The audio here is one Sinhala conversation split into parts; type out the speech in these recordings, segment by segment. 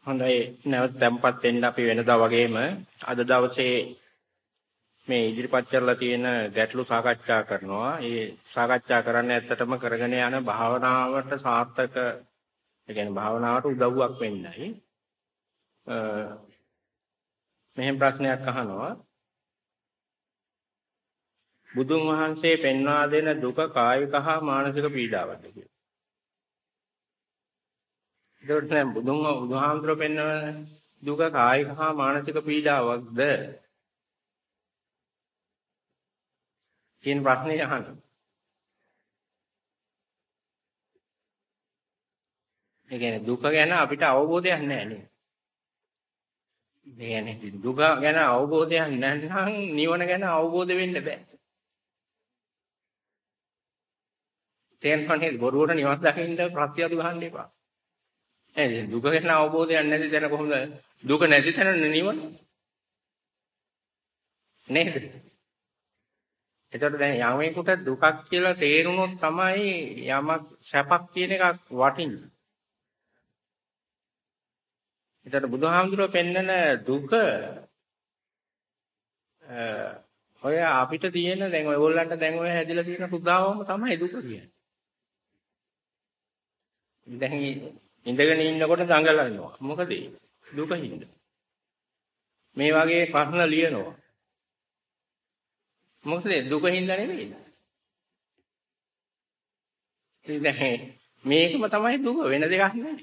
හොඳයි නැවත tempත් වෙන්න අපි වෙනදා වගේම අද දවසේ මේ ඉදිරිපත් කරලා තියෙන ගැටලු සාකච්ඡා කරනවා. ඒ සාකච්ඡා කරන්නේ ඇත්තටම කරගෙන යන භාවනාවට සාර්ථක ඒ කියන්නේ භාවනාවට උදව්වක් වෙන්නයි. මෙහෙම ප්‍රශ්නයක් අහනවා. බුදුන් වහන්සේ පෙන්වා දෙන දුක කායික හා මානසික පීඩාවක්ද කියලා. ඒකට දැන් බුදුහාමුදුරුවෝ පෙන්වන දුක කායික හා මානසික පීඩාවක්ද කියන ප්‍රශ්නේ අහනවා. ඒ කියන්නේ දුක ගැන අපිට අවබෝධයක් නැහැ නේද? ඒ කියන්නේ දුක ගැන අවබෝධයක් නැත්නම් නිවන ගැන අවබෝධ වෙන්න බෑ. තේරෙන්නේ බොරුවට නිවන් දකින්න ප්‍රත්‍යතු ගහන්න එපා. එහෙනම් දුක ගැන අවබෝධයක් නැති තැන කොහොමද දුක නැති තැන නිවන? නේද? එතකොට දැන් යමෙකුට දුකක් කියලා තේරුනොත් තමයි යමක් සැපක් කියන එකක් වටින්නේ. එතකොට බුදුහාමුදුරුවෝ පෙන්නන දුක ඔය අපිට තියෙන දැන් ඔයගොල්ලන්ට දැන් ඔය හැදිලා තියෙන සුද්ධාවම තමයි දුක කියන්නේ. දැන් ඉඳගෙන ඉන්නකොට දඟලනවා. මොකද දුකින්ද? මේ වගේ ප්‍රශ්න ලියනවා. මොකද දුකින්ද නෙමෙයි. දැන් මේකම තමයි දුක වෙන දෙයක් නෙමෙයි.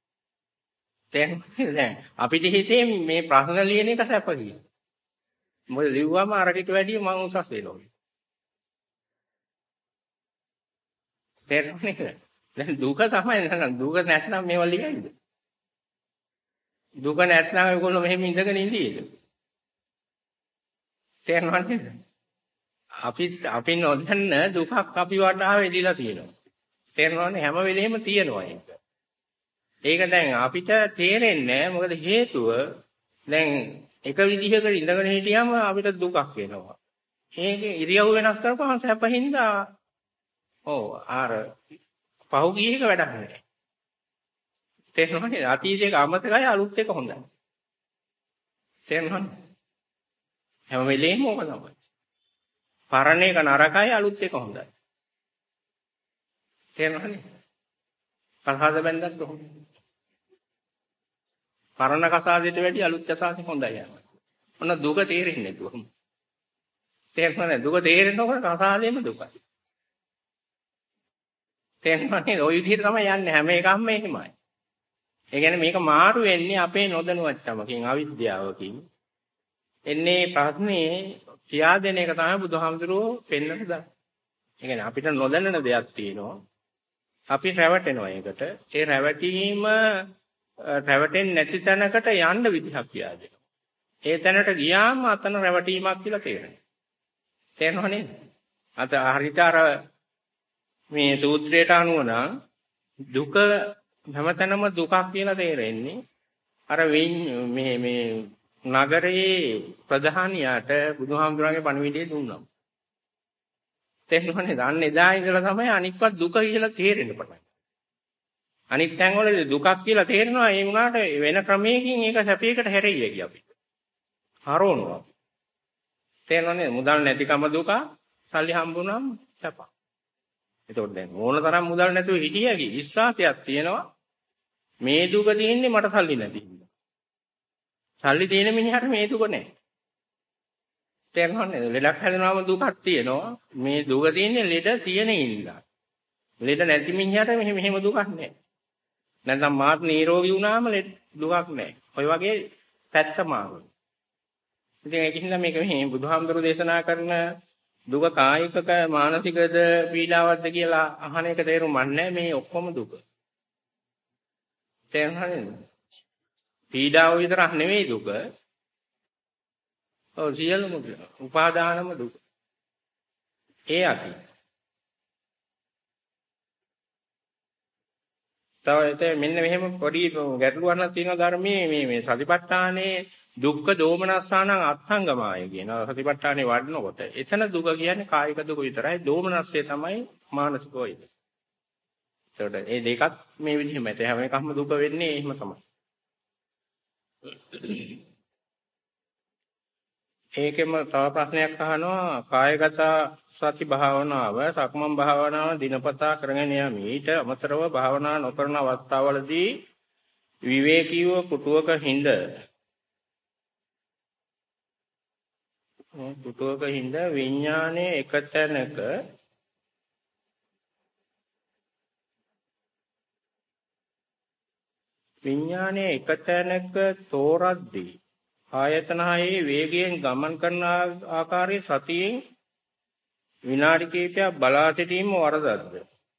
දැන් අපිට හිතේ මේ ප්‍රශ්න ලියන එක සැප කියලා. මොකද ලිව්වම අරකට වැඩිය මම උසස් වෙනවා. තේරෙන්නේ? දැන් දුක තමයි නේද? දුක නැත්නම් මේවා ලියයිද? දුක නැත්නම් ඒගොල්ලෝ මෙහෙම ඉඳගෙන ඉඳීද? තේරෙනවද? අපි නොදන්න දුකක් අපි වටා වෙලිලා තියෙනවා. තේරෙනවනේ හැම වෙලෙම තියෙනවා ඒක. ඒක දැන් අපිට තේරෙන්නේ නැහැ මොකද හේතුව දැන් එක විදිහකට ඉඳගෙන හිටියම අපිට දුකක් වෙනවා. ඒකේ ඉරියව් වෙනස් කරපුවම සැපහින්දා අර පහුගිය එක වැඩක් නැහැ. තේරෙනවද? අතීතයක අමතකයි අලුත් එක හොඳයි. තේරෙනවද? හැම වෙලේම ඕක තමයි. පරණ එක නරකයි අලුත් එක හොඳයි. තේරෙනවද? කසාද බැඳලා කොහොමද? පරණ කසාදයට වැඩිය අලුත් කසාදේ හොඳයි. ඔන්න දුක තේරෙන්නේ නැතුව. තේරෙනවද? දුක තේරෙනකොට කසාදේම දුකයි. තේරෙනවද? ওই විදිහට තමයි යන්නේ හැම එකක්ම එහෙමයි. ඒ කියන්නේ මේක මාරු වෙන්නේ අපේ නොදැනුවත්කමකින් අවිද්‍යාවකින්. එන්නේ ප්‍රශ්නේ කියා දෙන එක තමයි බුදුහාමුදුරුවෝ පෙන්වන්න දා. ඒ කියන්නේ අපිට නොදැනෙන දෙයක් තියෙනවා. අපි රැවටෙනවා ඒකට. ඒ රැවටෙන්නේ නැති තැනකට යන්න විදිහක් කියා දෙනවා. ඒ තැනට ගියාම අතන රැවටීමක් කියලා තේරෙනවා. තේරෙනව නේද? අත හරියට අර මේ සූත්‍රයට අනුව නම් දුක හැමතැනම දුකක් කියලා තේරෙන්නේ අර මේ නගරයේ ප්‍රධානියාට බුදුහාමුදුරන්ගේ පණිවිඩය දුන්නා. තේරුණානේ? අන්න එදා ඉඳලා තමයි අනික්වත් දුක කියලා තේරෙන්න පටන්. අනිත් තැන්වල දුකක් කියලා තේරෙනවා ඒ වුණාට වෙන ක්‍රමයකින් ඒක සැපයකට හැරෙයි කිය අපි. හරවනවා. තේරෙනවනේ? මුදල් නැතිකම දුක, සල්ලි හම්බුනම සැප. එතකොට දැන් ඕන තරම් මුදල් නැතුව හිටියගේ විශ්වාසයක් තියෙනවා මේ දුක තියෙන්නේ මට සල්ලි නැති හින්දා. සල්ලි තියෙන මිනිහට මේ දුක නැහැ. තේරෙනවද? ලෙඩක් හැදෙනවම දුකක් තියෙනවා. මේ දුක තියෙන්නේ ලෙඩ තියෙන ඉඳලා. ලෙඩ නැති මිනිහට මෙහෙම දුකක් නැහැ. නැත්නම් මාත් නිරෝගී වුණාම දුකක් නැහැ. ඔය වගේ පැත්තම ආවොත්. ඉතින් ඒකින්ද මේක මේ බුදුහාමුදුරු දේශනා කරන දුක කායිකක මානසිකද පීඩාවක්ද කියලා අහන එක තේරුම් ගන්නෑ මේ ඔක්කොම දුක. තේරුණාද? පීඩාව විතරක් නෙවෙයි දුක. සියලුම උපාදානම දුක. ඒ ඇති. තව මෙන්න මෙහෙම පොඩි ගැටලුවක් තියෙනවා ධර්මයේ මේ සතිපට්ඨානයේ දුක්ඛ දෝමනස්සානං අත්ංගමාය කියන සතිපට්ඨානේ වඩනකොට එතන දුක කියන්නේ කායික දුක විතරයි දෝමනස්සේ තමයි මානසික වේද. ඒකට මේ දෙකත් මේ විදිහම හැම එකක්ම දුක වෙන්නේ එහෙම තමයි. ඒකෙම තව ප්‍රශ්නයක් අහනවා කායගත සති භාවනාව සක්මන් භාවනාව දිනපතා කරගෙන යමි. ඊට අමතරව භාවනා නොකරන අවස්ථාවලදී විවේකීව කුටුවක හිඳ විඥානයේ එක තැනක තෝරද්දී ආයතන හයේ වේගයෙන් ගමන් කරන ආකාරයේ සතියෙන් විනාඩි කිහිපයක් බලා සිටීම වරදක්ද?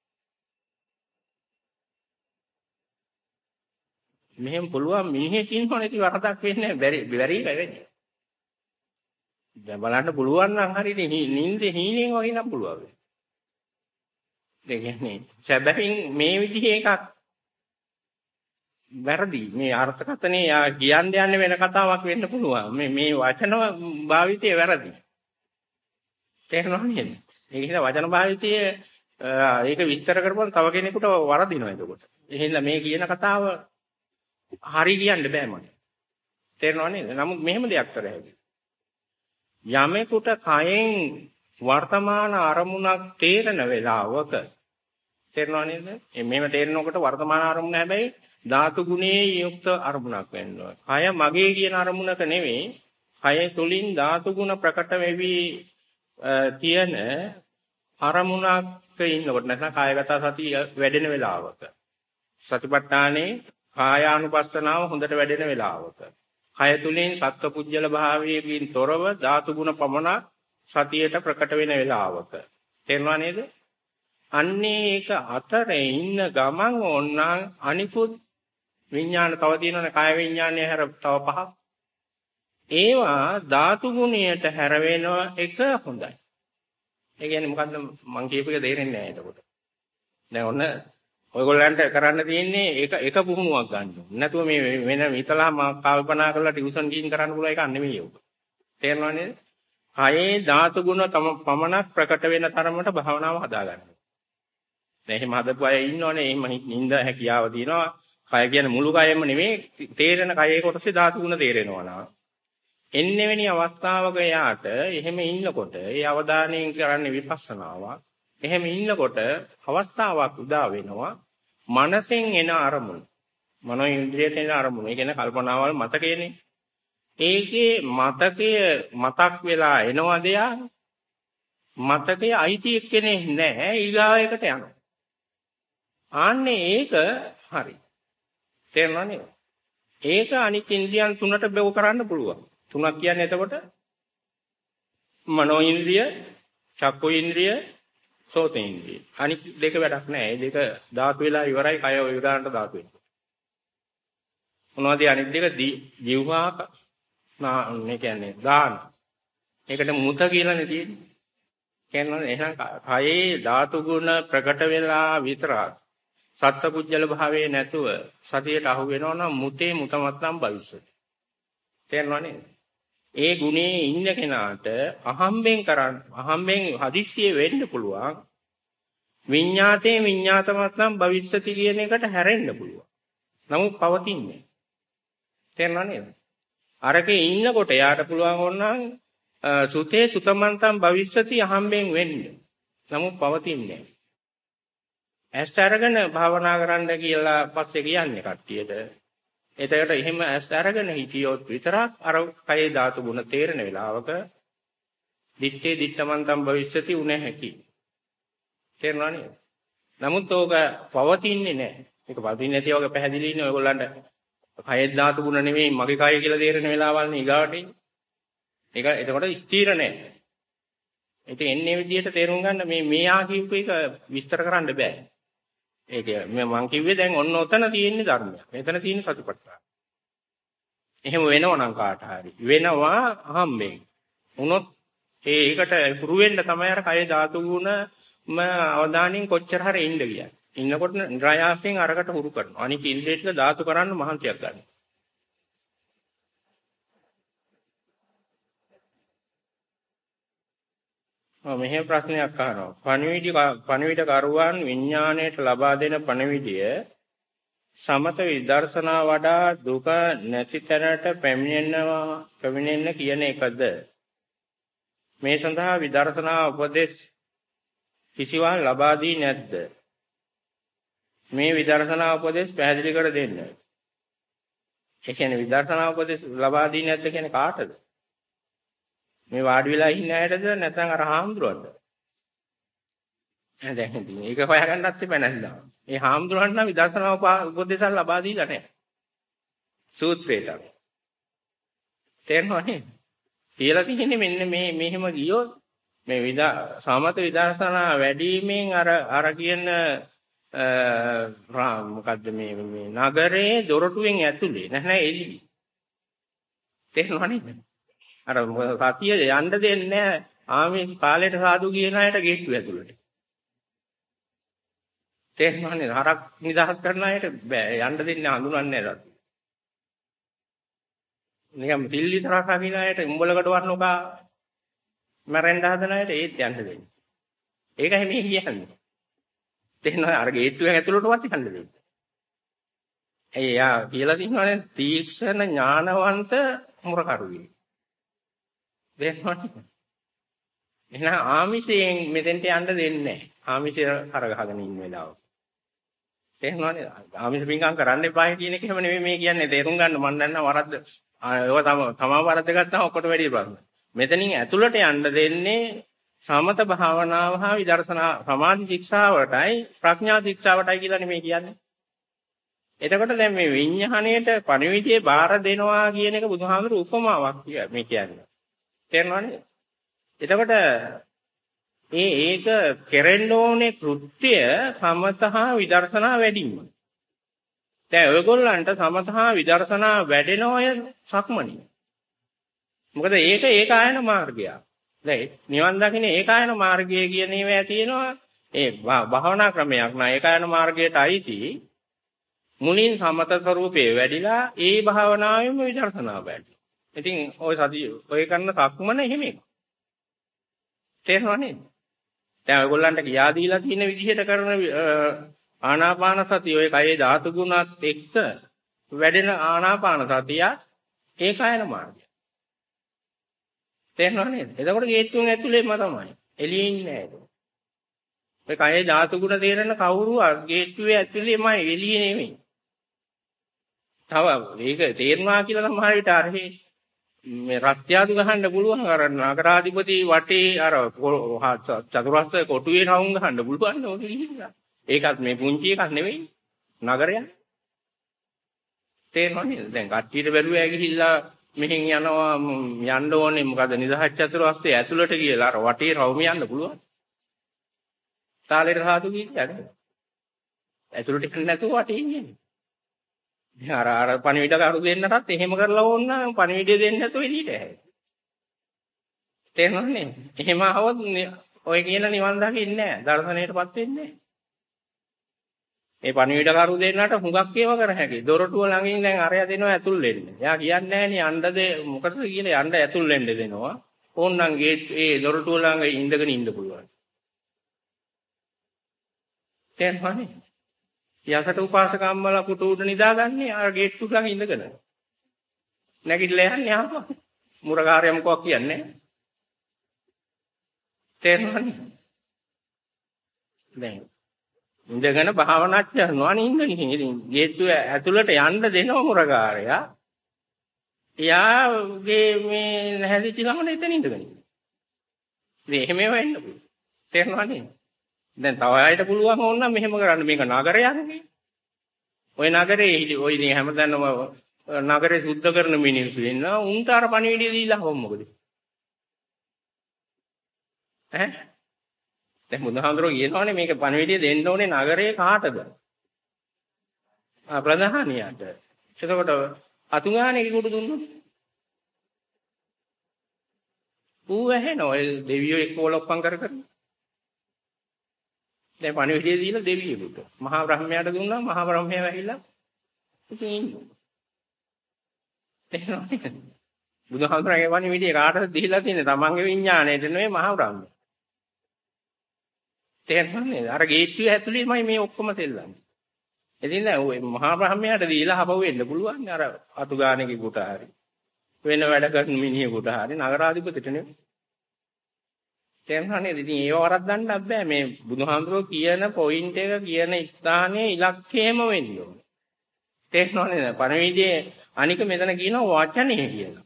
මෙහෙම පුළුවන් මිනිහෙක් ඉන්නවනේ ඉතින් වරදක් වෙන්නේ නැහැ. බැරි වෙන්නේ. දැන් බලන්න පුළුවන් නම් හරියට නිින්දේ හීනෙන් වගේ නම් පුළුවන්. ඒ කියන්නේ සැබවින් මේ විදිහේ එකක් වැරදි. මේ අර්ථකථනයේ කියන්න යන්නේ වෙන කතාවක් වෙන්න පුළුවන්. මේ වචන භාවිතය වැරදි. තේරෙනවද නේද? ඒක නිසා වචන භාවිතය ඒක විස්තර කරපුවම තව කෙනෙකුට වරදිනවා එතකොට. එහෙනම් මේ කියන කතාව හරි කියන්න බෑ මට. තේරෙනව නේද? නමුත් මෙහෙම දෙයක් කර හැකියි. යමෙකුට කයෙන් වර්තමාන අරමුණක් තේරෙන වෙලාවක තේරෙනව නේද? මෙහෙම තේරෙනකොට වර්තමාන අරමුණ හැබැයි ධාතු ගුණයේ යුක්ත අරමුණක් වෙන්න ඕන. කය මගේ කියන අරමුණක නෙවෙයි, කය තුලින් ධාතු ගුණ ප්‍රකට වෙවි තියෙන අරමුණක් ඉන්නකොට නැත්නම් කායගත සතිය වැඩෙන වෙලාවක. සතිපට්ඨානේ කායානුපස්සනාව හොඳට වැඩෙන වෙලාවක. කය තුලින් සත්පුජ්‍යල භාවයකින් තොරව ධාතු ගුණ පමණක් සතියට ප්‍රකට වෙන වෙලාවක. තේරුණා නේද? අන්නේ ඒක අතරේ ඉන්න ගමන් ඕන්නම් අනිකුත් විඥාන තව තියෙනවනේ කාය විඥානය හැර තව පහක්. ඒවා ධාතු ගුණයට හැර වෙන එක හොඳයි. ඒ කියන්නේ මොකද්ද මං කියපු එක තේරෙන්නේ නැහැ එතකොට. දැන් ඔන්න ඔයගොල්ලන්ට කරන්න තියෙන්නේ එක පුහුණුවක් ගන්න. නැතුව මේ වෙන හිතලා මම කල්පනා කරලා ටියුෂන් ගිහින් කරන්න පුළුවන් එකක් නෙමෙයි ඒක. තේරෙනව නේද? කයේ ධාතු ගුණ පමණක් ප්‍රකට වෙන තරමට භාවනාව හදාගන්න. දැන් එහෙම හදපු අය ඉන්නවනේ එහෙම නිින්ද හැකියාව තියෙනවා. කය කියන්නේ මුළු කයෙම නෙමෙයි තේරෙන කයේ කොටසේ ධාතු ගුණ තේරෙනවා නා. එන්නෙවෙනි අවස්ථාවක යාට එහෙම ඉන්නකොට ඒ අවධානයෙන් කරන්නේ විපස්සනාවක්. එහෙම ඉන්නකොට අවස්ථාවක් උදා වෙනවා මනසෙන් එන අරමුණ. මනෝ ඉන්ද්‍රියට එන අරමුණ. ඒ කියන්නේ කල්පනාවල් මතකයනේ. ඒකේ මතක් වෙලා එනවා දෙයක්. මතකයේ අයිති එක්කෙනෙක් නැහැ ඊගායකට යනවා. ආන්නේ ඒක හරි. තේරුණා නේද? ඒක අනිත් ඉන්ද්‍රියන් තුනට බෙව කරන්න පුළුවන්. තුනක් කියන්නේ එතකොට මනෝ ඉන්ද්‍රිය, චක්කු ඉන්ද්‍රිය, සෝත ඉන්ද්‍රිය. අනිත් දෙක වැඩක් නැහැ. මේ දෙක ධාතු වෙලා ඉවරයි. කය ඔය උදාහරණට ධාතු වෙනවා. මොනවද අනිත් දෙක? ජීවහාක මේ කියන්නේ ගාන. ඒකට මුත කියලානේ තියෙන්නේ. කියනවනේ එහෙනම් කයේ ධාතු ගුණ ප්‍රකට වෙලා විතරක් සත්පුජ්‍යල භාවයේ නැතුව සතියට අහු වෙනවා නම් මුතේ මුතමත්නම් භවිෂ්‍යති. තේරෙනව නේද? ඒ ගුණේ ඉන්න කෙනාට අහම්බෙන් හදිස්සියේ වෙන්න පුළුවන් විඤ්ඤාතේ විඤ්ඤාතමත්නම් භවිෂ්‍යති කියන එකට හැරෙන්න පුළුවන්. නමුත් පවතින්නේ. තේරෙනව නේද? අරකේ ඉන්නකොට යාට පුළුවන් වුණනම් සුතේ සුතමන්තම් භවිෂ්‍යති අහම්බෙන් වෙන්න. නමුත් පවතින්නේ. ඇස් අරගෙන භාවනා කරන්න කියලා පස්සේ කියන්නේ කට්ටියට. එතකොට එහෙම ඇස් අරගෙන හිටියොත් විතරක් අර කයේ ධාතු ගුණ තේරෙන වෙලාවක දිත්තේ දිත්තමන්තම් භවිෂ්‍යති උනේ හැකි. තේරුණා නේද? නමුත් ඕක පවතින්නේ නැහැ. ඒක පවතින්නේ නැති වගේ පැහැදිලි ඉන්නේ ඔයගොල්ලන්ට. කයේ ධාතු ගුණ නෙමෙයි මගේ කය කියලා තේරෙන වෙලාවල් නේ ඊගාවට ඉන්නේ. ඒක එතකොට ස්ථිර නැහැ. ඉතින් එන්නේ විදිහට තේරුම් ගන්න මේ ආකීප්ප එක විස්තර කරන්න බෑ. ඒක මම කිව්වේ දැන් ඔන්න ඔතන තියෙන්නේ ධර්මයක්. මෙතන තියෙන්නේ සතිපට්ඨාන. එහෙම වෙනව නම් කාට හරි වෙනවා අහම්බෙන්. උනොත් ඒකට පුරු වෙන්න තමයි අර කය ධාතු ගුණම අවධානයෙන් කොච්චර හරි ඉන්න කියන්නේ. ඉන්නකොට නිරායාසයෙන් අරකට හුරු කරනවා. අනික ඉන්ද්‍රිය ටික ධාතු කරන්න මහන්සියක් ගන්න. මෙහෙම ප්‍රශ්නයක් අහනවා. පණිවිඩ කරුවන් විඥාණයට ලබා දෙන පණිවිඩය සමත විදර්ශනා වඩා දුක නැති තැනට පැමිණෙන්න කියන එකද? මේ සඳහා විදර්ශනා උපදෙස් කිසිවක් ලබා දී නැද්ද? මේ විදර්ශනා උපදෙස් පැහැදිලි කර දෙන්න. ඒ කියන්නේ විදර්ශනා උපදෙස් ලබා දී නැද්ද කියන්නේ කාටද? මේ වාඩි වෙලා ඉන්න අයටද නැත්නම් අර හාමුදුරුවන්ටද? දැන් ඉතින් ඒක හොයාගන්නත් එපා නැද්ද? මේ හාමුදුරුවන්ට නම් විදර්ශනා උපදේශ ලබා දීලා නැහැ. සූත්‍රයට. තේරෙනවනේ? කියලා තියෙන්නේ මෙන්න මෙහෙම ගියොත් මේ සමත විදර්ශනා වැඩිමෙන් අර කියන මොකද්ද මේ නගරේ දොරටුවෙන් ඇතුලේ නැහැ එළියේ. තේරෙනවනේ? අර සතිය යන්න දෙන්නේ නැහැ. ආමේ කාලේට සාදු කියන අයට ගේට්ටුව ඇතුළට. තේරෙනවනේ? හරක් නිදහස් කරන අයට බෑ යන්න දෙන්නේ හඳුනන්නේ නැහැ. නිකම් සිල්ලි තරහ කවින අයට උඹලකට වරනෝකා මැරෙන්න හදන අයට ඒත් යන්න දෙන්නේ. ඒකයි මේ කියන්නේ. තේරෙනවද? අර ගේට්ටුවෙන් ඇතුළටවත් යන්න දෙන්නේ. එයා කියලා තියෙනවානේ තීක්ෂණ ඥානවන්ත මුරකරුවේ. තේරෙනවද? එහෙනම් ආමිෂයෙන් මෙතෙන්ට යන්න දෙන්නේ නැහැ. ආමිෂය කරගහගෙන ඉන්න වෙලාව. තේරෙනවද? ආමිෂ පිංගම් කරන්න එපා කියන එක එහෙම නෙමෙයි මේ කියන්නේ. තේරුම් ගන්න මම දන්නා වරද්ද. ඒව තමා වරද්ද ගත්තාම ඔක්කොට වැඩි ප්‍රශ්න. මෙතනින් ඇතුළට යන්න දෙන්නේ සමත භාවනාව හා විදර්ශනා සමාධි ශික්ෂාවටයි ප්‍රඥා ශික්ෂාවටයි කියලා නෙමෙයි කියන්නේ. එතකොට දැන් මේ විඤ්ඤාණයට පණිවිඩයේ බාර දෙනවා කියන එක බුදුහාමුදුරු උපමාවක් මේ කියන්නේ. තේරෙනවද? එතකොට ඒක කෙරෙන්න ඕනේ කෘත්‍ය සමතහා විදර්ශනා වැඩිම. දැන් ඔයගොල්ලන්ට සමතහා විදර්ශනා වැඩෙන ඔය සක්මණේ. මොකද ඒක ඒකායන මාර්ගයක්. දැන් නිවන් දකින්න ඒකායන මාර්ගය කියන ඒවා තියෙනවා. ඒ භාවනා ක්‍රමයක් නෑ. ඒකායන මාර්ගයට අයිති මුලින් සමත ස්වરૂපේ වැඩිලා ඒ භාවනාවෙම විදර්ශනා වැඩි. ඉතින් ඔය සතිය ඔය කරන සක්මන එහෙම එක. තේරෙනවද? දැන් ඔයගොල්ලන්ට කියා දීලා තියෙන විදිහට කරන ආනාපාන සතිය ඔය කයේ ධාතු ගුණත් එක්ක වැඩෙන ආනාපාන සතිය ඒකායන මාර්ගය. තේරෙනවද නේද? එතකොට ගේට්ටුවෙන් ඇතුලේම තමයි. එළියේ ඉන්නේ නැහැ. ඔය කයේ ධාතු ගුණ තේරෙන කවුරුවත් ගේට්ටුවේ ඇතුලේමයි එළියේ නෙමෙයි. තව මේක තේරුණා කියලා සමහර විට අරහේ මේ රත්යාදු ගහන්න පුළුවන් අර නගරාධිපති වටේ අර චතුරස්‍ර කොටුවේ රවුම් ගහන්න පුළුවන් ඕක ගිහිල්ලා. ඒකත් මේ පුංචි එකක් නෙවෙයි නගරයක්. තේරෙනවද? දැන් කට්ටියට බැලුවා ගිහිල්ලා මෙහෙන් යනවා යන්න ඕනේ මොකද නිදහස් චතුරස්‍රය ඇතුළට ගිහලා අර වටේ රවුම යන්න පුළුවන්. තාලෙට සාදු කියන්නේ. ඇතුළට යන්න නැතුව වටේ ඉන්නේ. අර පණිවිඩ කරු දෙන්නටත් එහෙම කරලා ඕන නම් පණිවිඩය දෙන්න නැතුව එළියට ඇහැ. තේරෙනවද? එහෙම આવොත් ඔය කියන නිවන් දකින්නේ නැහැ. දර්ශනයටපත් වෙන්නේ නැහැ. මේ පණිවිඩ කරු දෙන්නට හුඟක් ඒව කර හැකියි. දොරටුව ළඟින් දැන් අරය දෙනවා ඇතුල් වෙන්න. එයා කියන්නේ නැහැ නේ යන්නද මොකටද කියලා යන්න ඇතුල් වෙන්න දෙනවා. ඕන්නම් ගේට් ඒ දොරටුව ළඟ ඉඳගෙන ඉන්න පුළුවන්. තේරෙනවද? යසට උපාසකම්මලා පුටු උඩ නිදාගන්නේ අර ගේට්ටු ළඟ ඉඳගෙන. නැගිටලා යන්නේ ආපහු. මුරකාරයා මොකක් කියන්නේ? තේරෙනවද? දැන් ඉඳගෙන භාවනා කරනවා නේ ඉඳගෙන. ගේට්ටුව ඇතුළට යන්න දෙනව මුරකාරයා. එයාගේ මේ නැහැදිච්ච ගමන එතන ඉඳගෙන. ඉතින් එහෙම වෙන්න පුළුවන්. තේරෙනවද? දැන් තව අයට පුළුවන් ඕනනම් මෙහෙම කරන්න මේක නගරයක්නේ. ওই නගරේ ওই නේ හැමදාම නගරේ සුද්ධ කරන මිනිස්සු ඉන්නවා. උන්ට අර පණිවිඩය දීලා හොම් මොකද? ඈ? දැන් බුදුහාමුදුරුවෝ කියනවානේ මේක පණිවිඩය දෙන්න ඕනේ නගරේ කාටද? ප්‍රධානියට. එතකොට අතුගානේ කිකුට දුන්නොත් ඌ ඇහෙනවා ඒ දෙවියෝ එක්ක ඔලොප්පම් කර කර. දැන් පණිවිඩය දීලා දෙවියෙකුට මහා බ්‍රහ්මයාට දුන්නා මහා බ්‍රහ්මයා වැහිලා ඉතින් ඉන්නේ. එහෙනම් බුදුහාමුදුරන්ගේ පණිවිඩය කාටද දීලා තියෙන්නේ? තමන්ගේ විඥාණයට නෙවෙයි මහා බ්‍රහ්මයා. තේරෙනවද? අර ගේට්ටුවේ ඇතුළේමයි මේ ඔක්කොම සෙල්ලන්නේ. ඉතින් දැන් ওই මහා බ්‍රහ්මයාට දීලා හපව වෙන්න පුළුවන් අර අතුගානකෙකුට හරි වෙන වැඩ කරන මිනිහෙකුට හරි නගරාධිපතිට නෙවෙයි. තේරුණා නේද? ඉතින් ඒව වරද්දන්න බෑ. මේ බුදුහාමුදුරුවෝ කියන පොයින්ට් එක කියන ස්ථානයේ ඉලක්කයම වෙන්න ඕනේ. තේරුණා නේද? පණවිඩයේ අනික මෙතන කියනවා වචනේ කියලා.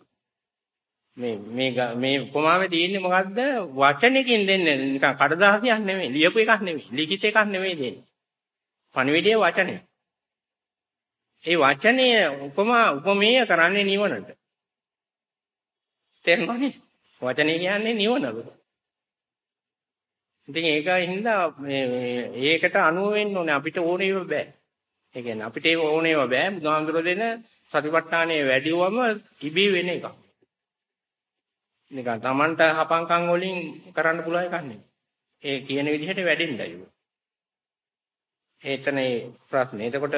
මේ උපමාවේ තියෙන්නේ මොකද්ද? වචනකින් දෙන්නේ නිකන් කඩදාසියක් නෙමෙයි, ලියපු එකක් නෙමෙයි, ලිඛිත එකක් නෙමෙයි දෙන්නේ. පණවිඩයේ වචනේ. ඒ වචනේ උපමේය කරන්නේ නිවනට. තේරුණානේ? වචනේ කියන්නේ නිවනද? ඉතින් ඒකින්ද ඒකට අනුව වෙන්න ඕනේ. අපිට ඕනේව බෑ. ඒ කියන්නේ අපිට ඒක ඕනේව බෑ. බුදුහාමුදුරුවෝ දෙන සතිපට්ඨානයේ වැඩිවම ඉබේ වෙන එකක්. නිකන් Tamanට හපංකම් වලින් කරන්න පුළුවන් එකක් නෙමෙයි. ඒ කියන විදිහට වැඩෙන්නයි. ඒතන ඒ ප්‍රශ්නේ. එතකොට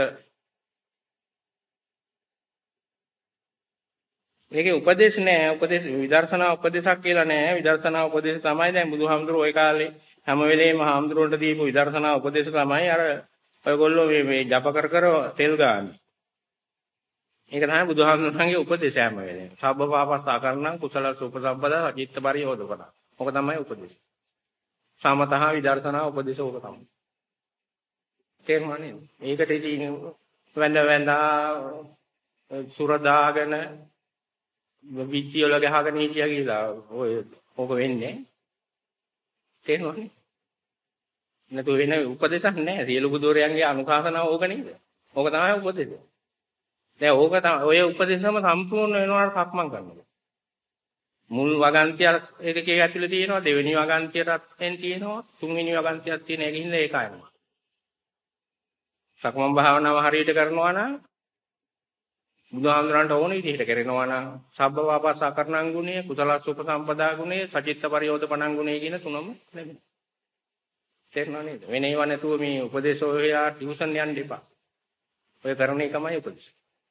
මේකේ උපදේශ නෑ. උපදේශ විදර්ශනා උපදේශක් කියලා නෑ. විදර්ශනා උපදේශ තමයි දැන් බුදුහාමුදුරුවෝ ওই කාලේ හැම වෙලේම හාමුදුරුවන්ට දීපු විදර්ශනා උපදේශ තමයි අර ඔයගොල්ලෝ මේ ජප කර තෙල් ගන්න. ඒක තමයි බුදුහාමුදුරන්ගේ උපදේශය හැම වෙලේම. සබ්බ පාපස්සා කරණං කුසල සුපසම්පදා චිත්ත පරියෝධපන. ඔක තමයි උපදේශය. සමතහ විදර්ශනා උපදේශ ඔක තමයි. තේරුණා නේද? ඒකට ඉතින් වැඳා සුර දාගෙන විත්‍ය වල ගහගෙන හිටියා කියලා ඔය ඕක වෙන්නේ. තේරුණානේ? නැතු වෙන උපදේශක් නැහැ. සියලු බුදුරයන්ගේ අනුශාසනාව ඕක නේද? ඕක තමයි උපදේශය. දැන් ඕක තමයි ඔය උපදේශම සම්පූර්ණ වෙනවා සක්මන් කරනවා. මුල් වගන්තිය ඒකේ ඇතුලේ තියෙනවා, දෙවෙනි වගන්තියටත් එන් තියෙනවා, තුන්වෙනි වගන්තියක් තියෙන එකකින්ද ඒකයනවා. සක්මන් භාවනාව හරියට කරනවා නම් බුදුහාමුදුරන්ට ඕන විදිහට කරනවා නම් සබ්බ වාපස්සා කරණං ගුණය, කුසලස්ස උපසම්පදා ගුණය, සචිත්ත පරියෝධපණං ගුණය කියන තුනම ලැබෙනවා. තේරුණා නේද? වෙන ඒවා නැතුව මේ උපදේශ ඔයා ටියුෂන් යන්න එපා. ඔය කරන එකමයි උපදේශ.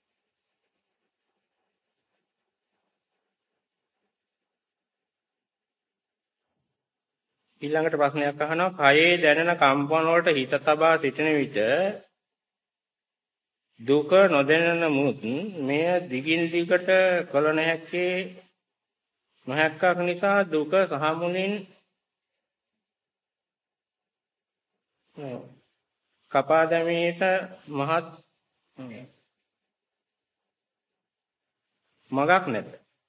ඊළඟට ප්‍රශ්නයක් අහනවා කයේ දැනෙන කම්පන වලට හිත තබා සිටින විට දුක නොදැනෙන මුත් මෙය දිගින් දිගට කල නොහැක්කක් නිසා දුක සහ මුලින් කපා දැමීමට මහත් මගක් නැත.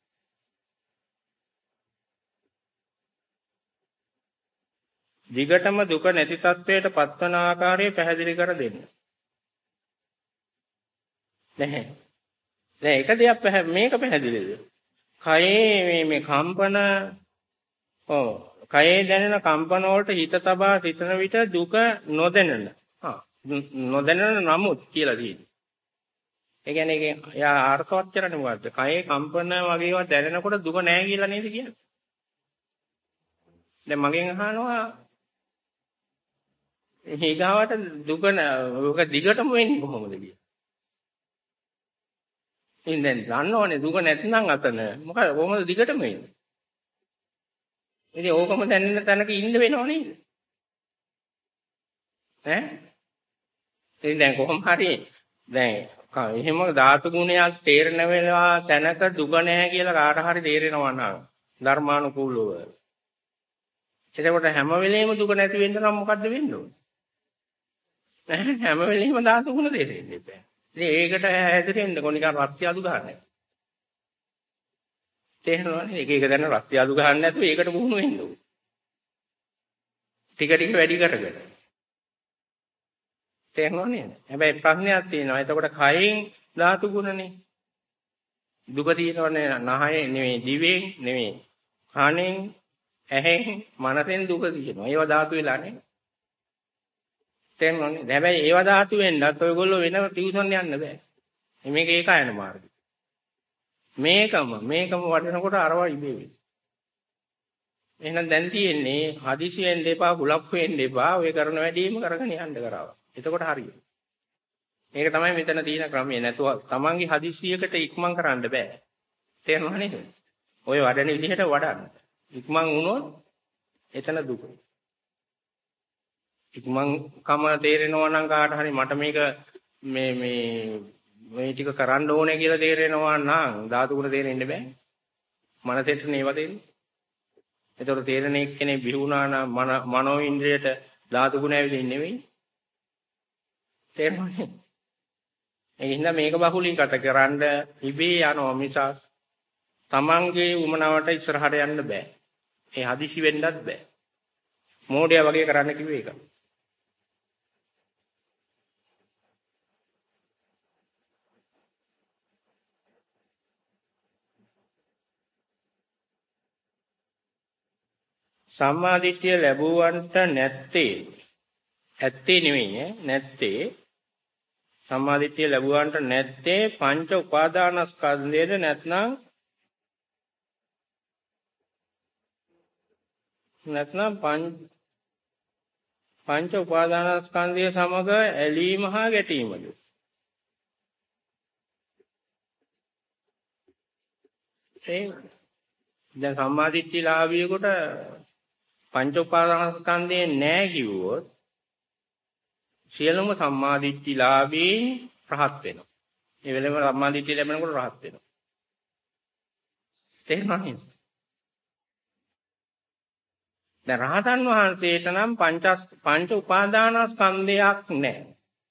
දිගටම දුක නැති තත්වයට පත්වන ආකාරය පැහැදිලි කර දෙන්න. නැහැ. දැන් එක දෙයක් මේක පැහැදිලිද? කයේ මේ කම්පන කයේ දැනෙන කම්පන වලට හිත තබා සිටන විට දුක නොදැනෙන. නොදැනෙන නමුත් කියලා තියෙනවා. ඒ කියන්නේ ඒකේ යා අර්ථවත් කරන්නේ මොකද්ද? කයේ කම්පන වගේ ඒවා දැනෙනකොට දුක නැහැ කියලා නේද කියන්නේ? දැන් මගෙන් අහනවා ඊගාවට දුක ඔක දිගටම වෙන්නේ කොහොමද කියලා. ඉතින් දැන් දන්නවනේ දුක නැත්නම් අතන මොකද කොහොමද දිගටම වෙන්නේ? ඉතින් ඕකම දැනෙන තැනක ඉන්න වෙනව නේද? ඈ? ඉතින් දැන් කොහොම හරි දැන් එහෙම ධාතු ගුණයක් තේරෙන වෙලාව තැනක දුක නැහැ කියලා කාට හරි තේරෙනවා නම් ධර්මානුකූලව. එතකොට හැම වෙලෙම දුක නැති වෙන්න නම් මොකද්ද වෙන්න ඕනේ? හැම වෙලෙම ධාතු ගුණ තේරෙන්න ඉතින් ඒකට හැසිරෙන්න කොනිකන් රත්ය අදු ගන්න. තේරෙනවනේ එක එක දැන රත්ය අදු ගන්න නැතුව ඒකට පුහුණු වෙන්න ඕනේ. ටික ටික වැඩි කරගෙන. තේරෙනවනේ. හැබැයි ප්‍රශ්නයක් තියෙනවා. එතකොට කයෙන් ධාතු ගුණනේ. දුක තියෙනවනේ නහයේ නෙවෙයි, දිවෙන් නෙවෙයි. කනෙන්, ඇහෙන්, මනසෙන් දුක තියෙනවා. ඒවා ධාතු වෙලා නේ. තේරෙනවනේ. හැබැයි ඒවා ධාතු වෙන්නත් ඔයගොල්ලෝ වෙන ටියුෂන් යන්න බෑ. මේක ඒකායන මාර්ගය. මේකම වඩනකොට අරවා ඉබේ වෙයි. එහෙනම් දැන් තියෙන්නේ හදිසියෙන් දෙපා කුලප් වෙන්න එපා. ඔය කරන වැඩේම කරගෙන යන්න කරාවා. එතකොට හරියට. මේක තමයි මෙතන තියෙන ක්‍රමය. නැතුව තමන්ගේ හදිසියකට ඉක්මන් කරන්න බෑ. තේරෙනව නේද? ඔය වඩන විදිහට වඩන්න. ඉක්මන් වුණොත් එතන දුක. ඉක්මන් කම තේරෙනවා නම් කාට හරි මට මේක මේ ටික කරන්න ඕනේ කියලා තේරෙනවා නම් ධාතු ගුණ තේරෙන්න බෑ. මනසෙට නේව තේරෙන්නේ. ඒතකොට තේරෙන එක්කෙනෙක් බිහි වුණා නම් මනෝ ඉන්ද්‍රියට ධාතු ගුණ ඇවිදින්නේ නෙවෙයි. තේරුණානේ? ඒ හින්දා මේක බහුලීගත කරන්න ඉබේ යනවා මිසක් තමන්ගේ උමනාවට ඉස්සරහට යන්න බෑ. ඒ හදිසි වෙන්නත් බෑ. මෝඩයා වගේ කරන්න කිව්වේ ඒක. සම්මාදිට්ඨිය ලැබුවන්ට නැත්තේ ඇත්තේ නෙවෙයි නැත්තේ සම්මාදිට්ඨිය ලැබුවන්ට නැත්තේ පංච උපාදානස්කන්ධයේද නැත්නම් පංච උපාදානස්කන්ධය සමග ඇලීම හා ගැටීමද? ඒ දැන් සම්මාදිට්ඨියලාභියෙකුට පංච උපාදානස්කන්ධේ නැහැ කිව්වොත් සියලුම සම්මාදිට්ඨියලාභීන් රහත් වෙනවා. ඒ වෙලෙම සම්මාදිට්ඨිය ලැබෙනකොට රහත් වෙනවා. තේරුණාද? දැන් රහතන් වහන්සේට නම් පංච උපාදානස්කන්ධයක් නැහැ.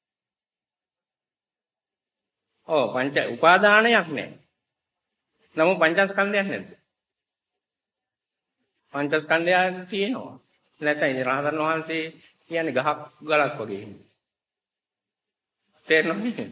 පංච උපාදානයක් නැහැ. නමුත් පංචස්කන්ධයක් නැද්ද? පංචස්කන්ධයක් තියෙනවා. නැත්නම් රහතන් වහන්සේ කියන්නේ ගහක් ගලක් වගේ ඉන්නේ. තේරෙනවද?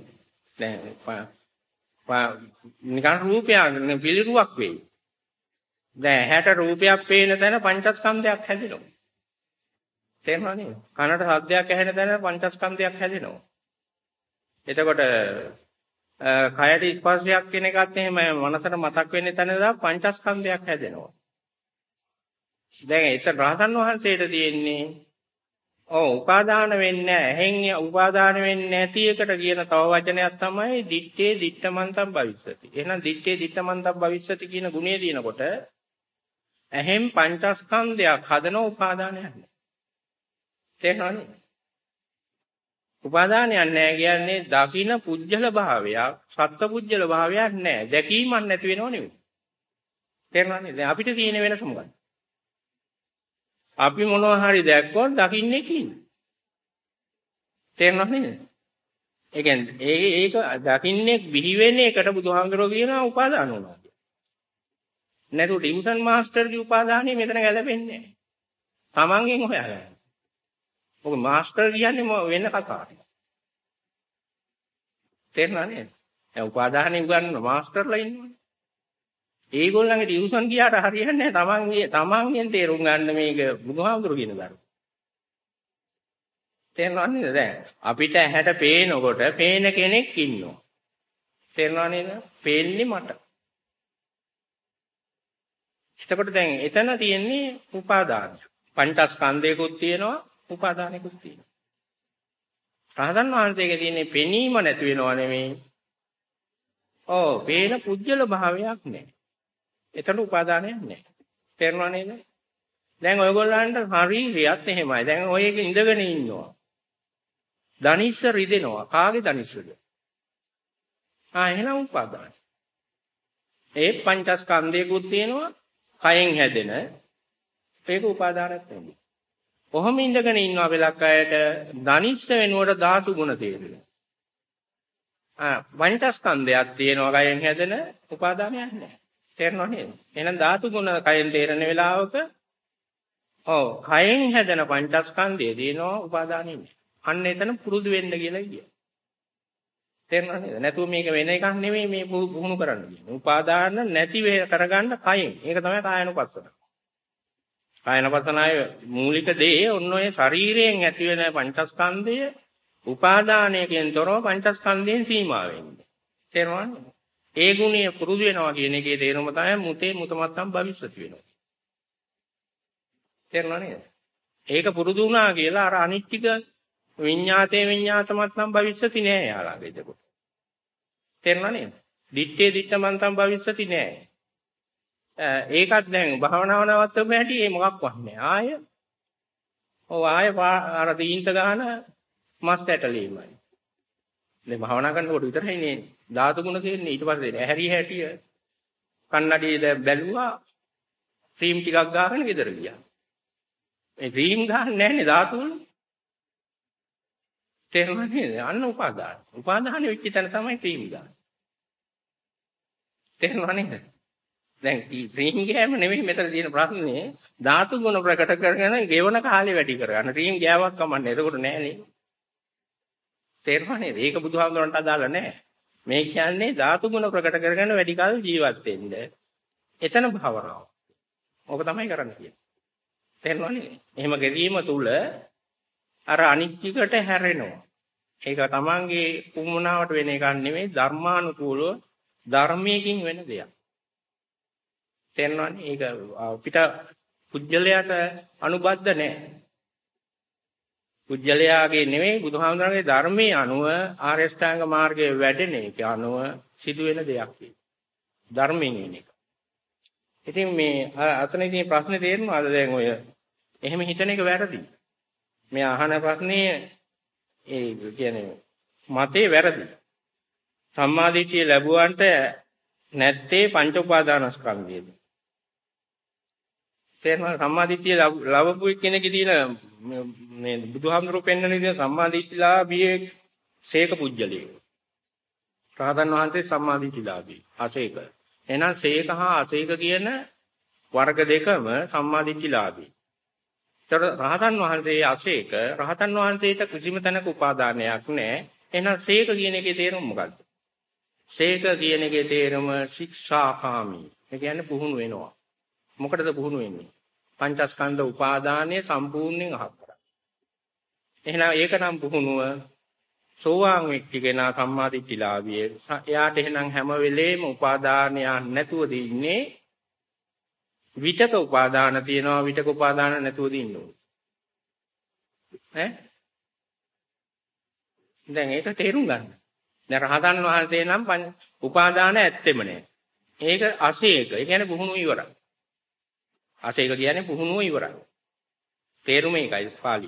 දැන් නිකන් රූපයක් පිළිරුවක් වෙයි. දැන් 60 රූපයක් පේන තැන පංචස්කන්ධයක් හැදෙනවා. තේරෙනවද? කනට ශබ්දයක් ඇහෙන තැන පංචස්කන්ධයක් හැදෙනවා. එතකොට කයට ස්පර්ශයක් කියන එකත් එහෙම මනසට මතක් වෙන්නේ තැනදා පංචස්කන්ධයක් හැදෙනවා. දැන් ඒතර රහතන් වහන්සේට තියෙන්නේ උපාදාන වෙන්නේ ඇහෙන් උපාදාන වෙන්නේ නැති එකට කියන තව වචනයක් තමයි දිත්තේ දිත්තමන්තම් භවිස්සති. එහෙනම් දිත්තේ දිත්තමන්තම් භවිස්සති කියන ගුණය දිනකොට ඇහෙන් පංචස්කන්ධයක් හදන උපාදානයක් නෑ. තේරෙනවද? උපාදානයක් නෑ කියන්නේ දකින පුජ්‍යල භාවයක්, සත්ත්ව පුජ්‍යල භාවයක් නෑ. දැකීමක් නැති වෙනව නෙවෙයි. තේරෙනවද? දැන් අපිට තියෙන වෙනස මොකක්ද? අපි මොනවා හරි දැක්කොත් දකින්නේ කින්නේ. තේරෙනවද නේද? ඒ කියන්නේ ඒක දකින්නේ බිහි වෙන්නේ එකට බුදුහාමුදුරුවෝ කියනවා උපාදාන වුණා කියලා. නැතු ඩිවිෂන් මාස්ටර්ගේ උපාදානෙ මෙතන ගැලපෙන්නේ නැහැ. තමන්ගෙන් හොයාගන්න. ඔක මාස්ටර් කියන්නේ වෙන කතාවක්. තේරුණා නේද? දැන් උපාදානෙ උගන්වන මාස්ටර්ලා ඉන්නවනේ. ඒගොල්ලන්ගේ ටියුෂන් ගියාට හරියන්නේ නැහැ. තමන්ගෙන් තේරුම් ගන්න මේක බුදුහාමුදුරු කියන දරුවෝ. තේරුණා නේද? දැන් අපිට ඇහැට පේනකොට පේන කෙනෙක් ඉන්නවා. තේරුණා නේද? පේන්නේ මට. එතකොට දැන් එතන තියෙන්නේ උපාදානය. පංචස්කන්ධයකුත් තියෙනවා, උපාදානෙකුත් තියෙනවා. රහතන් වහන්සේගේ තියෙන්නේ පෙනීම නැති වෙනව නෙමෙයි. පේන පුජ්‍යල භාවයක් නැහැ. එතන උපාදානයක් නැහැ. තේරුණා නේද? දැන් ඔයගොල්ලන්ට ශරීරයත් එහෙමයි. දැන් ඔය එක ඉඳගෙන ඉන්නවා. ධනිස්ස රිදෙනවා. කාගේ ධනිස්සද? එහෙනම් උපාදාන. ඒ පංචස්කන්ධයකුත් තියෙනවා, කයෙන් හැදෙන. ඒක උපාදානයක් නෙමෙයි. කොහොම ඉඳගෙන ඉන්නවා වෙලක් අයට ධනිස්ස වෙනුවට ධාතු ගුණ තේරෙනවා. පංචස්කන්ධයක් තියෙනවා කයෙන් හැදෙන, උපාදානයක් නැහැ. තේරෙනව නේද? එහෙනම් ධාතු ගුණ කයෙන් තේරෙන වෙලාවක කයෙන් හැදෙන පංචස්කන්ධය දිනනවා, උපාදානෙ නෑ. අන්න එතන පුරුදු වෙන්න කියලා කියනවා. තේරෙනව නේද? නැතුව මේක වෙන එකක් නෙමෙයි මේ පුහුණු කරන්න කියන්නේ. උපාදාන නැති කරගන්න කයෙන්. ඒක තමයි කායනුපස්සන. කායනුපස්සනාවේ මූලික දේ ඔන්න ඔය ශරීරයෙන් ඇති වෙන පංචස්කන්ධය උපාදානයකින් තොරව පංචස්කන්ධයෙන් සීමා වෙන්නේ. තේරෙනවද? ඒ ගුණය පුරුදු වෙනවා කියන එකේ තේරුම තමයි මුතේ මුතමත්තම් භවිස්සති වෙනවා. තේරෙනව නේද? ඒක පුරුදු වුණා කියලා අර අනිත්‍යික විඤ්ඤාතේ විඤ්ඤාතමත්තම් භවිස්සති නෑ යාළඟ එතකොට. තේරෙනව නේද? දිත්තේ දිත්තමන්තම් භවිස්සති නෑ. ඒකත් දැන් භාවනාව නවත්තපු හැටි ඒ මොකක්වත් නෑ. ආය අර තීන්ත ගහන මස් ඇටලීමයි. දැන් භාවනා කරනකොට විතරයිනේ ධාතු ගුණ තියෙන්නේ. ඊට පස්සේ ඇහැරිය හැටිය කන්නඩියේ දැන් බැලුවා ක්‍රීම් ටිකක් ගාගෙන ගෙදර ගියා. මේ ක්‍රීම් ගහන්නේ නැහැනේ ධාතු වල. තේරුණා නේද? අන්න උපාදාන. උපාදාන වෙච්ච තැන තමයි ක්‍රීම් ගන්න. තේරුණා නේද? දැන් ක්‍රීම් ගෑම නෙමෙයි මෙතන තියෙන ප්‍රශ්නේ. ධාතු ගුණ ප්‍රකට කරගෙන ගෙවන කාලේ වැඩි කරගන්න. ක්‍රීම් ගෑවක් කමන්නේ. එතකොට නෑනේ. තේරුණා නේද? ඒක බුදුහාමුදුරන්ට අදාළ නෑ. මේ කියන්නේ ධාතු ගුණ ප්‍රකට කරගෙන වැඩි කාල ජීවත් වෙන්න. එතන භවනාව. ඕක තමයි කරන්න කියන්නේ. තේරුණා නේද? එහෙම ගෙවීම තුල අර අනිත්‍යකට හැරෙනවා. ඒක තමන්ගේ කුමනාවට වෙන එකක් නෙමෙයි ධර්මානුකූලව ධර්මයකින් වෙන දෙයක්. තේරෙනවනේ? ඒක අපිට කුජලයට අනුබද්ධ නැහැ. කුජලයාගේ නෙමෙයි බුදුහාමුදුරන්ගේ ධර්මයේ අනුව ආර්ය ශ්‍රාංග මාර්ගයේ වැඩෙන එක අනුව සිදුවෙන දෙයක් ඒක. ධර්මයෙන් වෙන එක. ඉතින් මේ අතනදී ප්‍රශ්නේ තේරෙනවද දැන් ඔය එහෙම හිතන එක වැරදි. මේ අහන ප්‍රශ්නේ ඒ කියන්නේ මතේ වැරදි. සම්මාදිටිය ලැබුවන්ට නැත්තේ පංච උපාදානස්කන්ධයද? තේරෙනවද? සම්මාදිටිය ලැබපු කෙනෙක්ගේ තියෙන මේ බුදුහාමුදුරුවෝ පෙන්වන විදිහ සම්මාදිට්ඨිලාභියේ සේක පුජ්‍යලිය. රහතන් වහන්සේ සම්මාදිට්ඨිලාභී අසේක. එහෙනම් සේක හා අසේක කියන වර්ග දෙකම සම්මාදිට්ඨිලාභී. ඒතර රහතන් වහන්සේ අසේක රහතන් වහන්සේට කිසිම තැනක උපාදානයක් නැහැ. එහෙනම් සේක කියන එකේ තේරුම මොකක්ද? සේක කියන එකේ තේරුම ශික්ෂාකාමී. ඒ කියන්නේ පුහුණු වෙනවා. මොකටද පුහුණු වෙන්නේ? පංචස්කන්ධ උපාදානයේ සම්පූර්ණයෙන් අහක් කරා. එහෙනම් ඒක නම් පුහුණුව සෝවාන් වෙච්ච කෙනා සම්මාදිට්ඨිලාභියේ. එයාට එහෙනම් හැම වෙලේම උපාදානයක් නැතුවද ඉන්නේ? විතක උපාදාන තියනවා විතක උපාදාන නැතුවද ඉන්නෝ? දැන් ඒක තේරුම් ගන්න. දැන් රහතන් වහන්සේ නම් උපාදාන ඇත්තෙම නෑ. ඒක අසේක. ඒ කියන්නේ පුහුණුව ඉවරයි. අසේක කියන්නේ පුහුණුව ඉවරයි. තේරුම ඒකයි පාළි.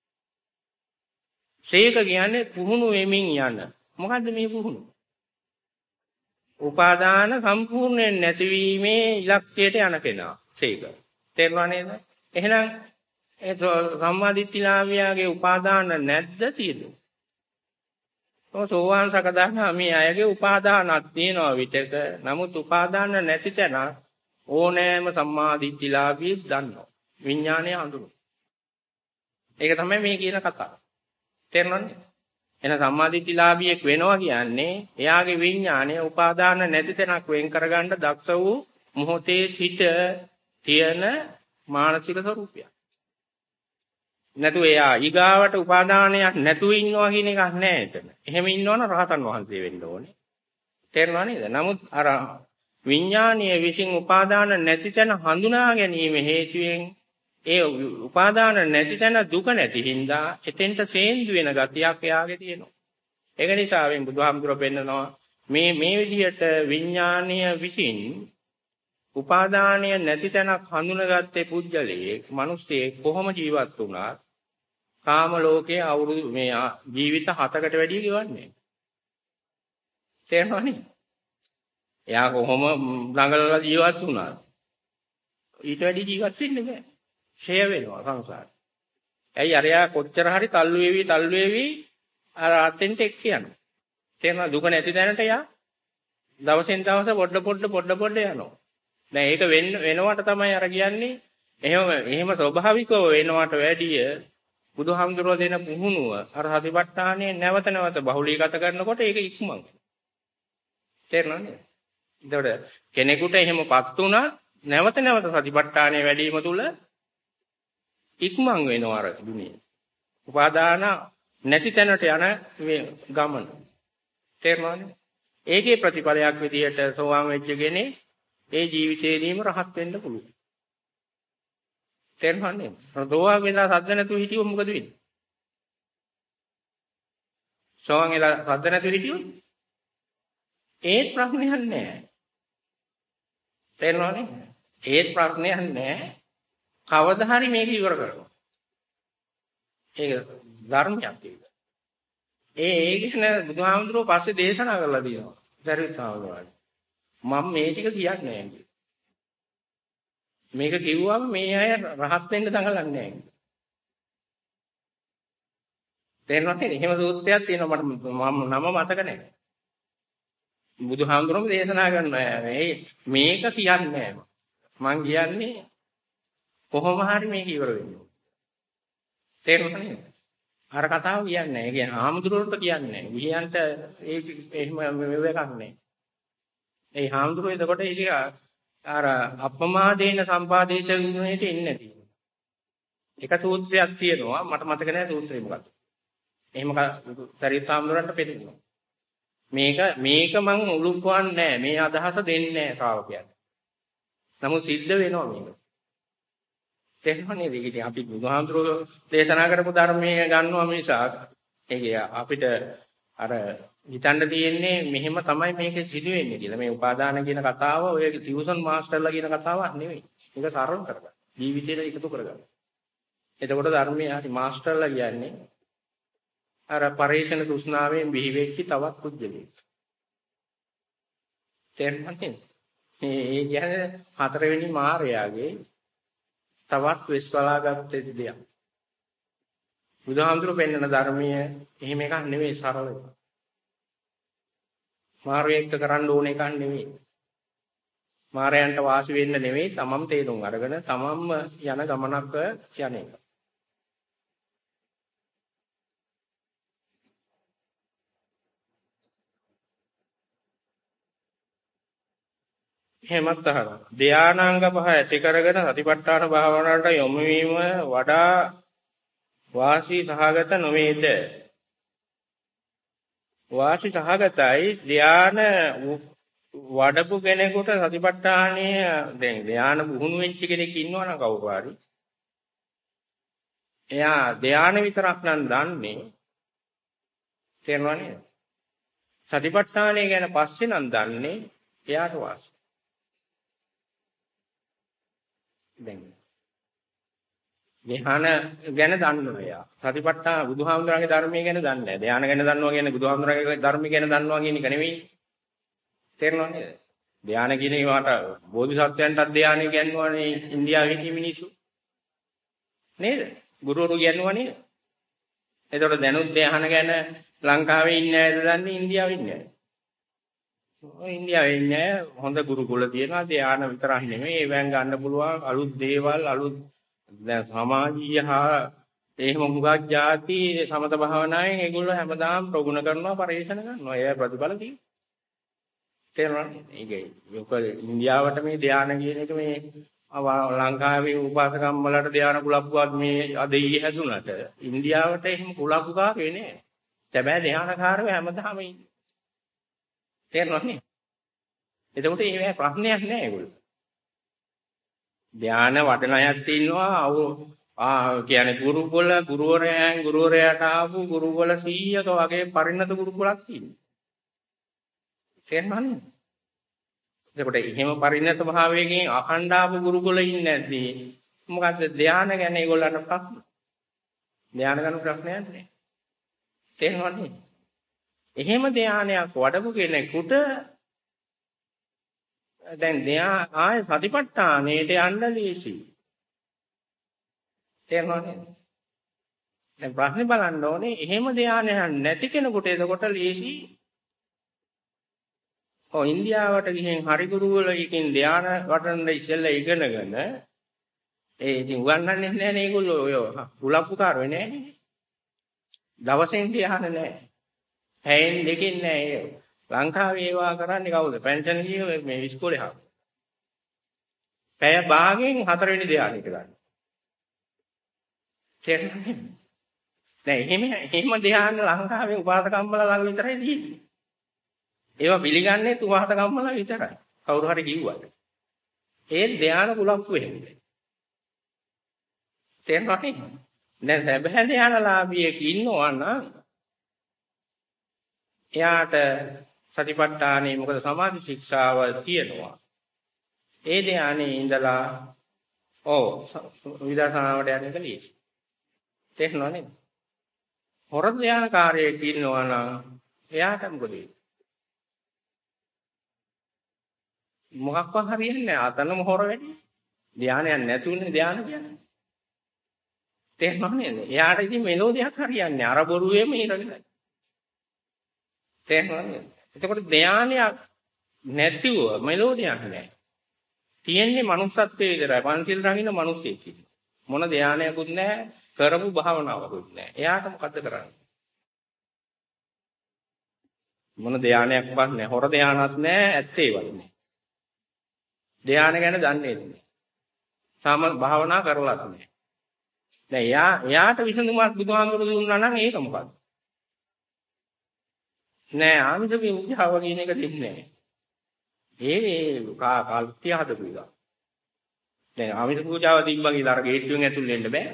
සේක කියන්නේ පුහුණු වෙමින් යන. මොකද්ද මේ පුහුණුව? උපාදාන සම්පූර්ණයෙන් නැතිවීමේ ඉලක්කයට යන කෙනා සේක. තේරුණා නේද? එහෙනම් ඒ සම්මාදිට්ඨිලාභියාගේ උපාදාන නැද්ද තියෙද? සෝවාන් සකදාගාමි අයගේ උපාදානක් තියෙනවා විතක. නමුත් උපාදාන නැති තැන ඕනෑම සම්මාදිට්ඨිලාභී දන්නවා. විඥානය හඳුනනවා. ඒක තමයි මේ කියන කතාව. තේරුණානේ? එන සම්මාදිට්ඨිලාභියෙක් වෙනවා කියන්නේ එයාගේ විඥානය උපාදාන නැති තැනක් වෙන් කරගන්න දක්ෂ වූ මොහොතේ සිට තියෙන මානසික ස්වરૂපයක්. නැතු එයා ඊගාවට උපාදානයක් නැතුව ඉන්නවා කියන එකක් නෑ එතන. එහෙම ඉන්නවනම් රහතන් වහන්සේ වෙන්න ඕනේ. තේරුණා නේද? නමුත් අර විඥානීය විසින් උපාදාන නැති තැන හඳුනා ගැනීම හේතුවෙන් ඒ උපාදාන නැති තැන දුක නැති හින්දා එතෙන්ට සේන්දු වෙන ගතියක් එයාගේ තියෙනවා. ඒක නිසා වෙන් බුදුහාමුදුරුවෝ පෙන්නනවා මේ විදිහට විඥානීය විසින් උපාදානය නැති තැනක් හඳුනාගත්තේ පුජ්‍යලයේ මිනිස්සේ කොහොම ජීවත් වුණා කාම ලෝකයේ අවුරුදු මේ ජීවිත 7කට වැඩිය ගෙවන්නේ. තේරෙනවනේ? එයා කොහොම ළඟලලා ජීවත් වුණා. ඊට වැඩි ජීවත් වෙන්න බෑ. ෂේ වෙනවා සංසාරේ. ඇයි අරයා කොච්චර හරි තල්ලු වේවි අර අතෙන්ට එක්ක යනවා. තේරෙනවද? දුක නැති තැනට යා දවසෙන් දවස පොඩ යනවා. දැන් ඒක වෙනවට තමයි අර කියන්නේ එහෙම ස්වභාවිකව වෙනවට වැඩිය බුදුහාමුදුරුවෝ දෙන පුහුණුව අර හතිපට්ඨානයේ නැවත බහුලීගත කරනකොට ඒක ඉක්මන්. තේරෙනවද? එතකොට කෙනෙකුට එහෙමපත් වුණා නැවත සතිපට්ඨානයේ වැඩිම තුල ඉක්මන් වෙනවා අර දුනිය. උපාදාන නැති තැනට යන මේ ගමන. තේරෙනවද? ඒකේ ප්‍රතිඵලයක් විදිහට සෝවාන් වෙච්ච කෙනේ ඒ ජීවිතේදීම රහත් වෙන්න පුළුවන්. තේරුණානේ? සෝවාන් වෙලා සද්ද නැතුව හිටියොත් මොකද වෙන්නේ? සෝවාන් වෙලා සද්ද නැතුව හිටියොත් ඒත් ප්‍රශ්නයක් නැහැ. තේරුණානේ? ඒත් ප්‍රශ්නයක් නැහැ. කවදා හරි මේක ඉවර කරනවා. ඒක ධර්මයක් ඒක. ඒ ගැන බුදුහාමුදුරුවෝ පස්සේ දේශනා කරලා තියෙනවා. සරියුත් හාමුදුරුවෝ. මම මේ ටික කියන්නේ නැහැ. මේක කිව්වම මේ අය රහත් වෙන්න දඟලන්නේ නැහැ. තේරෙනවද? එහෙම සූත්‍රයක් තියෙනවා මට නම මතක නැහැ. බුදුහාමුදුරුවෝ දේශනා කරනවා මේක කියන්නේ නැහැ. මං කියන්නේ කොහොම හරි මේක ඉවර වෙන්න. තේරුණා නේද? අර කතාව කියන්නේ නැහැ. ඒ කියන්නේ හාමුදුරුවෝට කියන්නේ නැහැ. ගිහියන්ට එහෙම මෙව එකක් නැහැ. ඒ හාමුදුරුවෝ එතකොට ඒක අර අපමාදේන සම්පාදේත විනයට ඉන්නේ නැති. එක සූත්‍රයක් තියෙනවා මට මතක නැහැ සූත්‍රය මොකක්ද. එහෙම සරියුත් හාමුදුරන්ට පෙන්නනවා. මේක මං උලුප්පවන්නේ නැහැ. මේ අදහස දෙන්නේ නැහැ ශ්‍රාවකයන්ට. නමුත් සිද්ධ වෙනවා මේක. තේරෙනවනේ ඉතින් අපි බුදුහාමුදුරුවෝ දේශනා කරපු ධර්මයේ ගන්නවා මිසක් ඒක අපිට අර හිතන්න තියෙන්නේ මෙහෙම තමයි මේක සිදු වෙන්නේ කියලා. මේ උපාදාන කියන කතාව ඔය ටියුෂන් මාස්ටර්ලා කියන කතාවක් නෙවෙයි. මේක සරල කරගන්න. ජීවිතේට එකතු කරගන්න. එතකොට ධර්මයේ හරි මාස්ටර්ලා කියන්නේ අර පරේෂණ තෘෂ්ණාවෙන් බිහිවෙච්ච තවත් පුද්ගලෙක්. තේරුණාද? මේ කියන්නේ හතරවෙනි මාර්යාගේ තවත් වෙස්වලාගත් දෙයක්. බුදුහාමුදුරුවෝ පෙන්වන ධර්මයේ එහෙම එකක් නෙවෙයි සරල එකක්. මාර්යයක්ත කරන්න ඕන එකක් නෙවෙයි. මාර්යයන්ට වාසි වෙන්න නෙවෙයි තමම් තේරුම් අරගෙන තමම්ම යන ගමනක් යන එක. එහෙමත් අහනවා. ධානාංග පහ ඇති කරගෙන සතිපට්ඨාන භාවනාවට යොමු වීම වඩා වාසී සහගත නොවේද? වාසී සහගතයි ධාන වඩපු කෙනෙකුට සතිපට්ඨානය දැන් ධාන පුහුණු වෙච්ච කෙනෙක් ඉන්නවනම් කවුරු හරි එයා ධාන විතරක් නම් දන්නේ තේරෙනවනේ. සතිපට්ඨානය ගැන පස්සේ නම් දන්නේ එයාට වාසි. දැන් ධ්‍යාන ගැන දන්නවා එයා. සතිපට්ඨාන බුදුහාමුදුරන්ගේ ධර්මයේ ගැන දන්නේ නැහැ. ධ්‍යාන ගැන දන්නවා කියන්නේ බුදුහාමුදුරන්ගේ ධර්මයේ ගැන දන්නවා කියන එක නෙවෙයි. තේරෙනවද නේද? ධ්‍යාන කියන ඒවාට බෝධිසත්වයන්ටත් ධ්‍යාන කියනවානේ ඉන්දියාවේ හිටි මිනිස්සු. නේද? ගුරුවරු කියනවා නේද? එතකොට දැනුත් ධ්‍යාන ගැන ලංකාවේ ඉන්නේ නැද්ද දන්නේ ඉන්දියාවේ ඉන්නේ. ඉන්දියාවේ ඉන්නේ හොඳ ගුරුකුල තියෙනවා ධ්‍යාන විතරක් නෙමෙයි ඒවෙන් ගන්න පුළුවන් අලුත් දේවල් අලුත් දැන් සමාජීය හා එහෙම මුගක් ಜಾති සමත භාවනාවෙන් ඒගොල්ලෝ හැමදාම ප්‍රගුණ කරනවා පරිශන කරනවා ඒ ප්‍රතිඵල තියෙනවා තේරෙනවද ඒකයි ඔක ඉන්දියාවට මේ ධ්‍යාන කියන එක මේ ලංකාවේ උපාසකම් වලට ධ්‍යාන කුලප්පුවක් මේ අද ඊයේ හැදුනට ඉන්දියාවට එහෙම කුලප්පුකාර වෙන්නේ නැහැ හැබැයි ධ්‍යානකාරයෝ හැමදාම ඉන්නේ තේරෙනවද? එතකොට මේ ප්‍රශ්නයක් නෑ ඒගොල්ලෝ. ධාන වඩන අයත් ඉන්නවා. කියන්නේ ගුරුවරයාට ආපු ගුරුකුල 100ක වගේ පරිණත ගුරුකුලක් තියෙනවා. තේරෙනවද? එතකොට එහෙම පරිණත භාවයෙන් අඛණ්ඩ ආපු ගුරුකුල ඉන්නේ නැද්දී? මොකද්ද ධාන ගැන ඒගොල්ලන්ට ප්‍රශ්න? ධාන ගැන ප්‍රශ්නයක් නෑ. තේරෙනවද? එහෙම ධානයක් වඩපු කෙනෙකුට දැන් ආය සතිපට්ඨානෙට යන්න ලීසි. තේරෙනවද? දැන් ප්‍රශ්නේ බලන්න ඕනේ එහෙම ධානයක් නැති කෙනෙකුට එතකොට ලීසි. ඉන්දියාවට ගිහින් හරි ගුරුවරයෙක්ගෙන් ධාන වඩන්න ඉස්සෙල්ලා ඉගෙනගෙන ඉතින් උගන්වන්නේ නැහැ නේ ඒගොල්ලෝ ඔය කුලප්පුකාර වෙන්නේ නැහැ. දවසෙන් ධාන නැහැ. හැයෙන් දෙකින් නෑ ලංකාවේ ඒවා කරන්නේ කවුද? පෙන්ෂන් ගිය මේ ඉස්කෝලේ හා. පැය භාගයෙන් 4 වෙනි ධ්‍යානෙට ගන්න. තේරෙනවද? දැන් එහෙම ධ්‍යාන ලංකාවේ උපාසකම්මල ළඟ විතරයි තියෙන්නේ. ඒවා පිළිගන්නේ උපාසකම්මල විතරයි. කවුරු හරි කිව්වද? ඒ ධ්‍යාන කුලප්පු වෙන්නේ. තේරෙනවද? දැන් සැබෑ ධ්‍යානලාභියෙක් ඉන්නවා නම් එයාට සතිපට්ඨානෙ මොකද සමාධි ශික්ෂාව තියෙනවා. ඒ ධානයේ ඉඳලා විදර්ශනාවට යන එක ලීසි. තේරෙනව නේද? හොර ධානකාරයෙක් ඉන්නවා නම් එයාට මොකද වෙන්නේ? මොකක්වත් හරියන්නේ නැහැ. අතනම හොර වැඩි. ධානයක් නැතුනේ ධාන කියන්නේ. තේරුණා නේද? එයාට ඉතින් මෙලෝදියක් හරියන්නේ අර බොරුවේම ඉරවිලයි. තේරුණා නේද? එතකොට ධානයක් නැතිව මෙලෝදියක් නැහැ. තියෙන්නේ manussත්වයේ විතරයි. පන්සිල් රකින්න මිනිස්සෙක් ඉන්නේ. මොන ධානයක්වත් නැහැ. කරපු භාවනාවකුත් නැහැ. එයාට මොකද්ද කරන්නේ? මොන ධානයක්වත් නැහැ. හොර ධානයක් නැහැ. ඇත්තේවත් නැහැ. ධානය ගැන දන්නේ නැහැ. සාම භාවනා කරලත් නැහැ. දැන් එයාට විසඳුමක් බුදුහාමුදුරු දුන්නා නම් ඒක මොකද්ද? නෑ ආමිෂ පූජාව කියන එක දෙන්නේ නැහැ. ඒ කල්පිය හදපු එක. දැන් ආමිෂ පූජාව තිබ්බා කියලා අර ගේට්ටුවෙන් ඇතුල් වෙන්න බෑ.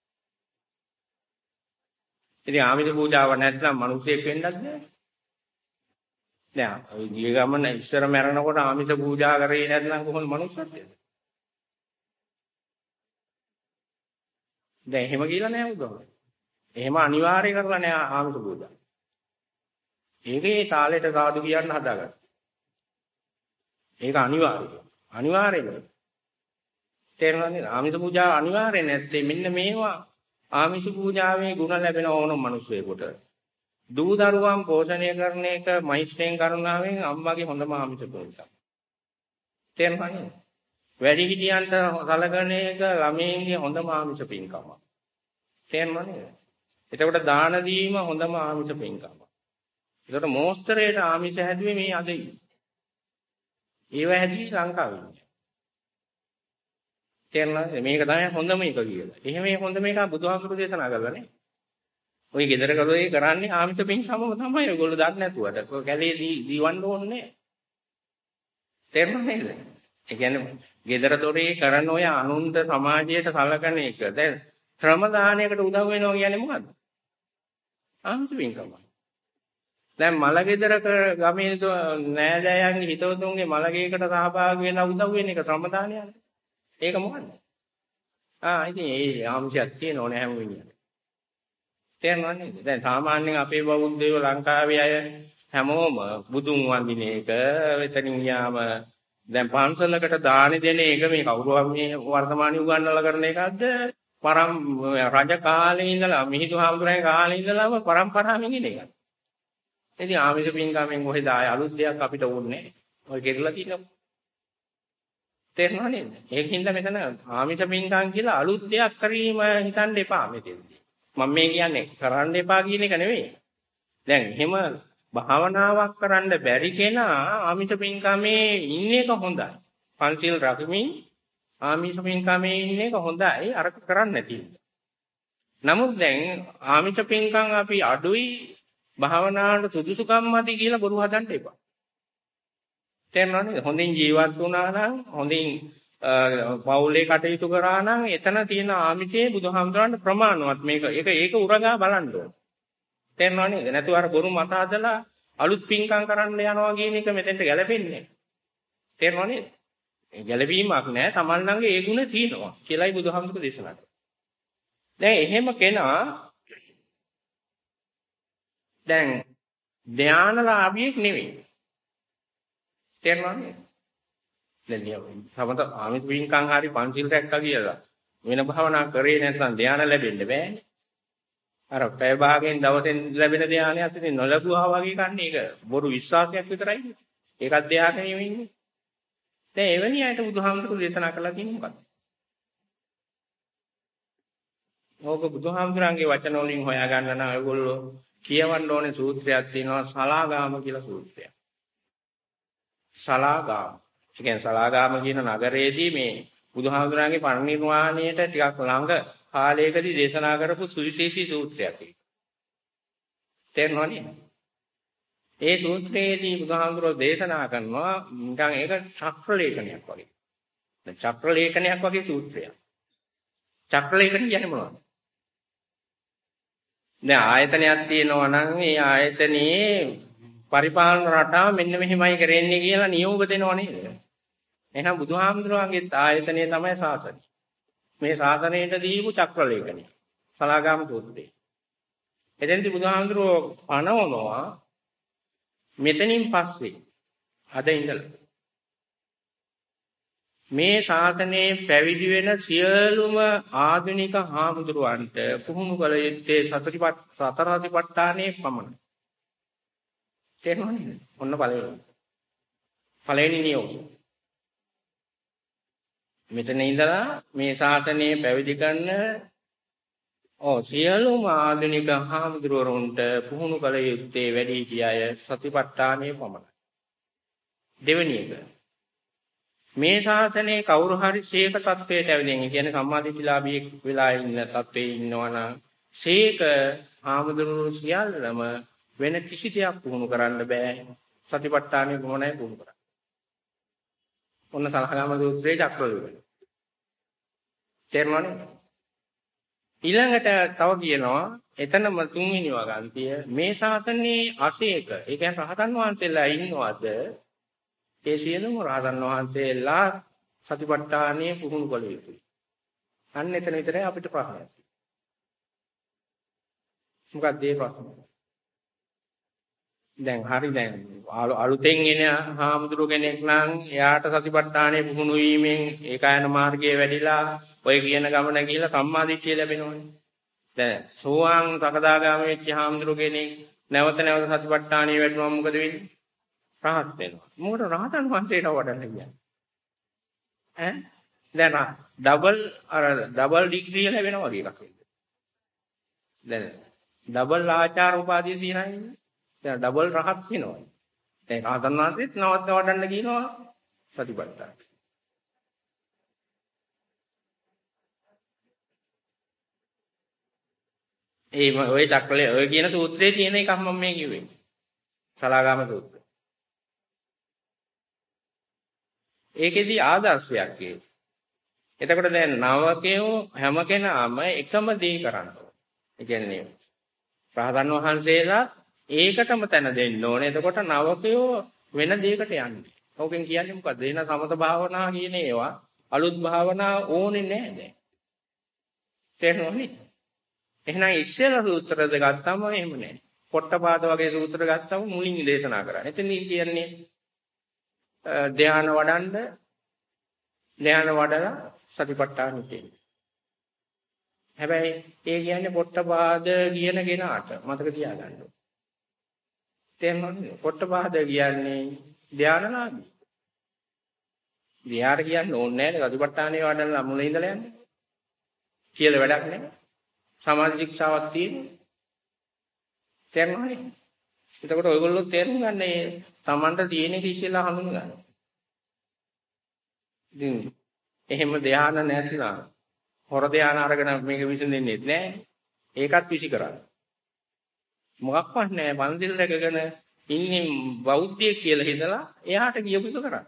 ඉතින් ආමිෂ පූජාව නැත්නම් මිනිස්සෙක් වෙන්නත් බෑ. දැන් ඔය ගිය ගමන ඉස්සර මැරෙනකොට ආමිෂ පූජා කරේ නැත්නම් කොහොමද මනුස්සත් වෙන්නේ? දැන් එහෙම කියලා නෑ බුදුහාම. එහෙම අනිවාර්ය කරලා නෑ ආමිෂ පූජා. ඒකේ තාලෙට සාදු කියන්න හදාගත්තා. ඒක අනිවාර්යයි. අනිවාර්යයි. තේරෙනවද? ආමිෂ පූජා අනිවාර්ය නැත්තේ මෙන්න මේවා ආමිෂ පූජාවේ ගුණ ලැබෙන ඕනම මිනිස්සෙකුට. දූ දරුවන් පෝෂණය කරන එක මෛත්‍රියෙන් කරුණාවෙන් අම්මගේ හොඳම ආමිෂ පූජා. තේරෙනවද? වැඩි හිටියන්ට සලකන එක ළමයින්ගේ හොඳම ආමිෂ පින්කම. තේරෙනවද? එතකොට දාන දීම හොඳම ආමිෂ පින්කම. ඒකට මෝස්තරයට ආමිෂ හැදුවේ මේ අදයි. ඒව හැදුවේ ලංකාවේ. තේරෙනවද? මේක තමයි හොඳම එක කියලා. එහෙම මේ හොඳ මේක බුදුහාමුදුරු දේශනා කරලා නේ. ඔය ගෙදර කරේ කරන්නේ ආමිෂ පින්කමම තමයි. ඔයගොල්ලෝ දන්නේ නැතුවට. කැලේ දීවන්න ඕනේ නැහැ. තේරුණා නේද? ඒ කියන්නේ ගෙදර දොරේ කරන ඔය අනුන්ට සමාජයට සලකන එක. දැන් ශ්‍රම දානයකට උදව් වෙනවා කියන්නේ මොකද්ද? ආමිෂ පින්කම. දැන් මලගෙදරක ගමේ නෑදෑයන්ගේ හිතවතුන්ගේ මලගේකට සහභාගී වෙලා උදව් වෙන එක ශ්‍රම දානයනේ. ඒක මොකද්ද? ඉතින් ඒ ආමිෂයක් තියෙන ඕනේ හැම වෙලෙම. තේරෙනවද නේද? දැන් සාමාන්‍යයෙන් අපේ බෞද්ධයෝ ලංකාවේ අය හැමෝම බුදුන් වඳින එක එතනින් යාම දැන් පන්සලකට දාන දෙන එක මේ කවුරුහම මේ වර්තමානයේ උගන්වලා කරන එකක්ද? රජ කාලේ ඉඳලා මිහිඳු හාමුදුරන්ගේ කාලේ ඉඳලාම පරම්පරාවෙන් එන එකක්. ඉතින් ආමිෂ පින්කමෙන් කොහෙද ආය අලුත් දෙයක් අපිට ඕනේ. ඔය කෙරලා තියෙනවා. තේරෙනව නේද? ඒකින්ද මෙතන ආමිෂ පින්කම් කියලා අලුත් දෙයක් කිරීම හිතන්න එපා මෙතෙන්දී. මම මේ කියන්නේ කරන්න එපා කියන එක නෙවෙයි. දැන් එහෙම භාවනාවක් කරන්න බැරි කෙනා ආමිෂ පින්කමේ ඉන්න එක හොඳයි. පන්සිල් රකිමින් ආමිෂ පින්කමේ ඉන්න එක හොඳයි. අරක කරන්න නැති. නමුත් දැන් ආමිෂ පින්කම් අපි අඩුයි භාවනාවට සුදුසුකම් ඇති කියලා බොරු හදන්න එපා. තේරෙනවද නේද? හොඳින් ජීවත් වුණා නම් හොඳින් පවුලේ කටයුතු කරා නම් එතන තියෙන ආමිෂයේ බුදුහාමුදුරන්ට ප්‍රමාණවත් මේක ඒක උරගා බලන්න ඕන. තේරෙනව නේද? නැතුව අර බොරු මත හදලා අලුත් පින්කම් කරන්න යනවා කියන එක මෙතෙන්ට ගැලපෙන්නේ නැහැ. තේරෙනව නේද? ඒ ගැලවීමක් නැහැ. Taman ළඟ ඒ ගුණ තියෙනවා කියලායි බුදුහාමුදුරු දේශනා කළේ. දැන් එහෙම කෙනා දැන් ධානලාභියෙක් නෙවෙයි. තේරෙනව නේද? දැන් සමත ආමිෂ පින්කම් හරි පන්සිල් රැක්කා කියලා වෙන භාවනා කරේ නැත්නම් ධාන ලැබෙන්න බෑනේ. අර පැය භාගයෙන් දවසෙන් ලැබෙන ධානයත් ඉතින් නොලැබුවා වගේ කන්නේ ඒක බොරු විශ්වාසයක් විතරයි. ඒකත් ධානය නෙවෙයිනේ. දැන් එවැනි අයට බුදුහාමුදුරු දේශනා කළා කියන්නේ මොකක්ද? ඕක බුදුහාමුදුරන්ගේ වචන වලින් හොයාගන්න නම් ඔයගොල්ලෝ කියවන්න ඕනේ සූත්‍රයක් තියෙනවා සලාගාම කියලා සූත්‍රයක්. සලාගාම. ඒ කියන්නේ සලාගාම කියන නගරයේදී මේ බුදුහාමුදුරන්ගේ පරිනිර්වාණයට ටිකක් ළඟ කාලයකදී දේශනා කරපු සුවිශේෂී සූත්‍රයක් ඒක. තේරුණානේ? ඒ සූත්‍රයේදී බුදුහාමුදුරෝ දේශනා කරනවා නිකන් ඒක චක්‍ර ලේඛනයක් වගේ. දැන් චක්‍ර ලේඛනයක් වගේ සූත්‍රයක්. චක්‍ර ලේඛන කියන්නේ මොනවද? දැන් ආයතනයක් තියෙනවා නම් ඒ ආයතනයේ පරිපාලන රටාව මෙන්න මෙහෙමයි කරන්නේ කියලා නියෝග දෙනව නේද? එහෙනම් බුදුහාමුදුරන්ගේ ආයතනය තමයි ශාසනය. මේ ශාසනයට දීපු චක්‍ර ලේඛනය. සලාගාම සූත්‍රය. එතෙන්දී බුදුහාමුදුරුවෝ පනවනවා මෙතනින් පස්සේ අද ඉඳලා මේ ශාසනයේ පැවිදි වෙන සියලුම ආධුනික හාමුදුරුවන්ට පුහුණු කළ යුත්තේ සතර සතිපට්ඨානයේ පමණයි. තේරුණාද? ඔන්න පළවෙනි නියෝගය. මෙතන ඉඳලා මේ ශාසනයේ පැවිදි කරන සියලුම ආධුනික හාමුදුරුවරුන්ට පුහුණු කළ යුත්තේ වැඩි හිටියය සතිපට්ඨානයේ පමණයි. දෙවෙනි එක මේ ශාසනයේ කවුරු හරි සීක තත්වයට ඇවිදින්න කියන්නේ සම්මාදිට්ඨිලාභී වෙලා ඉන්න තත්වයේ ඉන්නවනම් සීක හාමුදුරුවෝ සියල්ලම වෙන කිසි දෙයක් පුහුණු කරන්න බෑ. සතිපට්ඨානයේ මොනයි පුහුණු කරන්නේ. ඔන්න සලහගම සූත්‍රයේ චක්‍රවේද. තේරුණානේ? ඊළඟට තව කියනවා එතනම තුන්වෙනි වගන්තිය මේ ශාසනයේ අසීක ඒ කියන්නේ රහතන් වහන්සේලා ඉන්නවද? ඒ සියලුම රහතන් වහන්සේලා සතිපට්ඨානයේ පුහුණු කළ යුතුයි. අන්න එතන විතරයි අපිට ප්‍රශ්නයක්. මොකක්ද ඒ ප්‍රශ්නේ? දැන් අලුතෙන් එන හාමුදුරු කෙනෙක් නම් එයාට සතිපට්ඨානයේ පුහුණු වීමෙන් ඒකායන මාර්ගයේ වැඩිලා ඔය කියන ගමන ගිහිලා සම්මාදිට්ඨිය ලැබෙනවනේ. දැන් සෝවාන් සකදාගාමී වෙච්ච හාමුදුරු කෙනෙක් නැවත සතිපට්ඨානයේ වැඩිවම මොකද වෙන්නේ? රහත් වෙනවා. මොකද රහතන් වහන්සේට වඩන්න කියන්නේ. දැන් ඩබල් ඩිග්‍රී ලැබෙනවා වගේ එකක් වෙන්නේ. දැන් ඩබල් ආචාර උපාධිය තියෙනයි. දැන් ඩබල් රහත් වෙනවා. දැන් රහතන් වහන්සේත් නවත් වඩන්න කියනවා සතිපට්ඨාන. ඔය චක්‍රලේ ඔය කියන සූත්‍රයේ තියෙන එකක් මම මේ කිව්වේ. සලාගාම සූත්‍රය. ඒකෙදි ආදර්ශයක් ඒ. එතකොට දැන් නවකයෝ හැම කෙනාම එකම දේ කරනවා. ඒ කියන්නේ රහතන් වහන්සේලා ඒකටම තැන දෙන්න ඕනේ. එතකොට නවකයෝ වෙන දෙයකට යන්නේ. ඕකෙන් කියන්නේ මොකද්ද? එන සමත භාවනා කියන ඒවා අලුත් භාවනා ඕනේ නෑ දැන්. තේරෙනවද? එහෙනම් ඉස්සෙල්ලා සූත්‍රද ගත්තම එහෙම නෑ. පොට්ටපාද වගේ සූත්‍ර ගත්තම මුලින් දේශනා කරන්නේ. එතන කියන්නේ ධ්‍යාන වඩලා සතිපට්ඨාන කියන්නේ. හැබැයි ඒ කියන්නේ පොට්ටපාද කියන කෙනාට මතක තියාගන්න ඕනේ. තේරුණාද? පොට්ටපාද කියන්නේ ධ්‍යානලාභී. ධ්‍යාන කියන්නේ ඕනේ නැහැ සතිපට්ඨානේ වඩලා මුලින් ඉඳලා යන්නේ. කියලා වැඩක් නැහැ. සමාධි ශික්ෂාවක් තියෙන්නේ. තේරුණාද? එතකොට ඔයගොල්ලෝ තේරුම් ගන්න මේ Tamanට තියෙන එක ඉස්සෙල්ලා හඳුන ගන්න. ඉතින් එහෙම ධ්‍යාන නැතිනම් හොර ධ්‍යාන අරගෙන මේක විසඳෙන්නේ නැහැ. ඒකත් විසි කරන්න. මොකක්වත් නැහැ. පන්තිල් රැකගෙන ඉන්නේ බෞද්ධයෙක් කියලා හිතලා එයාට කියපු එක කරන්න.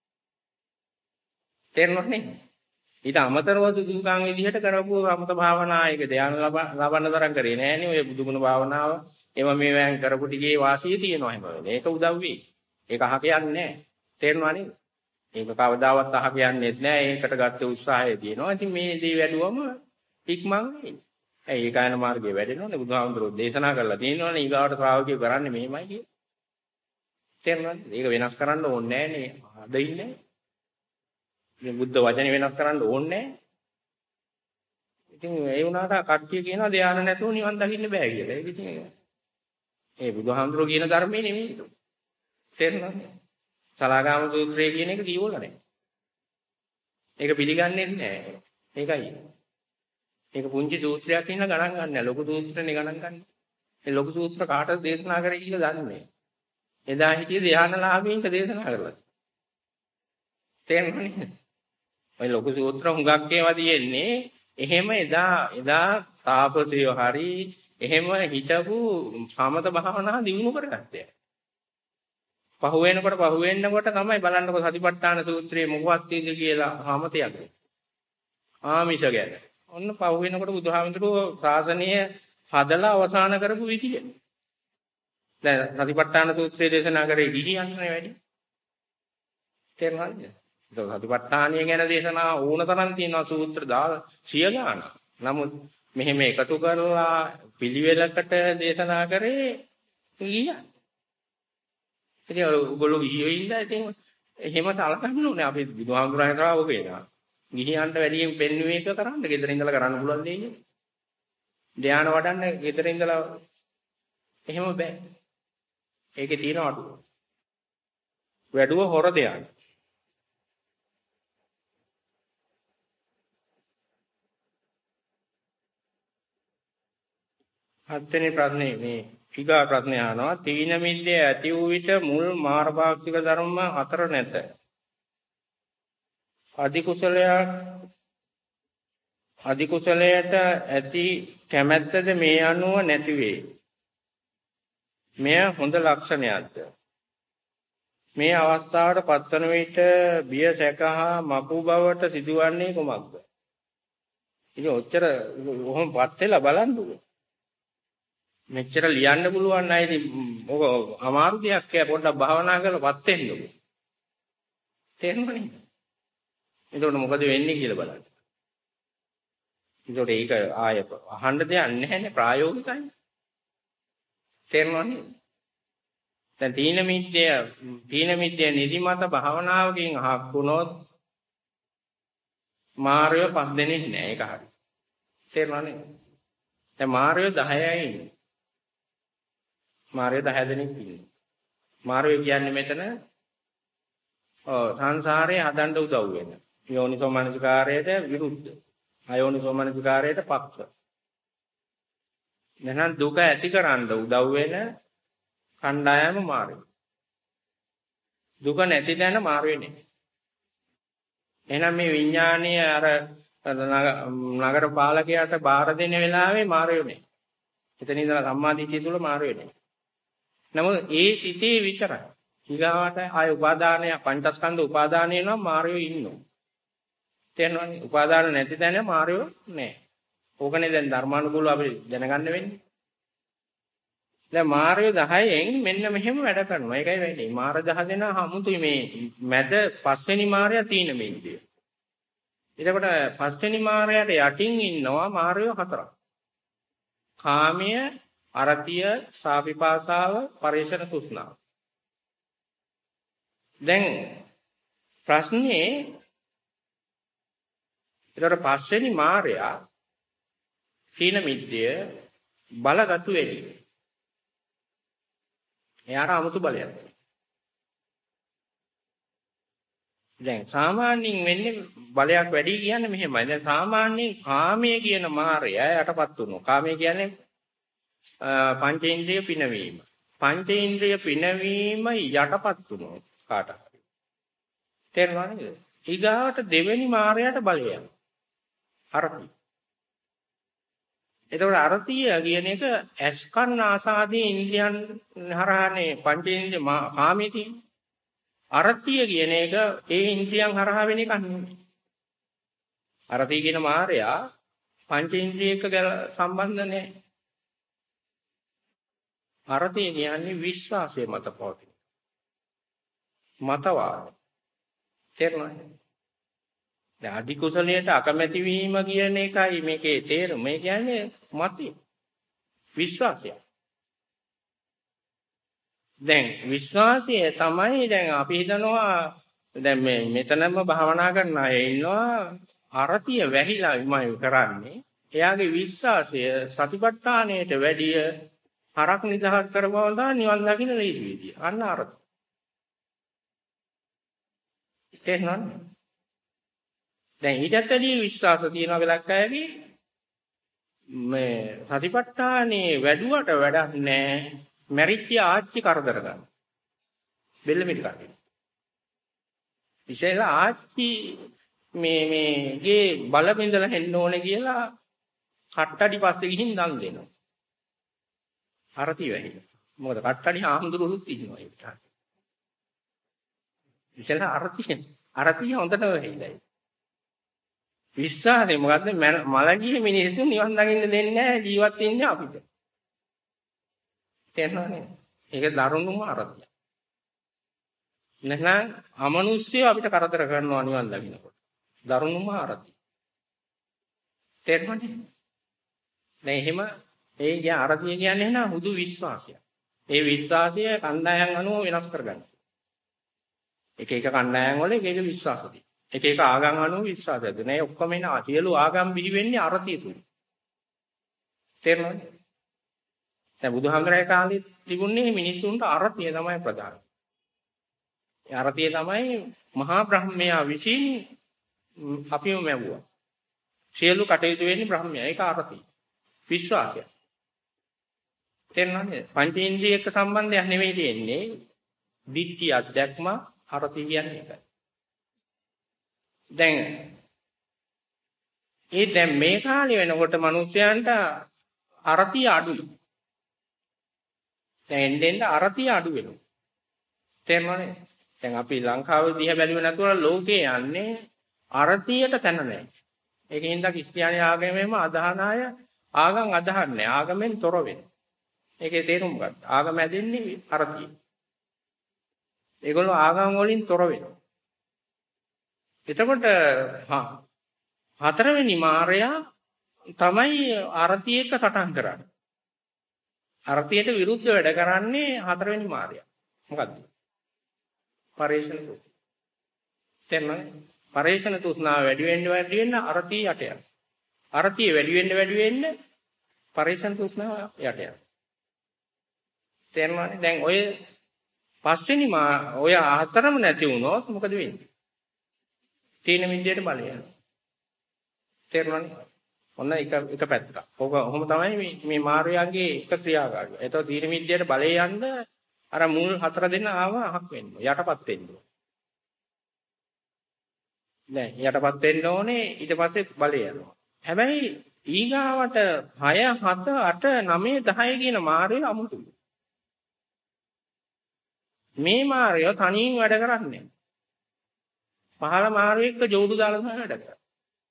තේරෙනවද නේ? ඊට අමතරව සුදුසුකම් විදිහට කරපුව සමත භාවනා ඒක ධ්‍යාන ලබන්න තරම් කරේ නෑනේ. ඔය බුදුගුණ භාවනාව එම මේවෙන් කරපු ටිකේ වාසිය තියෙනවා හැම වෙලේ. ඒක උදව් වෙයි. ඒක අහ කියන්නේ නෑ. තේරෙනව නේද? ඒක කවදාවත් අහ කියන්නේත් නෑ. ඒකට ගත්ත උත්සාහය තියෙනවා. ඉතින් මේ දේ වැඩුවම ඉක්මන් වෙයි. ඇයි ඒකායන මාර්ගයේ වැඩෙනවනේ බුදුහාමුදුරුවෝ දේශනා කරලා තියෙනවනේ ඊගාවට ශ්‍රාවකයෝ කරන්නේ මෙහෙමයි කියලා. තේරෙනවද? ඒක වෙනස් කරන්න ඕනේ නෑනේ. අද ඉන්නේ. මේ බුද්ධ වචනේ වෙනස් කරන්න ඕනේ නෑ. ඉතින් ඒ වුණාට කට්ටිය කියනවා ධානය නැතුව නිවන් දකින්න බෑ කියලා. ඒක ඉතින් ඒ බුදුහාමුදුරුවෝ කියන ධර්මයේ නෙමෙයි. තේරෙනවද? සලාගාම සූත්‍රය කියන එක කියවල නැහැ. ඒක පිළිගන්නේ නැහැ. ඒකයි. ඒක පුංචි සූත්‍රයක් ඉන්න ගණන් ගන්න නැහැ. ලොකු සූත්‍රනේ ගණන් ගන්න. ඒ ලොකු සූත්‍ර කාටද දේශනා කරේ කියලා දන්නේ නැහැ. එදා හිටියේ ධානලාභීන්ට දේශනා කරලා. තේරෙනවද? ඔය ලොකු සූත්‍ර හුඟක් ඒවා තියෙන්නේ එහෙම එදා තාපසයෝ හරි එහෙම හිටපු සමත භාවනා දිනු කරගත්තේ. පහු වෙනකොට තමයි බලන්නකො සතිපට්ඨාන සූත්‍රයේ මොකක්ද තියෙද කියලා සමතයක්. ආමිෂ ගැන. ඔන්න පහු වෙනකොට බුදුහාමුදුරුවෝ ශාසනය හදලා අවසන් කරපු විදිය. දැන් සතිපට්ඨාන සූත්‍රය දේශනා කරේ ගිහියන්නේ වැඩි. තේරුණාද? ඒක සතිපට්ඨානිය ගැන දේශනා ඕන තරම් තියෙනවා සූත්‍ර 100 ගානක්. නමුත් මෙහෙම එකතු කරලා පිළිවෙලකට දේශනා කරේ ගියා. ඉතින් ඔයගොල්ලෝ ගිහියෝ ඉඳලා ඉතින් එහෙම සලකන්න ඕනේ. අපි බුදුහාමුදුරන් කරා ඔක වෙනවා. ගිහියන්ට වැඩියෙන් පෙන්වුවේ එක කරන්න. ගෙදර ඉඳලා කරන්න පුළුවන් දෙයක්. ධානය වඩන්න ගෙදර ඉඳලා එහෙම බෑ. ඒකේ තියෙන අඩුව. වැඩුව හොර ධානය. හත්වෙනි ප්‍රශ්නේ මේ ඊගා ප්‍රශ්නය අහනවා තීන මිද්දේ ඇති වූ විට මුල් මාර්ගාක්ෂික ධර්ම හතර නැත. අධි කුසලයට ඇති කැමැත්තද මේ අනුව නැති වේ. මෙය හොඳ ලක්ෂණයක්ද? මේ අවස්ථාවට පත්වන විට බිය සැකහා මකු බවට සිදුවන්නේ කුමක්ද? ඉතින් ඔච්චර කොහොමපත් වෙලා බලන්නකෝ. මෙච්චර ලියන්න පුළුවන් නෑ ඉතින් ඔක අමාරු දෙයක් කිය පොඩ්ඩක් භාවනා කරලාපත් වෙන්නකෝ. තේරුණානේ? එතකොට මොකද වෙන්නේ කියලා බලන්න. එතකොට ඒක ආය අහන්න දෙයක් නැහැනේ ප්‍රායෝගිකයි. තේරුණානේ? දැන් තීන මිද්දේ නිදිමත භාවනාවකින් අහක් වුණොත් මාර්ය 5 දෙනෙක් නෑ ඒක හරි. තේරුණානේ? දැන් මාර්ය 10යි ඉන්නේ. මාර්ය 10 දෙනෙක් ඉන්නේ. මාර්ය කියන්නේ මෙතන සංසාරේ හදන්න උදව් වෙන. යෝනිසෝ මනසිකාරයට විරුද්ධ. අයෝනිසෝ මනසිකාරයට පක්ෂ. නැත්නම් දුක ඇති කරන්න උදව් වෙන කණ්ඩායම මාර්ය. දුක නැති තැන මාර්ය නෙමෙයි. එහෙනම් මේ විඥානීය අර නගර පාලකයාට බාර දෙන වෙලාවේ මාර්ය නෙමෙයි. එතන ඉඳලා සම්මාදිටිය තුල මාර්ය නෙමෙයි. නමුත් ඒ සිතේ විතරයි. ඊගාවට ආය උපාදානය පංචස්කන්ධ උපාදානය නම් මාර්යෝ ඉන්නවා. තේරෙනවනේ? උපාදාන නැති තැන මාර්යෝ නැහැ. ඕකනේ දැන් ධර්මානුකූලව අපි දැනගන්න වෙන්නේ. දැන් මාර්යෝ 10න් මෙන්න මෙහෙම වැඩ කරනවා. ඒකයි වෙන්නේ. මාර්ය 10 දෙනා හමුතුයි මේ මැද පස්වෙනි මාර්යා තීන මිද්දේ. එතකොට පස්වෙනි මාර්යාට යටින් ඉන්නවා මාර්යෝ 4ක්. කාමය, අරතිය, සාපිපාසාව, පරේෂණ තෘෂ්ණාව. දැන් ප්‍රශ්නේ ඊට පස්වෙනි මාර්යා තීන මිද්දය බලගතු වෙලි. එයාට 아무තු බලයක්. දැන් සාමාන්‍යයෙන් වෙන්නේ බලයක් වැඩි කියන්නේ මෙහෙමයි. දැන් සාමාන්‍යයෙන් කාමයේ කියන මාර්යා යටපත් වුණා. කාමයේ කියන්නේ පංචේන්ද්‍රිය පිනවීම. පංචේන්ද්‍රිය පිනවීම යටපත් වුණා කාට හරි. තේරුණා නේද? ඊගාවට දෙවෙනි මාර්යාට බලය යනවා. අරතිය. එතකොට අරතිය කියන එක ඇස්කන් ආසාදී ඉන්ද්‍රියන් හරහානේ පංචේන්ද්‍රිය කාමයේ තියෙන. අරතිය කියන එක ඒ ඉන්ද්‍රියන් හරහා වෙන එකක් නෙමෙයි. අරතිය කියන මාර්යා පංචේන්ද්‍රියක සම්බන්ධ නැහැ. අරතිය කියන්නේ විශ්වාසය මත පවතින. මතවාද. තේරුණාද? දැන් අධි කුසලයට අකමැති වීම කියන එකයි මේකේ තේරුම. මේ කියන්නේ මතය. විශ්වාසය. දැන් විශ්වාසය තමයි දැන් අපි හිතනවා දැන් මේ මෙතනම භාවනා කරන අය ඉන්නවා අරතිය වැහිලාමයි කරන්නේ. එයාගේ විශ්වාසය සතිපට්ඨානයට වැඩිය හරක් නිදහස් කරපුවම තමයි නිවන් දකින්න ලේසි විදිය. අන්න අරතිය. තේරුණාද? දැන් ඊටත් වැඩි විශ්වාස තියන වෙලක් අයගේ මේ සතිපට්ඨානේ වැඩුවට වැඩක් නැහැ. මැරිච්ච ආච්චි කරදර ගන්න. බෙල්ල මිට ගන්න. ඉතින් ආච්චි මේගේ බල බින්දලා හෙන්න ඕනේ කියලා කට්ටඩි පස්සේ ගිහින් දන් දෙනවා. අරතිය වෙහිලා. මොකද කට්ටඩි ආම්දුරුත් ඉන්නවා ඒකට. ඉතින් අරතිය හොඳට වෙහිලා. විශ්වාසය මොකද්ද? මලගිය මිනිස්සු නිවන් දකින්න දෙන්නේ නැහැ ජීවත් වෙන්නේ අපිට. තේරෙනවනේ? ඒක දරුණුම අරතිය. නැත්නම් අමනුෂ්‍යය අපිට කරදර කරනවා නිවන් දකින්නකොට. දරුණුම අරතිය. තේරෙනවනේ? දැන් එහෙම ඒ අරතිය කියන්නේ නේද හුදු විශ්වාසය. ඒ විශ්වාසය කණ්ඩායම් අනුව වෙනස් කරගන්න. එක එක කණ්ඩායම් වල එක එක විශ්වාස තියෙනවා. එක එක ආගම් අනුව විශ්වාසය දෙන. ඒ ඔක්කොම එන සියලු ආගම් බිහි වෙන්නේ අරතිය තුල. තේරෙනවද? දැන් බුදුහාමරේ කාලේ තිබුණේ මිනිසුන්ට අරතිය තමයි ප්‍රධාන. ඒ අරතිය තමයි මහා බ්‍රහ්මයා විසින් අපිව මැවුවා. සියලු කටයුතු වෙන්නේ බ්‍රහ්මයා. ඒක අරතිය. විශ්වාසය. තේරෙනවද? පංචේන්ද්‍රිය එක්ක සම්බන්ධයක් නෙවෙයි තියෙන්නේ. දිට්ඨි අධ්‍යාත්ම අරතිය කියන්නේ ඒකයි. දැන් මේ කාලේ වෙනකොට මිනිස්යන්ට අරතිය අඩුයි. දැන් එන්න අරතිය අඩු වෙනවා. තේරෙනවද? දැන් අපි ලංකාවේ දිහා බැලුවේ නැතුව ලෝකේ යන්නේ අරතියට තැන නැහැ. ඒකින්ද ක්‍රිස්තියානි ආගමේම අදහන අය ආගම් අදහන්නේ ආගමෙන් තොර වෙන. ඒකේ තේරුම ගන්න. ආගම හැදෙන්නේ අරතිය. ඒගොල්ලෝ ආගම් වලින් තොර වෙනවා. එතකොට හතරවෙනි මාරයා තමයි අරතිය එක්ක සටන් කරන්නේ. අරතියට විරුද්ධ වැඩ කරන්නේ හතරවෙනි මාරයා. මොකද්ද? පරේෂණ තෘෂ්ණාව. තේරුණාද? පරේෂණ තෘෂ්ණාව වැඩි වෙන්න අරතිය යට යනවා. අරතිය වැඩි වෙන්න පරේෂණ තෘෂ්ණාව යට යනවා. තේරුණාද? දැන් ඔය පස්වෙනි ඔය හතරම නැති වුණොත් මොකද වෙන්නේ? තීන මිද්දේට බලය යනවා. තේරුණාද? ඔන්න එක පැත්තක්. ඔහොම තමයි මේ මාර්යාගේ එක ක්‍රියාකාරය. ඒතකොට තීන මිද්දේට බලය යන්න අර මුල් හතර දෙන ආව අහක් වෙන්න. යටපත් වෙන්න. දැන් යටපත් වෙන්න ඕනේ ඊට පස්සේ බලය යනවා. හැබැයි ඊගාවට 6 7 8 9 10 කියන මාර්යය අමුතුයි. මේ මාර්යය තනියෙන් වැඩ කරන්නේ. පහළ මාර්යයක ජෝඩු දාලා තමයි වැඩ කරන්නේ.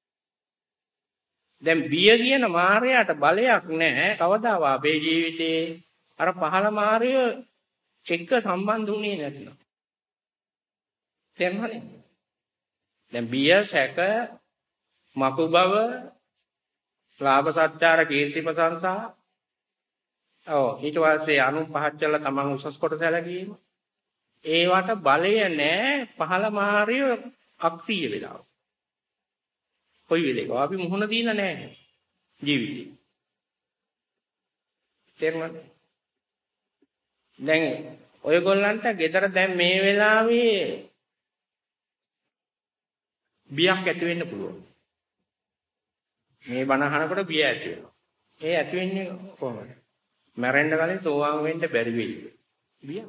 දැන් බිය කියන මාර්යයට බලයක් නැහැ. කවදාවත් අපේ ජීවිතේ අර පහළ මාර්යය එක්ක සම්බන්ධ වුණේ නැතිනම්. තේරුණානේ? දැන් බිය සැක මකු බව ලාභ සත්‍යාර කීර්ති ප්‍රශංසා ඊට පස්සේ අනු පහච්චලා තමන් උසස් කොට සැලකීම ඒවට බලය නැහැ පහළ මාර්ය අක්‍රීය වෙලාව. කොයි වෙලේක අපි මුහුණ දීලා නැහැ ජීවිතේ. තේරුණාද? දැන් ඔයගොල්ලන්ට ගෙදර දැන් මේ වෙලාවේ බියක් ඇති වෙන්න පුළුවන්. මේ බණ අහනකොට බිය ඇති වෙනවා. ඒ ඇති වෙන්නේ කොහොමද? මැරෙන්න කලින් සෝවාන් වෙන්න බැරි වෙයි. බිය.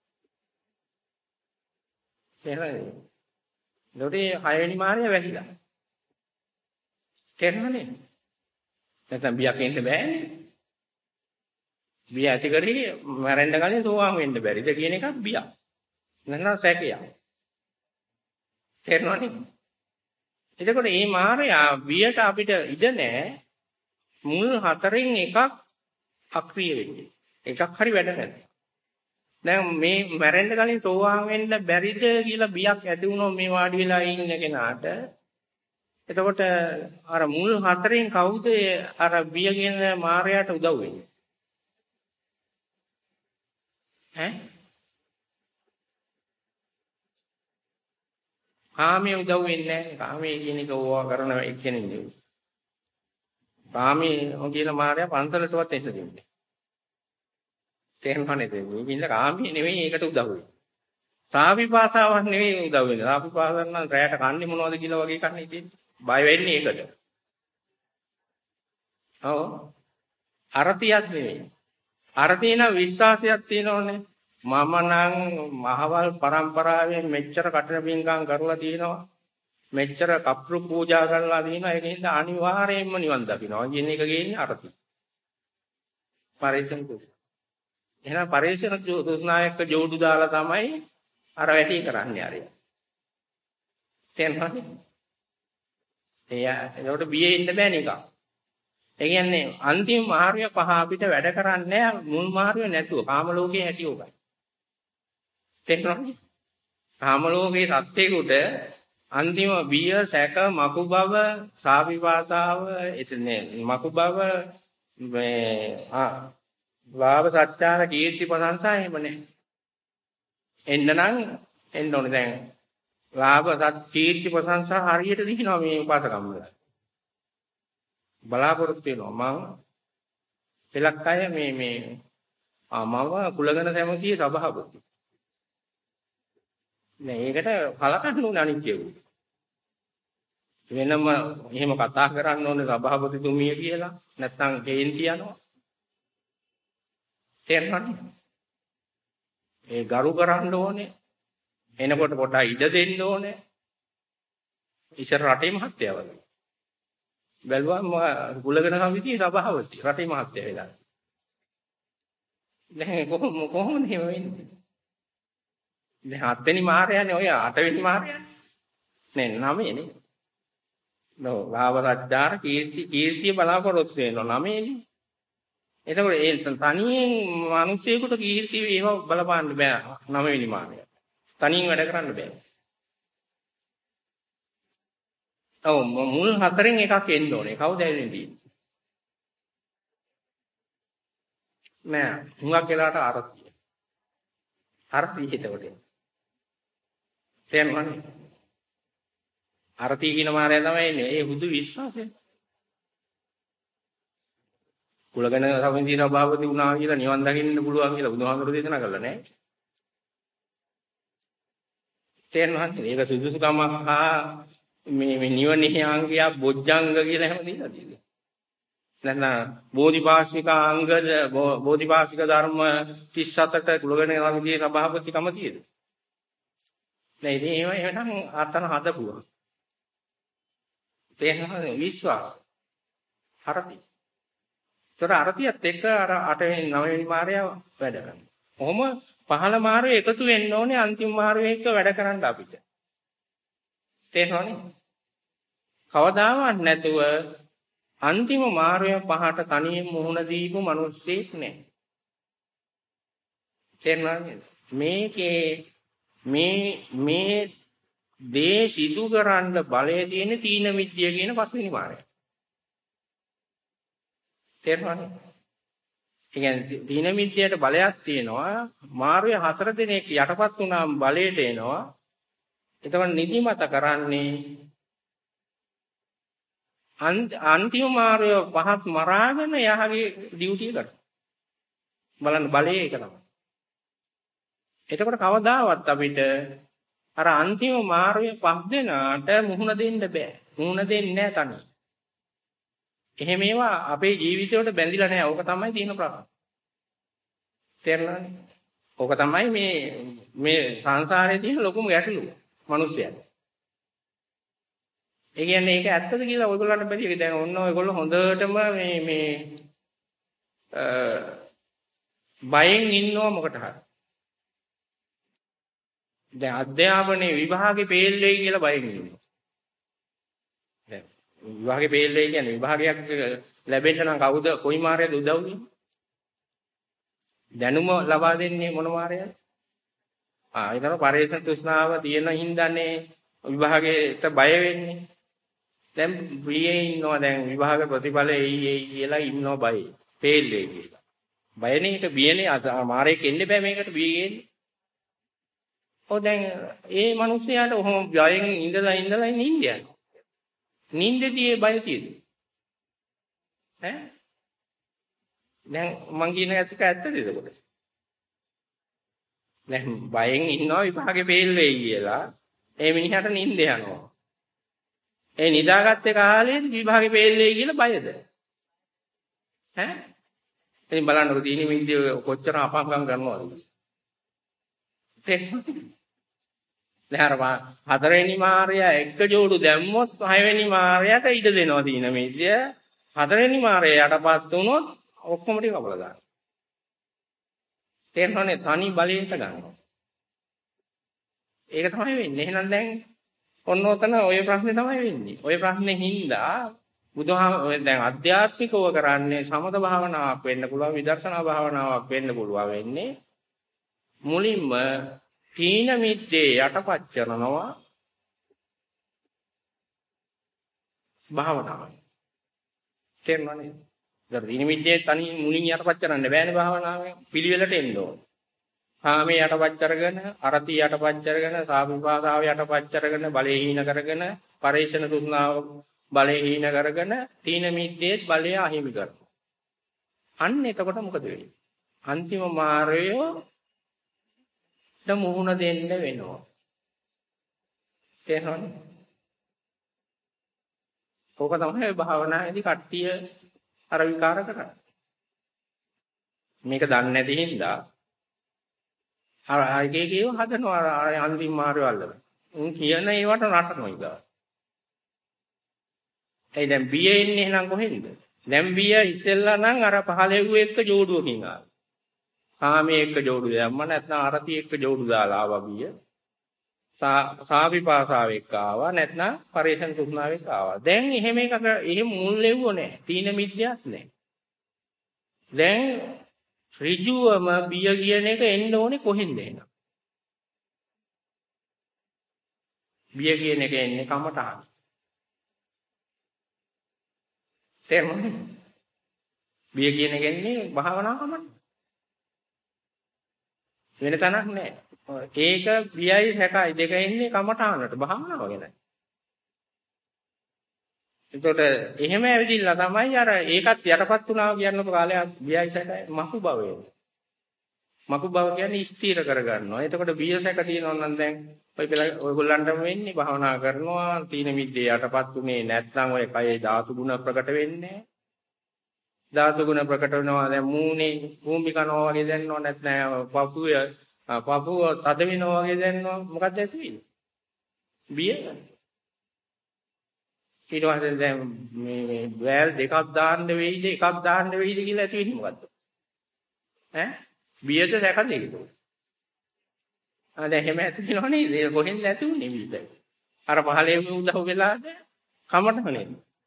තේරෙනවද? ලෝටේ 6 වෙනි මාර්ගය වැහිලා. තේරෙනවද? නැත්නම් බියක් එන්න බෑනේ. බිය ඇති කරේ මැරෙන්න කලින් සෝවාන් වෙන්න බැරිද කියන එකක් බියක්. නැත්නම් සැකයක්. තේරෙනවද? එතකොට මේ මායя බියට අපිට ඉඩ නැහැ. මුල් හතරෙන් එකක් අක්‍රිය වෙන්නේ. එකක් හරි වැඩ නැත්නම්. දැන් මේ මැරෙන්න කලින් සෝවාන් වෙන්න බැරිද කියලා බියක් ඇති වුණොත් මේ වාඩි වෙලා ඉන්න කෙනාට එතකොට අර මුල් හතරෙන් කවුද අර බිය කියන මායයට උදව් වෙන්නේ? කාමයේ උදව් වෙන්නේ නැහැ. කාමයේ කියන එක ඕවා කරන එක්කෙනෙක් නෙවෙයි. කාමයේ කියලා මාර්යා පන්සලටවත් එන්න දෙන්නේ. තේරුණා නේද? මේකින්ද කාමයේ නෙවෙයි ඒකට උදව් වෙන්නේ. සාවිපාසාවක් නෙවෙයි උදව් වෙන්නේ. සාවිපාසන් නම් රැයට කන්නේ මොනවද කියලා වගේ කන්නේ ඉතින්. බය වෙන්නේ ඒකට. ඔව්. අරතියක් නෙවෙයි. අරතිය නම් විශ්වාසයක් තියෙනවනේ. මම නම් මහවල් පරම්පරාවෙන් මෙච්චර කටන පින්කම් කරලා තියෙනවා. මෙච්චර කප්රු පූජා කරලා තියෙනවා. ඒකින්ද අනිවාර්යයෙන්ම නිවන් දකින්නවා. කියන එක ගේන්නේ අරතිය. පරිසම් කුස. එහෙනම් පරිසම් තෘෂ්ණායක ජෝඩු දාලා තමයි අර වැඩි කරන්නේ ආරිය. තේරුණාද? ඒකට බියේ ඉන්න බෑ නිකන්. ඒ කියන්නේ අන්තිම මාර්ගය පහ අපිට වැඩ කරන්නේ නැහැ මුල් මාර්ගය නැතුව. කාම ලෝකයේ හැටි උගයි. තේරුණාද? කාම ලෝකයේ සත්‍යයකට අන්තිම බිය සැක මකු බව සාවිපාසාව එතනේ මකු බව මේ ලාභ සත්‍යාර කීර්ති ප්‍රශංසා එහෙම නැහැ. එන්න නම් එන්න ඕනේ දැන්. ලාභ සත් කීර්ති ප්‍රශංසා හරියට දිනනවා මේ උපාසකම් වල. බලාපොරොත්තු වෙනවා මම පෙලක් අය මේ මම කුලගණ සමිතියේ සභාපති. නෑ ඒකට කලකන්න ඕනේ අනිත් කෙනෙක්. වෙනම එහෙම කතා කරන්න ඕනේ සභාපතිතුමිය කියලා. නැත්නම් කේන්ති යනවා. තේරෙනවද? ඒ ගරු කරන්න ඕනේ. එනකොට පොඩ්ඩක් ඉඩ දෙන්න ඕනේ. ඉස්සර රටේ මහත්තයා වගේ. බැලුවම කුලගණ සමිතියේ සභාපති රටේ මහත්තයා වෙලා. දැන් කොහොමද එහෙම වෙන්නේ? දැන් 7 වෙනි මාරයානේ ඔය 8 වෙනි මාරයානේ. නේ 9 නේ. නෝ ලාභ සත්‍යාර කීර්තිය බලාපොරොත්තු වෙනවා 9 නේ. එතකොට ඒ තනියෙන් මිනිස්සෙකුට කීර්තිය ඒව බලපාන්න බෑ 9 වෙනි මාරය. තනියෙන් වැඩ කරන්න බෑ. ඔව් මුල් 4න් එකක් එන්න ඕනේ. කවුද එන්නේ? නෑ හුඟක් වෙලාට අරතිය. අරතිය හිතවට. තේරුණානේ? අරතිය කියන මාරය තමයි එන්නේ. ඒ හුදු විශ්වාසය. කුලගණ සමිතියේ සභාපති වුණා කියලා නිවන් දකින්න පුළුවන් කියලා බුදුහාමුදුරුවෝ දේශනා කළා නෑ. තේරුණානේ? ඒක සුදුසුකම හා මේ නිවනේ අංගය බොජ්ජංග කියලා හැම දීලා තියෙනවා. නැත්නම් බෝධිපාශික අංගද බෝධිපාශික ධර්ම 37ට කුලගණ සමිතියේ සභාපතිකම තියෙද? නෑ ඉතින් ඒව එහෙනම් අතන හදපුවා. තේරෙනවද? විශ්වාස. හරි. ඒතර අරතියත් එක්ක අර 8 වෙනි 9 වෙනි මාරයා වැඩ කරනවා. කොහොම 15 මාරය එකතු වෙන්න ඕනේ අන්තිම මාරය එක්ක වැඩ කරන්න අපිට. තේරෙනවනේ? කවදාවත් නැතුව අන්තිම මාරය පහට තනියෙන් මුහුණ දීපු මිනිස්සෙක් නැහැ. තේරුණාද? මේකේ මේ දේ සිදු කරන්න බලය තියෙන තීන මිද්‍ය කියන පස්වෙනි මාරය. තේරුණාද? ඒ කියන්නේ තීන මිද්‍යයට බලයක් තියෙනවා. මාරය 4 දිනක් යටපත් වුණාම බලයට එනවා. එතකොට නිදිමත කරන්නේ අන්තිම මාර්ගය පහත් මරාගෙන යහගේ ඩියුටි එක කරනවා. බලන්න බලයේ එක තමයි. එතකොට කවදාවත් අපිට අර අන්තිම මාර්ගය පහ දෙනාට මුහුණ දෙන්න බෑ. මුහුණ දෙන්නේ නැහැ තනි. එහෙම ඒවා අපේ ජීවිතේට බැඳිලා නැහැ. ඕක තමයි තියෙන ප්‍රශ්න. තේරුණානේ? ඕක තමයි මේ සංසාරයේ තියෙන ලොකුම ගැටලුව. මිනිස්සයාට. ඒ කියන්නේ ඒක ඇත්තද කියලා ඔයගොල්ලන්ට බැරි. ඒක දැන් ඔන්න ඔයගොල්ලෝ හොඳටම මේ බයෙන් ඉන්නව මොකට හරි. දැන් අධ්‍යාපනයේ විභාගේ ෆේල් වෙයි කියලා බයෙන් ඉන්නවා. දැන් විභාගේ ෆේල් වෙයි කියන්නේ විභාගයක් ලැබෙන්න නම් කවුද කොයි මාර්ගයද උදව් වෙන්නේ? දැනුම ලබා දෙන්නේ මොන මාර්ගයද? ඒතර පරිේශන තෘෂ්ණාව තියෙන හින්දානේ විභාගයට බය වෙන්නේ. දැන් ප්‍රියේ ඉන්නවා දැන් විභාග ප්‍රතිඵල එයි කියලා ඉන්නවා බය. ෆේල් වෙයි කියලා. බයනේ ඒක බියනේ මාරේක එන්න බෑ මේකට බියෙන්නේ. ඔව් දැන් ඒ මිනිස්යාට ඔහොම බයෙන් ඉඳලා නිින්දයන්. නිින්දදී බය තියෙද? ඈ? දැන් මං කියන එක ඇත්තද එතකොට? දැන් බයෙන් ඉන්නවා විභාගේ ෆේල් වෙයි කියලා. ඒ මිනිහට නිින්ද යනවා. ඒ නිදාගත්තේ කාලේ විභාගේ ෆේල් වෙයි කියලා බයද? ඈ? ඉතින් බලන්නකො තීනි මිද්‍ය කොච්චර අපංගම් කරනවද? දැන් අර 4 වෙනි මාර්යා එක ජෝඩු දැම්මොත් 6 වෙනි මාර්යාට ඉඩ දෙනවා තීන මිද්‍ය. 4 වෙනි මාර්යා යටපත් වුණොත් ඔක්කොම ටික කපලා දානවා. තේරෙනවනේ තනි බලයට ගන්නවා. ඒක තමයි වෙන්නේ. එහෙනම් දැන් ඔන්න ඔතන ඔය ප්‍රශ්නේ තමයි වෙන්නේ. ඔය ප්‍රශ්නේ හින්දා දැන් අධ්‍යාත්මිකව කරන්නේ සමත භාවනාවක් වෙන්න පුළුවන්, විදර්ශනා භාවනාවක් වෙන්න පුළුවන් වෙන්නේ. මුලින්ම තීන මිද්දේ යටපත් කරනවා භාවනාවයි. තේරුණානේ? ඒතර තීන මිද්දේ තනි මුලින් යටපත් කරන්න බෑනේ භාවනාවෙන්. පිළිවෙලට එන්න ඕන. කාමයේ යටපත් කරගෙන, අරති යටපත් කරගෙන, සාවිපාසාව යටපත් කරගෙන, බලේහීන කරගෙන, පරේෂණ තෘෂ්ණාව බලේහීන කරගෙන, තීන මිද්දේත් බලය අහිමි කරනවා. අන්න එතකොට මොකද වෙන්නේ? අන්තිම මාර්ගයට මුහුණ දෙන්න වෙනවා. තේරෙනවද? ඕක තමයි භාවනාවේදී කට්ටිය අර විකාර කරන්නේ. මේක දන්නේ නැති හින්දා අර එකේකේව හදනවා අර අන්තිම මාර්ගය අල්ලගෙන. උන් කියන ඒවට නටනවා ඉතින්. ඒ දැන් බිය එන්නේ එහෙනම් කොහෙන්ද? දැන් බිය ඉස්සෙල්ලා නම් අර පහලෙව්ව එක්ක ජෝඩුවකින් ආවා. කාමයේ එක්ක ජෝඩු දැම්ම නැත්නම් අරති එක්ක ජෝඩු දාලා ආවා බිය. සාවිපාසාව එක්ක ආවා නැත්නම් පරේෂණ තෘෂ්ණාව එක්ක ආවා. දැන් එහෙම එකක එහෙම මුල් ලෙව්වෝ නැහැ. තීන මිද්‍යාවක් නැහැ. දැන් ඍජුවම බිය කියන එක එන්න ඕනේ කොහෙන්ද එන? බිය කියන එක එන්නේ කමටහන්. තේරුණාද? බිය කියන එක එන්නේ භාවනාවකම. වෙන තැනක් නැහැ. ඒක බියයි සැකයි දෙක එන්නේ කමටහනට භාවනාව ගැන. එතකොට එහෙම ඇවිදින්න තමයි අර ඒකත් යටපත් වුණා කියනකොට කාලයක් බියයි සැකයි මකු භවය. මකු භව කියන්නේ ස්ථීර කරගන්නවා. එතකොට බිය සැක තියෙනවා නම් දැන් ඔයගොල්ලන්ටම වෙන්නේ භාවනා කරනවා තීන මිද්දේ යටපත් උනේ නැත්නම් ඔය කයේ ධාතු ගුණ ප්‍රකට වෙන්නේ. ධාතු ගුණ ප්‍රකට වෙනවා දැන් මූණේ භූමි කනවා වගේ දැනෙනවා නැත්නම් පපුව තද වෙනවා වගේ දැනෙනවා මොකක්ද ඇති වෙන්නේ? බිය. ඊට පස්සේ දැන් මේ වැල් දෙකක් දාන්න වෙයිද එකක් දාන්න වෙයිද කියලා ඇති වෙන්නේ මොකද්ද? ඈ බියද සැකද ඒකද? දැන් එහෙම ඇති වෙනව නේද? ඒක කොහෙන්ද ඇති උනේ බියද? අර පහලේ උදව් වෙලාද කමටහනේ.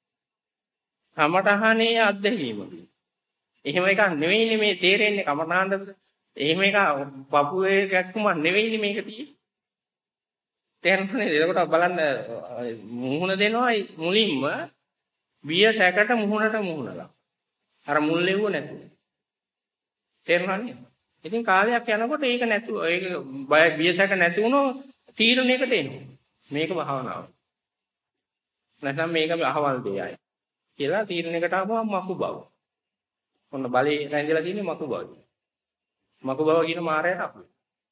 කමටහනේ අත්දැකීමක. එහෙම එකක් නෙවෙයිනේ මේ තේරෙන්නේ කමටහනද? එහෙම එක පපුවේ කැක්කුම නෙවෙයිනේ මේක තියෙන්නේ. තේරුණානේ? එතකොට බලන්න මුහුණ දෙනවා මුලින්ම බිය සැකට මුහුණට මුහුණලා. අර මුල් ලෙව්ව නැතුව. තේරුණානේ? ඉතින් කාලයක් යනකොට ඒක නැතුව ඒක බය බිය සැක නැති වුණොත් තීරණයකට එනවා. මේක භාවනාව. නැත්නම් මේක අහවල් දෙයයි. කියලා තීරණයකට ආවම මකු බව. ඔන්න බලේ රැඳිලා තියෙන්නේ මකු බව. මකු බව කියන මායයට අපු.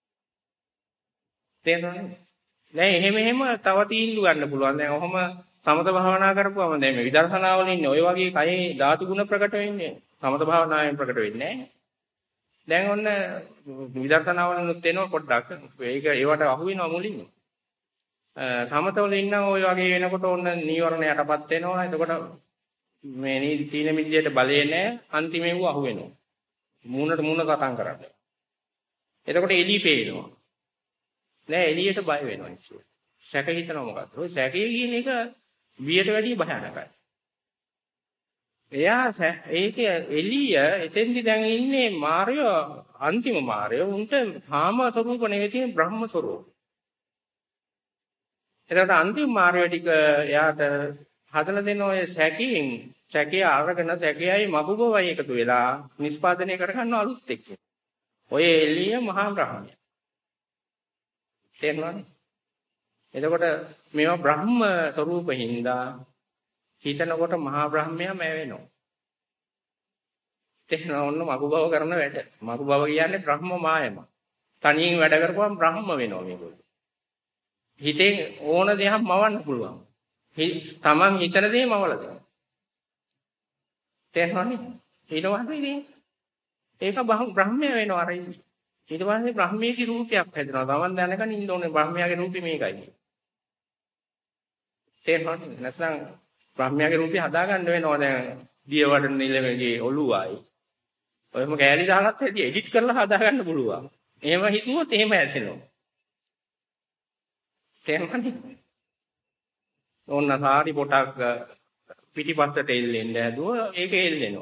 තේරුණානේ? දැන් එහෙම තව තීන්දුව ගන්න පුළුවන්. දැන් ඔහොම සමත භාවනා කරපුවම දැන් මේ විදර්ශනා වල ඉන්නේ ඔය වගේ කයේ ධාතු ගුණ ප්‍රකට වෙන්නේ. සමත භාවනාවෙන් ප්‍රකට වෙන්නේ නැහැ. දැන් ඔන්න විදර්ශනා වලනුත් එනවා පොඩ්ඩක්. ඒක ඒවට අහු වෙනවා මුලින්ම. සමත වල ඉන්න ඔය වගේ වෙනකොට ඔන්න නීවරණ යටපත් වෙනවා. එතකොට මේ තීන මිද්දයට බලේ නැහැ. අන්තිමේව අහු වෙනවා. මූණට මූණ කටන් කරන්නේ. එතකොට එළි පේනවා. නෑ එළියට බය වෙනවා ඉතින්. සැක හිතනවා මොකද්ද? ඔය සැකේ කියන එක බියට වැඩිය භයානකයි. එයා ඒකේ එළිය එතෙන්දි දැන් ඉන්නේ මාර්ය අන්තිම මාර්ය උන්ට කාම ස්වરૂප නෙවෙයි තියෙන බ්‍රහ්ම ස්වરૂප. එතකොට අන්තිම මාර්ය ටික එයාට හදලා දෙන ඔය සැකේ අරගෙන සැකයයි මගුබවයි එකතු වෙලා නිස්පාදනය කරගන්න අලුත් එක්ක. ඔය එළිය මහා බ්‍රහ්මය. තේරුණානේ? එතකොට මේවා බ්‍රහ්ම ස්වરૂපින්දා හිතනකොට මහා බ්‍රහ්මයා මැවෙනවා. තේරෙනව ඔන්න මගු බව කරන වැඩ. මගු බව කියන්නේ බ්‍රහ්ම මායම. තනියෙන් වැඩ කරපුවම බ්‍රහ්ම වෙනවා මේගොල්ලෝ. හිතේ ඕන දෙයක් මවන්න පුළුවන්. තමන් හිතන දේ මවලා දෙනවා. තේරෙනවනේ? ඊට පස්සේ ඉතින් ඒක බ්‍රහ්මයා වෙනවා අර ඉන්නේ. ඊට පස්සේ බ්‍රහ්මයේ රූපයක් හැදෙනවා. තමන් දැනගෙන ඉන්න ඕනේ බ්‍රහ්මයාගේ රූපේ මේකයි. තේරෙනවද? නැත්නම් බ්‍රහ්මයාගේ රූපේ හදාගන්න වෙනවා දැන් දියවඩන නිලමේගේ ඔළුවයි. ඔයම කෑලි දාලත් ඇති එඩිට් කරලා හදාගන්න පුළුවන්. එහෙම හිතුවොත් එහෙම ඇතෙනවා. තේරෙනවද? ඕන්න සාරි පොටක් පිටිපස්සට එල්ලෙන්න හැදුවා ඒක එල්ලෙනවා.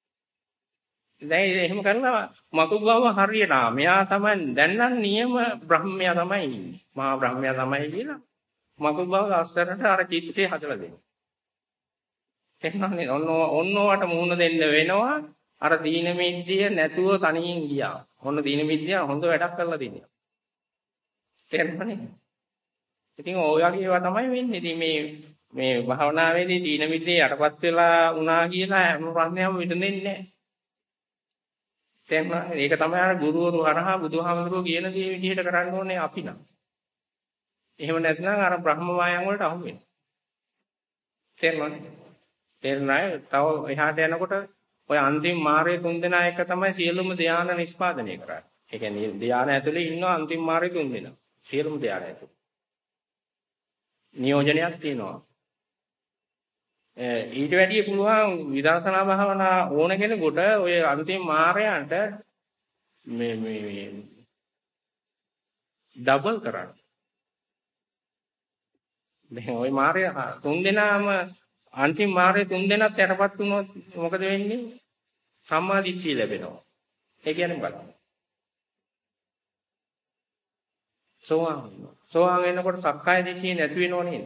දැන් එහෙම කරලා මකු බව හරියට මෙයා තමයි දැන් නම් නියම බ්‍රහ්මයා තමයි ඉන්නේ. මහා බ්‍රහ්මයා තමයි කියලා මකු බව අස්සරට අර චිත්‍රය හදලා දෙනවා. තේරෙනවනේ ඔන්නෝවට මුහුණ දෙන්න වෙනවා. අර දීන මිද්දිය නැතුව තනියෙන් ගියා. ඔන්න දීන මිද්දිය හොඳ වැඩක් කරලා දිනවා. තේරෙනවනේ. ඉතින් ඔය වගේ ඒවා තමයි වෙන්නේ. ඉතින් මේ භාවනාවේදී දීන මිද්දේ යටපත් වෙලා වුණා කියලා හැම ප්‍රශ්නයක්ම විසඳෙන්නේ නැහැ. තේරෙනවනේ. ඒක තමයි අර ගුරුවරු හරහා බුදුහාමුදුරුවෝ කියන දේ විදිහට කරන්න ඕනේ අපි නම්. එහෙම නැත්නම් අර බ්‍රහ්ම වායම් වලට අහු වෙනවා. තේරෙනවනේ. තේරුණාද? තව එහාට යනකොට ඔය අන්තිම මාර්ගයේ තුන්දෙනා එක තමයි සියලුම ධානය නිෂ්පාදනය කරන්නේ. ඒ කියන්නේ ධානය ඇතුලේ ඉන්න අන්තිම මාර්ගයේ තුන්දෙනා. සියලුම ධානය ඇතුලේ. නියෝජනයක් තියෙනවා. ඊට වැඩිය පුළුවන් විදර්ශනා භාවනා ඕන කෙනෙකුට ඔය අන්තිම මාර්ගයන්ට මේ ඩබල් කරන්න. දැන් ওই මාර්ගය තුන්දෙනාම අන්තිම මාර්ගයේ තුන්දෙනාත් යටපත් වුණොත් මොකද වෙන්නේ? සම්මා දිට්ඨිය ලැබෙනවා. ඒ කියන්නේ බලන්න. සෝවාන් වෙනකොට සක්කාය දිට්ඨිය නැති වෙනව නේද?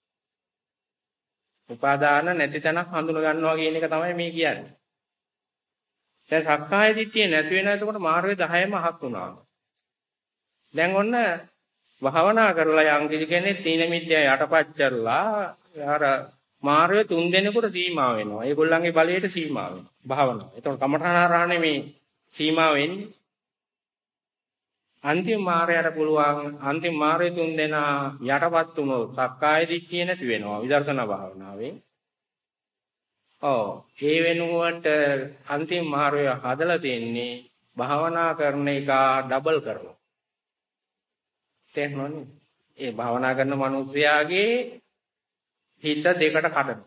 උපාදාන නැති තැනක් හඳුන ගන්නවා කියන එක තමයි මේ කියන්නේ. දැන් සක්කාය දිට්ඨිය නැති වෙන එතකොට මාර්ගය 10ම අහක් වුණා. දැන් ඔන්න භාවනා කරලා යම් කෙනෙක් තීන මිද්‍යාව යටපත් කරලා අර මාර්ගය 3 දෙනෙකුට සීමා වෙනවා. ඒගොල්ලන්ගේ බලයට සීමා වෙනවා. භාවනාව. එතකොට කමඨානාරාණේ මේ සීමා වෙන්නේ. අන්තිම මාර්ගයට පුළුවන් අන්තිම මාර්ගය 3 දෙනා යටපත් වුණොත් සක්කාය දිට්ඨිය නැති වෙනවා විදර්ශනා භාවනාවේ. ඒ වෙනුවට අන්තිම මාර්ගය හදලා තියෙන්නේ භාවනා කරන එක ඩබල් කරනවා. තේරුණානේ? ඒ භාවනා කරන මිනිස්යාගේ හිත දෙකට කඩන.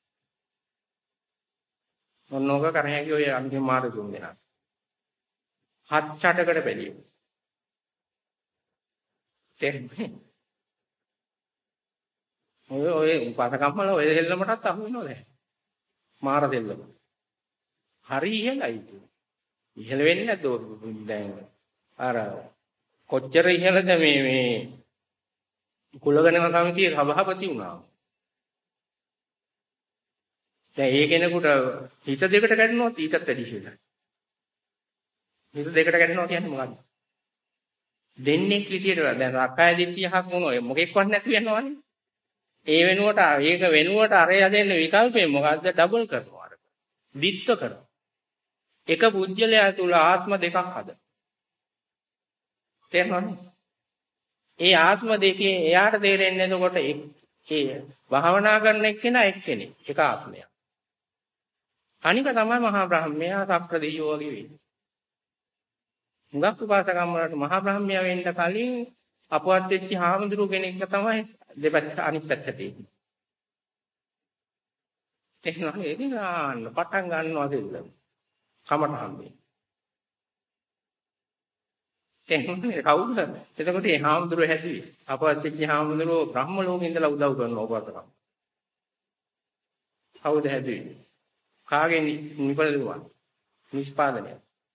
මොනෝක කරහැකි ඔය අන්තිම මාර්ග තුන් දෙනා. හත් ඡටකට බැලියු. තේරුණේ? ඔය උපාසකම්මල ඔය දෙල්ලමටත් අහු වෙනවද? මාර දෙල්ලම. හරි ඉහළයි. ඉහළ වෙන්නේ නැද්ද දැන්? අර කොච්චර ඉහළද මේ කුලගණන සමිතියේ සභාපති වුණා. දැන් ඒ කෙනෙකුට හිත දෙකට කැඩෙනොත් ඊටත් වැඩි ඉහළයි. හිත දෙකට කැඩෙනවා කියන්නේ මොකක්ද? දෙන්නේ විදියට දැන් රක්කාය දිට්ඨියහක් වුණා මොකෙක්වත් නැති වෙනවනේ. ඒ වෙනුවට ඒක වෙනුවට අරය දෙන්න විකල්පේ මොකද්ද? ඩබල් කරනවා අර. දිත්ත කරනවා. එක පුජ්‍යලයා තුල ආත්ම දෙකක් හදනවා. තේරෙනවද? ඒ ආත්ම දෙකේ එයාට තේරෙන්නේ එතකොට ඒ භාවනා කරන එක්කෙනා එක්කෙනෙක් එක ආත්මයක්. අනික තමයි මහා බ්‍රහ්මයා සක්‍ර දෙවියෝ වගේ වෙන්නේ. මුගක් උපාසකම් වලට මහා බ්‍රහ්මයා වෙන්න කලින් අපවත් වෙච්ච හාමුදුරුව කෙනෙක් තමයි දෙපැත්ත අනිත් පැත්තට ඉන්නේ. තේරෙනවද? ඉතින් පටන් ගන්නවා දෙල්ල. කමටහන් මේ. තේරෙන්නේ කවුද? එතකොට මේ හාමුදුරුව හැදුවේ. අපවත් වෙච්ච හාමුදුරුව බ්‍රහ්ම ලෝකේ ඉඳලා උදව් කරනවා උපාසකම්. කවුද හැදුවේ? කාගෙන් නිපදවුවා? නිස්පාදනය.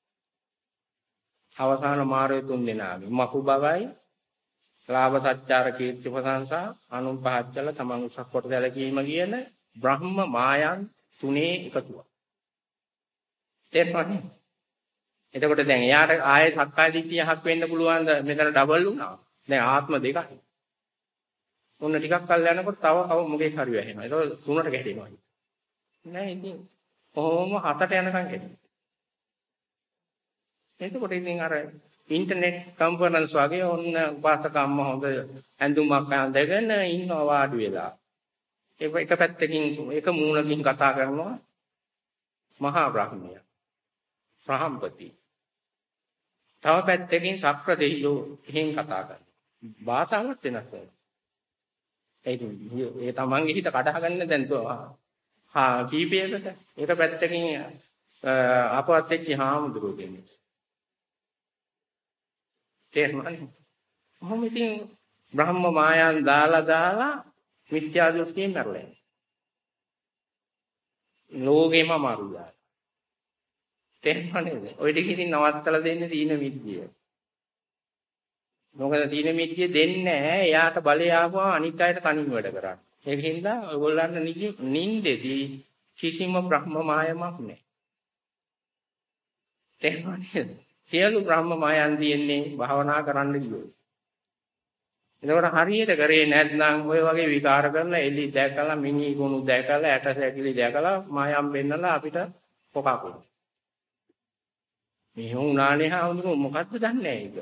අවසාන මාර්ගය තුන් දෙනාගේ මහු බවයි ලාභ සත්‍චාර කීර්ති ප්‍රශංසා අනුන් පහත් කළ තමන් උසස් කොට සැලකීම කියන බ්‍රහ්ම මායන් තුනේ එකතුවක්. තේරුණාද? එතකොට දැන් එයාට ආයේ සක්කාය දිට්ඨියහක් වෙන්න පුළුවන්ද? මෙතන ඩබල් වුණා. දැන් ආත්ම දෙකයි. ඔන්න ටිකක් කල් යනකොට තව මොකෙක් හරි වැහෙනවා. ඒක තුනට ගැටෙනවා. නෑ ඉතින් කොහොම හතට යනකම් ගැටෙනවා. එතකොට ඉතින් අර ඉන්ටර්නෙට් කන්ෆරන්ස් වගේ ඔන්න උපාසකම්ම හොඳ ඇඳුමක් අඳගෙන ඉන්නවා වාඩි වෙලා. එක පැත්තකින් එක මූණකින් කතා කරනවා මහා බ්‍රහ්මයා. සහම්පති. තව පැත්තකින් සක්‍ර දෙවියෝ එහෙන් කතා කරනවා. භාෂාවක් වෙනස් වෙනවා. ඒ තමන්ගේ හිත කඩහ ගන්න දැන් කීපයකට එක පැත්තකින් අපවත් වෙච්ච හාමුදුරුවෝ කෙනෙක්. තේරුණාද? කොහොම ඉතින් බ්‍රහ්ම මායන් දාලා මිත්‍යා දෘෂ්ටියෙන් මැරලා. ලෝකෙම මාරුදා. තේරුණාද? ඔය ටික ඉතින් නවත්තලා දෙන්නේ තීන මිද්දිය. මොකද තීන මිද්දිය දෙන්නේ නැහැ. එයාට බලය ආවම අනිත් අයට තනින් වැඩ කරන්නේ. ඒක හින්දා ඔයගොල්ලන්ට නිින්දෙදී කිසිම බ්‍රහ්ම මායමක් නැහැ. තේරුණාද? සියලු බ්‍රහ්ම මායන් තියෙන්නේ භාවනා කරන්න ගියොත්. එතකොට හරියට කරේ නැත්නම් ඔය වගේ විකාර කරලා එලි දැකලා මිනි ගුණු දැකලා ඇට සැකිලි දැකලා මායම් වෙන්නලා අපිට පොකකුත්. මේ වුණානේ හාමුදුරුවෝ මොකද්ද දන්නේ ඒක.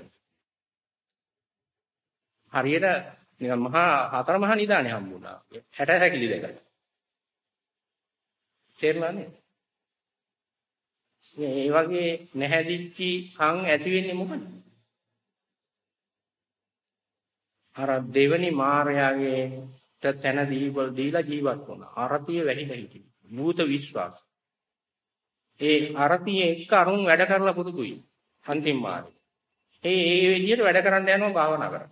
හරියට නිකන් මහා හතර මහා නිදානේ හම්බුණා. ඇට සැකිලි දැකලා. තේරුණානේ? මේ වගේ නැහැදිච්චි කන් ඇති වෙන්නේ මොකද? අර දෙවනි මාර්යාගේ තැන දීලා ජීවත් වුණා. අරතිය වැහිලා හිටියේ. භූත විශ්වාස. ඒ අරතිය එක්ක අරුන් වැඩ කරලා පුරුදුයි. අන්තිම මාර්ගය. ඒ විදිහට වැඩ කරන්න යනවා භාවනා කරා.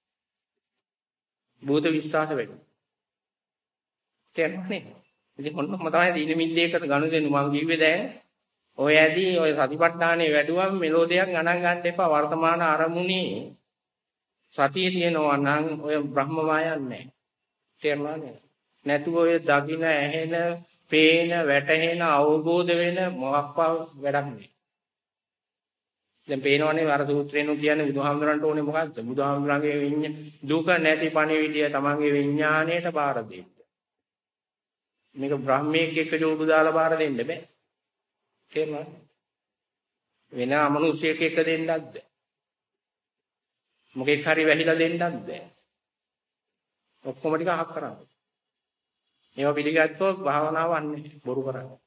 භූත විශ්වාස වෙන්න. තේරුණානේ? ඉතින් මොනම තමයි දින මිද්දේකට ගනුදෙනු මම කිව්වේ දැන්. ඔය ඇදී ඔය සතිපට්ඨානේ වැඩුවම මෙලෝඩියක් ගණන් ගන්න එපා. වර්තමාන අරමුණේ සතිය තියෙනවා නම් ඔය බ්‍රහ්ම මායයක් නැහැ. තේරුණානේ? නැතුව ඔය දකින්න ඇහෙන, පේන, වැටහෙන, අවබෝධ වෙන මොකක්වත් වැඩක් නැහැ. දැන් පේනවනේ අර සූත්‍රේනු කියන්නේ බුදුහාමුදුරන්ට ඕනේ මොකද්ද? බුදුහාමුදුරන්ගේ දුක නැති පණිවිඩය තමන්ගේ විඥාණයට බාර දෙන්න. මේක බ්‍රහ්මයේ එක්ක ජෝඩු දාලා බාර දෙන්න බෑ. තේරුණාද? වෙන අමනුෂ්‍යයෙක් එක්ක දෙන්නත් බෑ. මොකෙක් හරි වැහිලා දෙන්නත් බෑ. ඔක්කොම ටික අහක් කරන්න. ඒවා පිළිගත්තොත් භාවනාව අන්නේ බොරු කරන්නේ.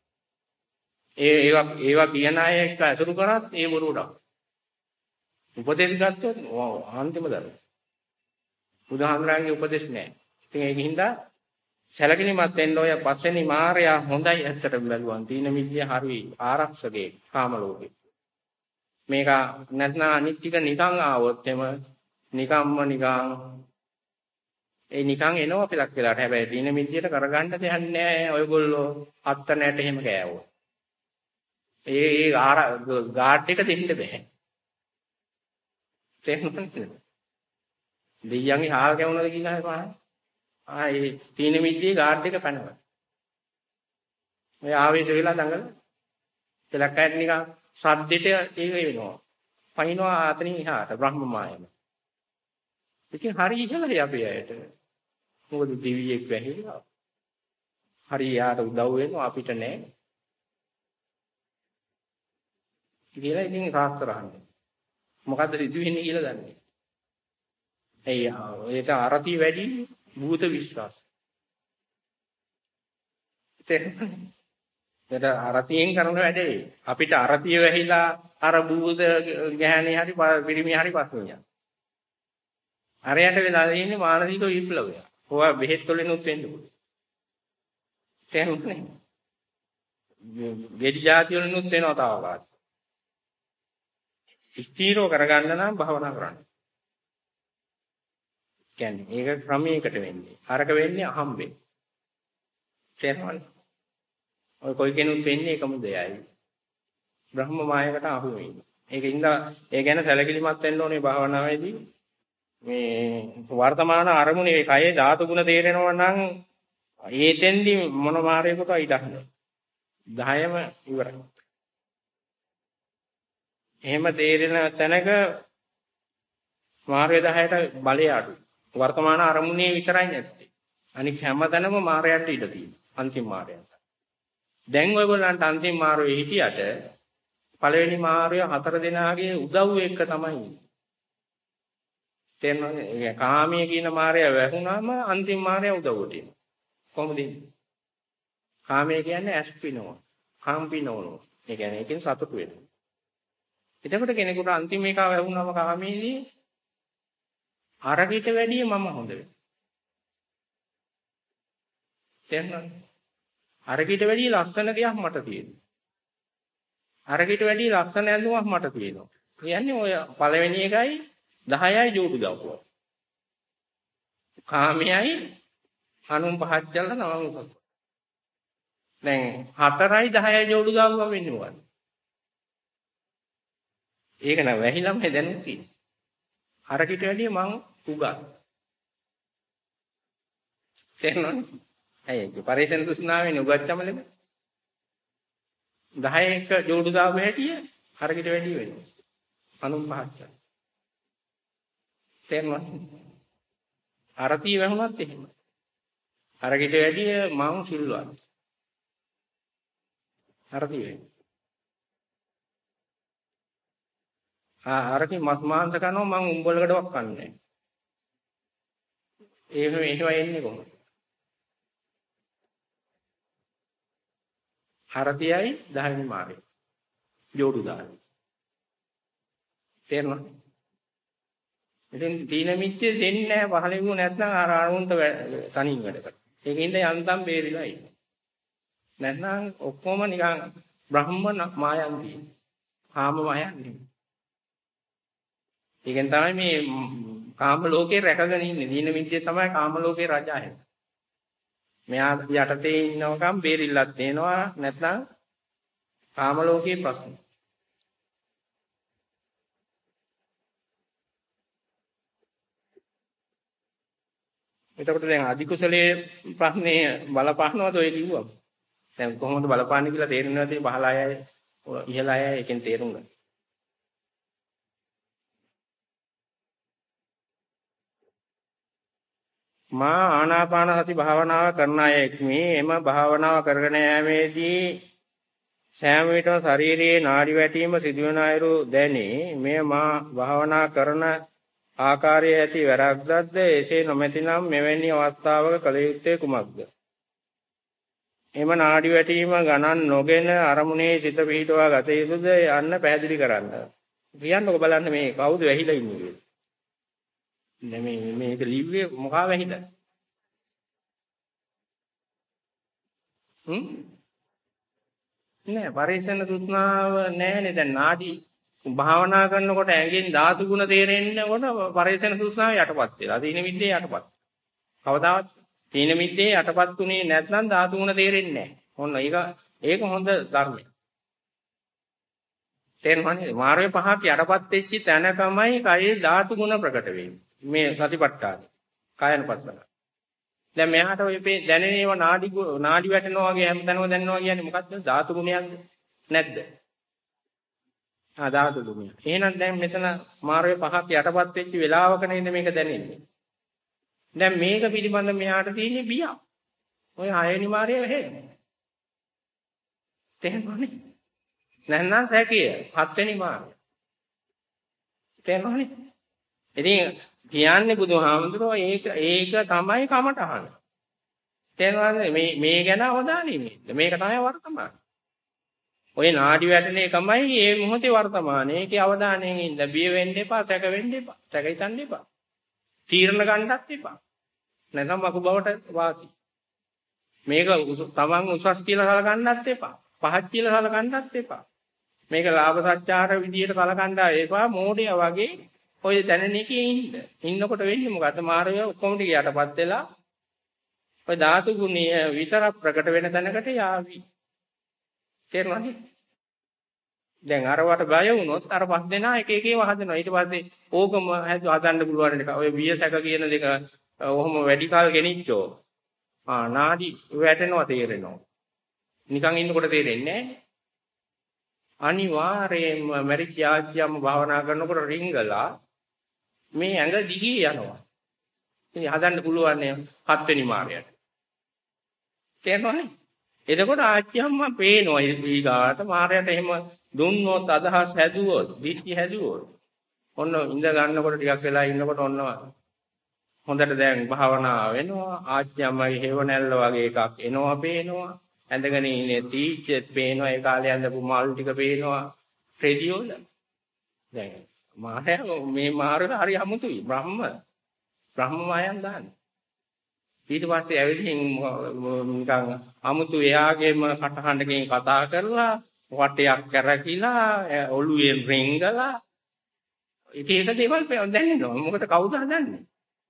ඒවා කියන අය එක්ක අසුරු කරත් ඒ බොරුවට. උපදේශ ගත්තොත් අන්තිම දරුව. බුදුහාමුදුරන්ගේ උපදේශ නැහැ. ඉතින් ඒකින්ද සැලකිලිමත් වෙන්න ඔය පස්වෙනි මාර්යා හොඳයි ඇත්තට බැලුවන්. තීන මිද්‍ය හරි ආරක්ෂකේ කාම ලෝකේ. මේක නැත්නම් අනිත් ටික නිකන් ආවොත් එම නිකම්ම නිකන් ඒ නිකන් එනවා පිටක් වෙලාට. හැබැයි තීන මිද්‍යට කරගන්න දෙයක් නැහැ. ඔයගොල්ලෝ අත්ත නැට එහෙම කෑවෝ. ඒ ගාඩ් එක දෙන්න බෑ. තේරුණාද? දෙයියන්ගේ හාල් කැවුනද කියලා හිතනවා. ඒ තීන මිද්‍යේ ගාඩ් එක පැනනවා. ඔය ආවේශ වෙලා දඟල පෙලක් අයට නිකන් සද්දෙට ඒක වෙනවා. පයින්නවා අතනින් එහාට බ්‍රහ්ම මායම. ඉතින් හරි ඉහළයි අපේ අයට. මොකද දිවියෙක් වැහිලා. හරි යාට උදව් වෙනවා අපිට නෑ. කියලා ඉතින් සාස්ත්‍රහන්නේ. මොකද්ද සිදු වෙන්නේ කියලා දන්නේ. ඒක අරති වැඩි භූත විශ්වාස. ඒක අරතියෙන් කරන වැඩේ. අපිට අරතිය වැහිලා අර භූත ගැහණේ හරි පිරිමි හරි පස්සෙන්. අරයට වෙලා ඉන්නේ මානසික විප්ලවය. ඔවා බෙහෙත් වලිනුත් වෙන්න පුළුවන්. තේරුණානේ? ගෙඩි જાති වලිනුත් වෙනවා තාවකාලික. ස්ථීරව කරගන්න නම් භාවනා කරන්න. කියන්නේ ඒක ක්‍රමයකට වෙන්නේ. අරක වෙන්නේ අහම්බෙන්. තේරෙනවද? ඔය කොයි කෙනුත් වෙන්නේ එකම දෙයයි. බ්‍රහ්ම මායකට අහු වෙන්නේ. ඒකින්ද ඒ ගැන සැලකිලිමත් වෙන්න ඕනේ භාවනාවේදී. මේ වර්තමාන අරමුණේ මේ කයේ ධාතු ගුණ තේරෙනවා නම් ඒතෙන්දි මොන මායයකට ඉඩක් නැහැ. 10ම ඉවරයි. එහෙම තේරෙන තැනක මාර්ගය 10ට බලය අඩුයි. වර්තමාන අරමුණේ විතරයි නැත්තේ. අනික හැම තැනම මාර්ගයට ඉඩ තියෙනවා. අන්තිම මාර්ගයට. දැන් ඔයගොල්ලන්ට අන්තිම මාර්ගයේ හිටියට පළවෙනි මාර්ගය 4 දෙනාගේ උදව් එක්ක තමයි. තේරෙනවද? කාමයේ කියන මාර්ගය වැහුණාම අන්තිම මාර්ගය උදව්වට එනවා. කොහොමද? කාමයේ කියන්නේ ඇස් පිනවන, කම් පිනවන. ඒ කියන්නේ ඒකෙන් සතුට වෙනවා. එතකොට කෙනෙකුට අන්තිම එක වැහුණාම කාමයේදී අරකිට වැඩිය මම හොඳ වෙනවා. තේරුණාද? අරකිට වැඩිය ලස්සන දෙයක් මට තියෙනවා. අරකිට වැඩිය ලස්සන ඇඳුමක් මට තියෙනවා. කියන්නේ ඔය පළවෙනි එකයි 10යි ජෝඩු දාපුවා. කාමයයි අනුන් පහත් ජල්ලා නම උසස්. දැන් 4යි 10යි ජෝඩු දාපුවා වෙන්නේ මොකද්ද? ඒක නම් වැහිලම දැනුත් තියෙන්නේ. අරකිට වැඩිය මං උගත්. තේරෙනවද? ඇයි පරිසෙන් දුස්නාවෙන්නේ උගත්කම ලැබෙන්නේ? 10ක ජෝඩු දාපු හැටිය අරකට වැඩි වෙනවා. 95ක්. තේරුණාද? අරතිය වැහුණත් එහෙම. අරකට වැඩි මං සිල්වත්. අරතිය වෙන්නේ. අරකේ මස් මාංශ කනවා මං උඹලකටවත් කන්නේ නැහැ. එහෙම එන්නේ කොහොමද? අරතියයි 10 වෙනි මාර්ගය. ජෝඩු දාන. තේරුණා? ඉතින් තීන මිච්ඡේ දෙන්නේ නැහැ පහලෙමු නැත්නම් අර අරුන්ට තනින් වැඩ කරා. ඒකින්ද යන්තම් බේරිලා ඉන්නේ. නැත්නම් ඔක්කොම නිකන් බ්‍රහ්ම මායන් තියෙන්නේ. කාම මායන් නෙමෙයි. ඒකෙන් තමයි මේ කාම ලෝකේ රැකගෙන ඉන්නේ. දීන මිද්දේ තමයි කාම ලෝකේ රජා හැම. මෙයා යටතේ ඉන්නවකම් බේරිල්ලක් තේනවා නැත්නම් කාම ලෝකේ ප්‍රශ්න. එතකොට දැන් අධිකුසලයේ ප්‍රශ්නේ බලපානවද ඔය කිව්වම? දැන් කොහොමද බලපාන්නේ කියලා තේරෙන්නේ නැති 15 අය ඉහළ අය එකෙන් තේරුම් ගන්න. මා ආනාපාන සති භාවනාව කරන අයෙක් මේ එම භාවනාව කරගෙන යාමේදී සෑම විටම ශරීරයේ නාඩි වැටීම සිදුවන අයුරු දැනේ. මෙය මා භාවනා කරන ආකාරයේ ඇති වැරද්දක්ද? එසේ නොමැතිනම් මෙවැනි අවස්ථාවක කළ යුත්තේ කුමක්ද? එම නාඩි වැටීම ගණන් නොගෙන අරමුණේ සිත පිහිටවා ගත යුතුද යන්න පැහැදිලි කරන්න. කියන්නකො බලන්න මේ කවුද වැහිලා ඉන්නේ කියලා. දැන් මේක ලිව්වේ මොකා වැහිද? නෑ පරිසන තෘෂ්ණාව නෑනේ. දැන් නාඩි භාවනා කරනකොට ඇඟෙන් ධාතු ගුණ තේරෙන්නකොට පරිසන තෘෂ්ණාව යටපත් වෙලා. තීන මිද්දේ යටපත්. කවදාවත් තීන මිද්දේ යටපත් උනේ නැත්නම් ධාතු ගුණ තේරෙන්නේ නෑ. ඔන්න ඒක හොඳ ධර්මයක්. තේරුණානේ? මාර්ගය පහක් යටපත් වෙච්ච තැනකමයි කයේ ධාතු ගුණ ප්‍රකට වෙන්නේ. මේ සතිපට්ඨාන කායනපස්සන. දැන් මෙහාට ඔය දැනෙනේව නාඩි වැටෙනවා වගේ හැමතැනම දැනෙනවා කියන්නේ මොකද්ද? ධාතු ගුණයක්ද? නැද්ද? ධාතු ගුණය. එහෙනම් දැන් මෙතන මාර්ගය පහක් යටපත් වෙච්ච වෙලාවක නේද මේක දැනෙන්නේ. දැන් මේක පිළිබඳ මෙහාට තියෙන්නේ බිය. ඔය 6 වෙනි මාර්ගය වෙහෙන්නේ. තේරුණානේ? නැත්නම් සැකය 7 වෙනි මාර්ගය. තේරුණානේ? ඉතින් කියන්නේ බුදුහාමුදුරුවෝ ඒක තමයි කමටහන. තේරුණාද? මේ ගැන අවධානය යොමු. මේක තමයි වර්තමාන. ඔය නාඩි වැටෙන එකමයි මේ මොහොතේ වර්තමානයේ. ඒකේ අවධානයෙන් ඉන්න. බිය වෙන්න එපා, සැක වෙන්න එපා. සැක හිතන්න එපා. තීරණ ගන්නත් එපා. නැත්නම් වකු බවට වාසි. මේක තමන් උසස් කියලා සලකන්නත් එපා. පහත් කියලා සලකන්නත් එපා. මේක ලාභ සත්‍යාර විදියට සලකන්න එපා. මෝඩයා වගේ ඔය දැනෙන එකේ ඉන්නකොට වෙන්නේ මොකද්ද? මාර්ගය ඔක්කොම ටික යටපත් වෙලා ඔය ධාතු ගුණය විතරක් ප්‍රකට වෙන තැනකට යාවි. තේරුණාද? දැන් අරවට බය වුණොත් අර පස් දෙනා එක එකේව හදනවා. ඊට පස්සේ ඕකම හදන්න පුළුවන් එක. ඔය බිය සැක කියන දෙක ඔහොම වැඩි කාල ගෙනිච්චෝ. නාඩි වැටෙනවා තේරෙනවා. නිකන් ඉන්නකොට තේරෙන්නේ නැහැ. අනිවාර්යයෙන්ම මරිච ආච්චියම භාවනා කරනකොට රිංගලා මේ ඇඟ දිගේ යනවා. ඉතින් හදන්න පුළුවන් නේ 7 වෙනි මාර්ගයට. තේරෙනවනේ? එතකොට ආච්චියම්ම පේනවා ඊගාට මාර්ගයට එහෙම දුන්නොත් අදහස් හැදුවොත්, දිට්ඨි හැදුවොත්. ඔන්න ඉඳ ගන්නකොට ටිකක් වෙලා ඉන්නකොට ඔන්න හොඳට දැන් භාවනා වෙනවා. ආච්චියම්මගේ හේව නැල්ල වගේ එකක් එනවා පේනවා. ඇඳගෙන ඉන්නේ තීච්චෙත් පේනවා. ඒ කාලේ ඇඳපු මල් ටික පේනවා. රෙදියෝල. දැන් මේ මාර්ගය හරි අමුතුයි. බ්‍රහ්ම මායම් දාන්නේ. ඊට පස්සේ ඇවිදින් නිකන් අමුතු එයාගේම කටහඬකින් කතා කරලා වටයක් කරකිලා ඔළුවෙන් රිංගලා එක එක දේවල් දැනෙනවා. මොකද කවුද හදන්නේ?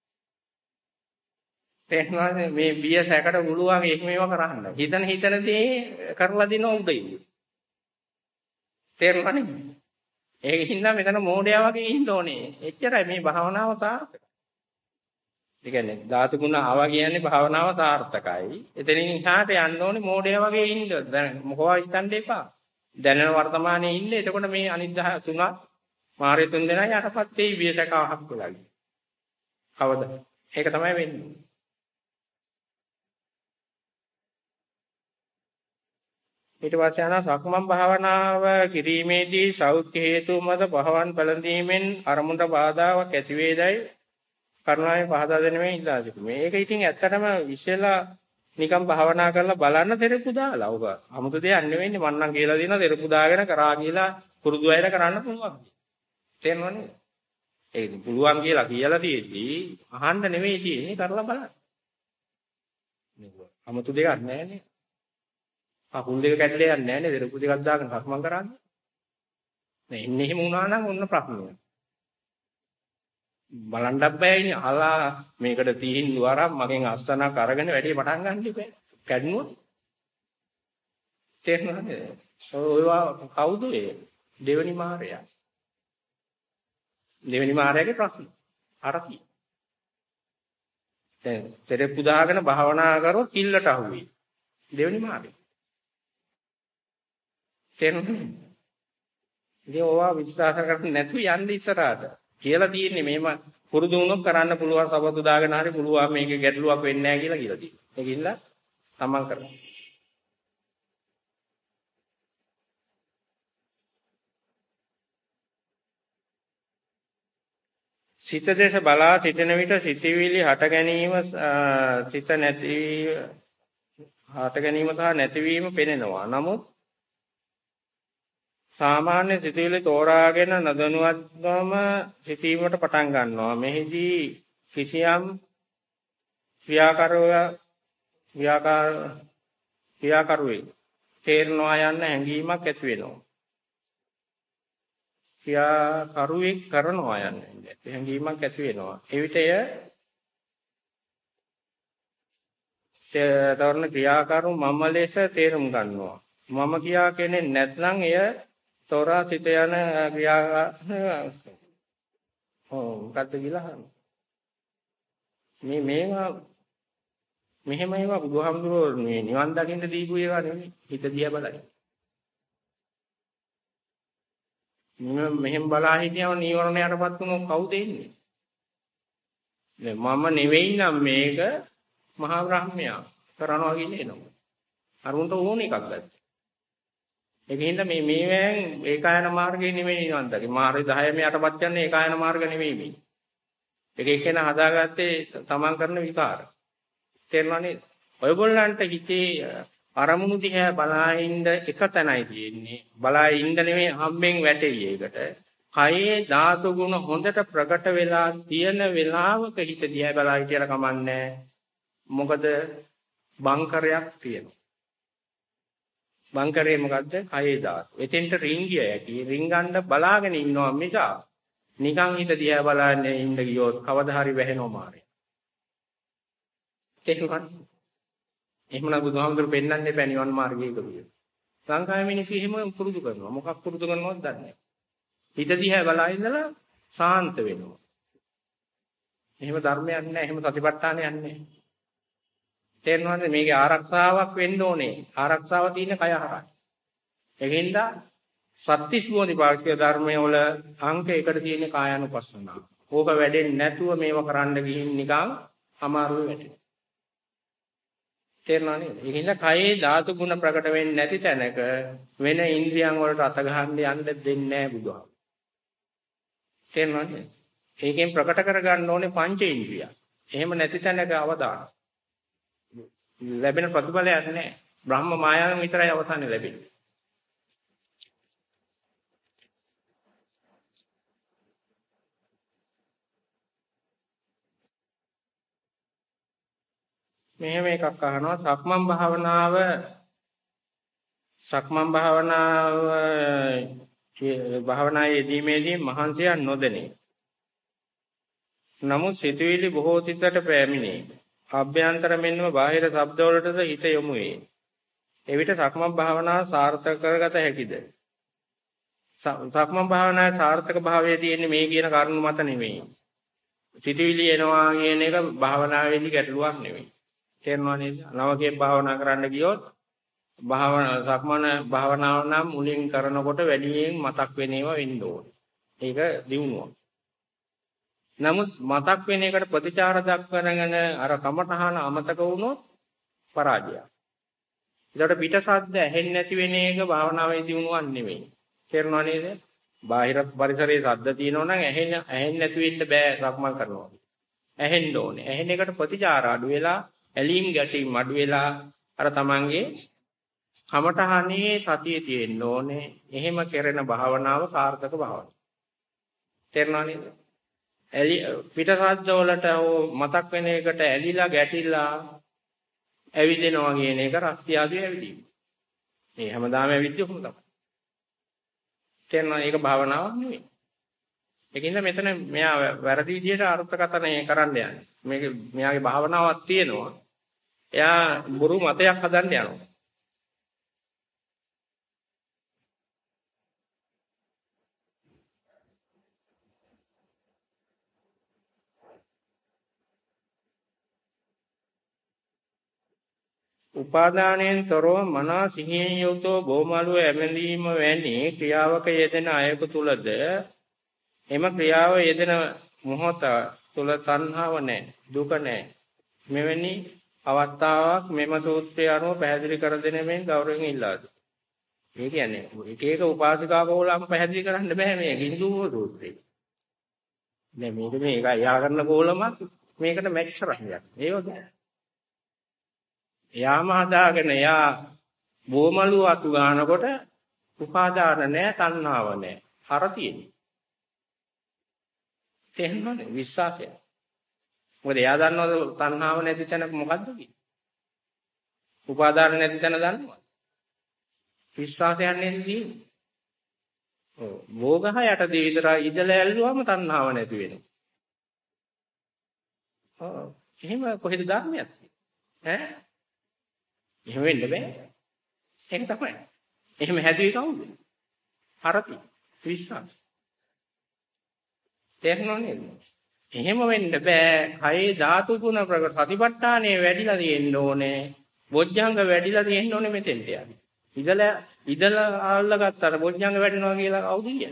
තේරුණාද? මේ බිය සැකට පුළුවන් එක මේවා කරන්න. හිතන දේ කරලා දෙනවා උදේ. තේරුණානේ? ඒකින්ද මෙතන මෝඩයා වගේ ඉන්න ඕනේ. එච්චරයි මේ භාවනාව සාර්ථකයි. ඒ කියන්නේ ධාතු ගුණ ආවා කියන්නේ භාවනාව සාර්ථකයි. එතනින් එහාට යන්න ඕනේ මෝඩයා වගේ ඉන්න. දැන් මොකවා හිතන්න එපා. දැනෙන වර්තමානයේ ඉන්නේ. එතකොට මේ අනිත් 13 මාර්ය 3 දෙනා යටපත් වෙයි විශේෂකවහක් වෙලා. කවද? ඒක තමයි වෙන්නේ. ඊට පස්සේ යනවා සක්මන් භාවනාව කිරීමේදී සෞඛ්‍ය හේතු මත පහවන් පළඳීමෙන් අරමුණට බාධාවක් ඇති වේදයි කරුණාවෙන් පහදා දෙන්නේ ඉල්ලා සිටිමි. මේක ඉතින් ඇත්තටම ඉස්සෙල්ලා නිකන් භාවනා කරලා බලන්න තෙරපු දාලා. ඔබ 아무ත දෙයක් නෙවෙන්නේ මම නම් කියලා දෙනවා තෙරපු දාගෙන කරා කියලා පුරුදු අයද කරන්න පුළුවන්. තේරෙනවනේ? ඒක පුළුවන් කියලා තියෙද්දි අහන්න නෙවෙයි තියෙන්නේ කරලා බලන්න. 아무ත දෙයක් නැහැ නේ. අකුල් දෙක කැඩලා යන්නේ නැහැ නේද? රුපු දෙකක් දාගෙන සක්මන් කරන්නේ. නේ එන්නේ එහෙම වුණා නම් ඔන්න ප්‍රශ්නය. බලන්නත් බෑනේ. අහලා මේකට තීන්දුව අරන් මගෙන් අස්සනක් අරගෙන වැඩි පටන් ගන්න ඉබේ. කැඩුණොත් තේරෙනවද? ඔයවා කවුද ඒ? දෙවෙනි මාරයා. දෙවෙනි මාරයාගේ ප්‍රශ්න. අරකි. දැන් සෙරෙප්පු දාගෙන භාවනා කරොත් කිල්ලට අහුවේ. දෙවෙනි මාරයා. තේරුණාද? ඉතින් ඕවා විශ්වාස කරන්නේ නැතු යන්න ඉස්සරහට. කියලා තියෙන්නේ මේම පුරුදු වුණොත් කරන්න පුළුවන් සබතු දාගෙන හරි පුළුවන් මේකේ ගැටලුවක් වෙන්නේ නැහැ කියලා තියෙනවා. ඒකින්ද තමන් කරනවා. සිත දේශ බලා සිටින විට සිතවිලි හට ගැනීම සහ නැතිවීම පෙනෙනවා. නමුත් සාමාන්‍ය සිතවිලි තෝරාගෙන නොදැනුවත්වම සිටීමට පටන් ගන්නවා. මෙහිදී කිසියම් ක්‍රියාකරුවෙක් තේරෙනවා යන්න හැඟීමක් ඇති වෙනවා. ක්‍රියාකරුවෙක් කරනවා යන්න හැඟීමක් ඇති වෙනවා. එවිට තවරන ක්‍රියාකරු මම ලෙස තේරුම් ගන්නවා. මම කියා කෙනෙක් නැත්නම් එය තෝරා සිත යන මොකද්ද කියලා අහනවා. මේවා මෙහෙම ඒවා බුදුහාමුදුරුවෝ මේ නිවන් දකින්න දීපු ඒවා නෙමෙයි. හිත දිහා බලයි. මෙහෙම බලා හිටියම නීවරණයටපත් වුණොත් කවුද ඉන්නේ? මම නෙවෙයි නම් මේක මහා බ්‍රහ්මයා කරනවා කියන්නේ එනවා. අරුන්ට ඕන එකක් ගත්තා. ඒකින්ද මේවෙන් ඒකායන මාර්ගේ නෙවෙයි නිවන් දකින්න. මාර්ගය 10 යටපත් යන්නේ ඒකායන මාර්ග නෙවෙයි මේ. එක එකන හදාගත්තේ තමන් කරන විකාර. තේරුණා නේද? ඔයගොල්ලන්ට හිතේ අරමුණු දිහා බලා ඉන්න එක තැනයි තියෙන්නේ. බලා ඉන්න නෙවෙයි හම්බෙන් වැටෙයි ඒකට. කයේ ධාතු ගුණ හොඳට ප්‍රකට වෙලා තියෙන වෙලාවක හිත දිහා බලා හිටියලා කමන්නේ. මොකද බංකරයක් තියෙනවා. බංකරේ මොකද්ද? කයේ ධාතු. එතෙන්ට රින්ගිය යකි. රින්ගන්න බලාගෙන ඉන්නවා මිසා නිකන් හිත දිහා බලාන්නේ ඉන්න ගියොත් කවදා හරි වැහෙනවා මාරේ. තේරුණාද? එහෙමනම් බුදුහාමුදුරු පෙන්වන්නේ බෑ නිවන් මාර්ගයක කියලා. ලංකාවේ මිනිස්සු එහෙම පුරුදු කරනවා. මොකක් පුරුදු කරනවද දන්නේ නැහැ. හිත දිහා බලා ඉඳලා සාන්ත වෙනවා. එහෙම ධර්මයක් නැහැ. එහෙම සතිපට්ඨානයක් නැහැ. තේරෙනවද? මේකේ ආරක්ෂාවක් වෙන්න ඕනේ. ආරක්ෂාව තියෙන කය හරහා. ඒකින්ද සත්‍තිස් බෝධිපාක්ෂික ධර්මයේ වල අංක 1ට තියෙන කායानुපස්සනාව. ඕක වැඩෙන්නේ නැතුව මේව කරන්න ගිහින් නිකන් අමාරුවේ වැටෙනවා. තේරෙනව නේද? ඒකින්ද කයේ ධාතු ගුණ ප්‍රකට වෙන්නේ නැති තැනක වෙන ඉන්ද්‍රියන් වලට අත ගහන්න යන්න දෙන්නේ නැහැ බුදුහාම. තේරෙනව නේද? ඒකෙන් ප්‍රකට කරගන්න ඕනේ පංච ඉන්ද්‍රිය. එහෙම නැති තැනක අවදාන. ලැබෙන ප්‍රතිඵලයක් නැහැ. බ්‍රහ්ම මායාවෙන් විතරයි අවසානයේ ලැබෙන්නේ. මෙහෙම එකක් අහනවා සක්මන් භාවනාවේ යෙදීමේදී මහන්සියක් නොදෙනේ. නමුත් සිතුවිලි බොහෝ සිතට පැමිණේ. අභ්‍යන්තර මෙන්ම බාහිර ශබ්දවලටද හිත යොමු වේ. එවිට සක්මන් භාවනාව සාර්ථක කරගත හැකිද? සක්මන් භාවනාවේ සාර්ථක භාවය තියෙන්නේ මේ කියන කරුණු මත නෙමෙයි. සිතුවිලි එනවා කියන එක භාවනාවේදී ගැටලුවක් නෙමෙයි. තේරෙනව නේද? නවකේ භාවනා කරන්න ගියොත් සක්මන භාවනාව නම් මුලින් කරනකොට වැඩියෙන් මතක් වෙන ඒවා වෙන්න ඕනේ. ඒක දිනුවා. නමුත් මතක් වෙන එකට ප්‍රතිචාර දක්වනගෙන අර කමඨහන අමතක වුණොත් පරාජයක්. ඒකට පිට සද්ද ඇහෙන්නේ නැති වෙන එක භාවනාවේ දිනුවක් නෙමෙයි. තේරුණා නේද? බාහිර පරිසරයේ ශබ්ද තියෙනවා නම් ඇහෙන්නේ නැති වෙන්න බෑ සක්මන් කරනවා. ඇහෙන්න ඕනේ. ඇහෙන එකට ප්‍රතිචාර අඩු වෙලා ඇලීම් ගැටීම් අඩු වෙලා අර තමන්ගේ කමඨහනේ සතිය තියෙන්න ඕනේ. එහෙම කරන භාවනාව සාර්ථක භාවනාවක්. තේරුණා නේද? පිට ශබ්ද වලට මතක් වෙන එකට ඇලිලා ගැටිලා ඇවිදිනවා කියන එක රස්තියාදුවේ ඇවිදීම. මේ හැමදාම ඇවිද්දී කොහොමද තමයි. තේරෙනවා ඒක භාවනාවක් නෙවෙයි. ඒකින්ද මෙතන මෙයා වැරදි විදියට අර්ථකථනය කරන්න යන්නේ. මේක මෙයාගේ භාවනාවක් තියෙනවා. එයා බොරු මතයක් හදන්න යනවා. උපාදානයෙන් තොරව මනා සිහියෙන් යුතුව බොමලුව ඇමලීම වැනි ක්‍රියාවක යෙදෙන අයෙකු තුලද එම ක්‍රියාව යෙදෙන මොහොත තුල තණ්හාව නැහැ දුක නැහැ මෙවැනි අවස්ථාවක් මෙම සූත්‍රය අනුව පැහැදිලි කර දෙන මෙන් ගෞරවයෙන් ඉල්ලාද. ඒ කියන්නේ එක එක උපාසිකාවෝලම් පැහැදිලි කරන්න බෑ මේ ගින්දුව සූත්‍රය. දැන් මේක එයා කරන කෝලමක් මේකට මැච් කරන්නේ. ඒක බෑ. එයාම හදාගෙන එයා බොමලුව අතු ගන්නකොට උපාදාන නැහැ තණ්හාව නැහැ. හර තියෙන්නේ. තේරෙනවද? විශ්වාසය. මොකද එයා දන්නවද තණ්හාව නැති තැන මොකද්ද කියන්නේ? උපාදාන නැති තැන දන්නවද? විශ්වාසයක් නේද තියෙන්නේ. ඔව්. භෝගහ යටදී විතරයි ඉඳලා ඇල්ලුවම තණ්හාව නැති වෙනවා. ඔව්. එහෙම කොහෙද ධර්මයක් ඈ? එහෙම වෙන්න බෑ. ඒක තමයි. එහෙම හැදුවේ කවුද? හරති. විශ්වාස. තේරුණා නේද? එහෙම වෙන්න බෑ. කයේ ධාතු ගුණ ප්‍රකට සතිපට්ඨානේ වැඩිලා තියෙන්න ඕනේ. බොජ්ජංග වැඩිලා තියෙන්න ඕනේ මෙතෙන්ට යන්නේ. ඉදලා අල්ලගත්තාට බොජ්ජංග වැඩිනවා කියලා කවුද කියන්නේ?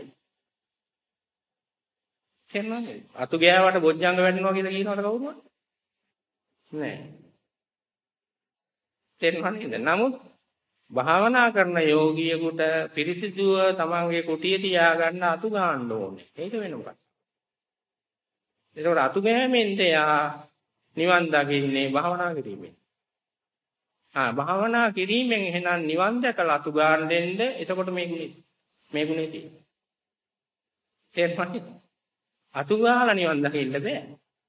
තේරුණා නේද? අතු ගෑවට බොජ්ජංග වැඩිනවා කියලා කියනවද කවුරුවත්? නෑ. තේරුණා නේද? නමුත් භාවනා කරන යෝගියෙකුට පිරිසිදුව තමන්ගේ කුටිය තියාගන්න අතු ගන්න ඕනේ. ඒක වෙන මොකක්ද? ඒකෝට අතු ගෑමෙන්ද යා නිවන් දකින්නේ භාවනා කිරීමෙන්. භාවනා කිරීමෙන් එහෙනම් නිවන් දැකලා අතු ගන්න දෙන්න එතකොට මේ ගුණේ තියෙනවා. තේරුණාද? අතු ගාලා නිවන් දකින්න බෑ.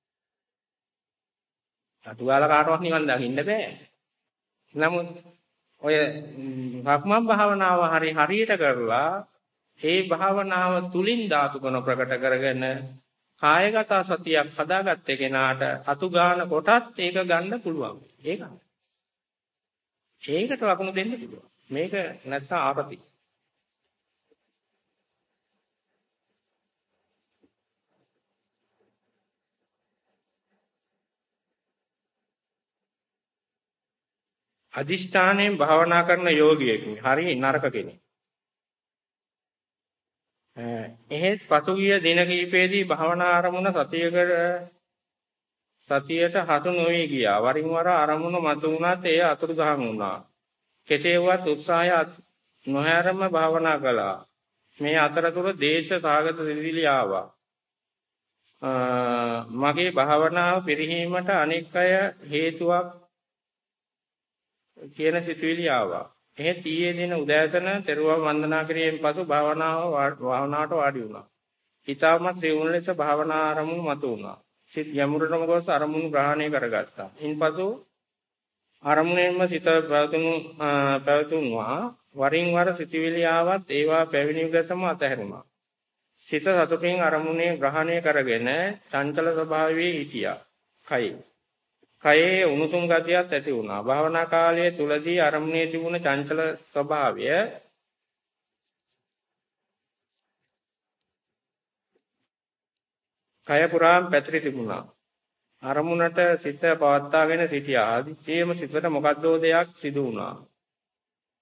අතු ගාලා කාටවත් නිවන් දකින්න බෑ. නමුත් ඔය සක්මන් භාවනාව හරියට කරලා ඒ භාවනාව තුලින් ධාතු ගුණ ප්‍රකට කරගෙන කායගත සතියක් හදාගත්ත කෙනාට අතු ගන්න කොටත් ඒක ගන්න පුළුවන්. ඒකට ලකුණු දෙන්න පුළුවන්. මේක නැත්නම් ආපති. අදිෂ්ඨානයෙන් භාවනා කරන යෝගියෙක් හරි නරක කෙනෙක්. එහෙත් පසුගිය දින කිහිපයේදී භාවනා ආරමුණ සතියට හසු නොවී ගියා. වරින් වර ආරමුණ මතු වුණත් එය අතුරුදහන් වුණා. කෙසේ වුවත් උත්සාහය නොහැරම භාවනා කළා. මේ අතරතුර දේශ සාගත සිතිවිලි ආවා. මගේ භාවනාව පිරිහීමට අනෙක් අය හේතුවක් කියන සිතුවිලි ආවා. එහෙත් ඊයේ දින උදෑසන තෙරුවන් වන්දනා කිරීමෙන් පසු භාවනාවට වාඩි වුණා. ඊටමත් සිවුන් ලෙස භාවනා ආරමුණු මතු වුණා. සිත යමුරටම ගොස් අරමුණු ග්‍රහණය කරගත්තා. ඉන්පසු අරමුණෙන්ම සිත පැවතුණා. වරින් වර සිතුවිලි ආවත් ඒවා පැවිණි ගසම අතහැරුණා. සිත සතුටින් අරමුණේ ග්‍රහණය කරගෙන චංචල ස්වභාවයේ හිටියා. කයේ උණුසුම් ගතියක් ඇති වුණා. භාවනා කාලයේ තුලදී අරමුණේ තිබුණ චංචල ස්වභාවය කය පුරාම පැතිරී තිබුණා. අරමුණට සිත පවත්වාගෙන සිටියා. ආදිසියම සිතට මොකද්දෝ දෙයක් සිදු වුණා.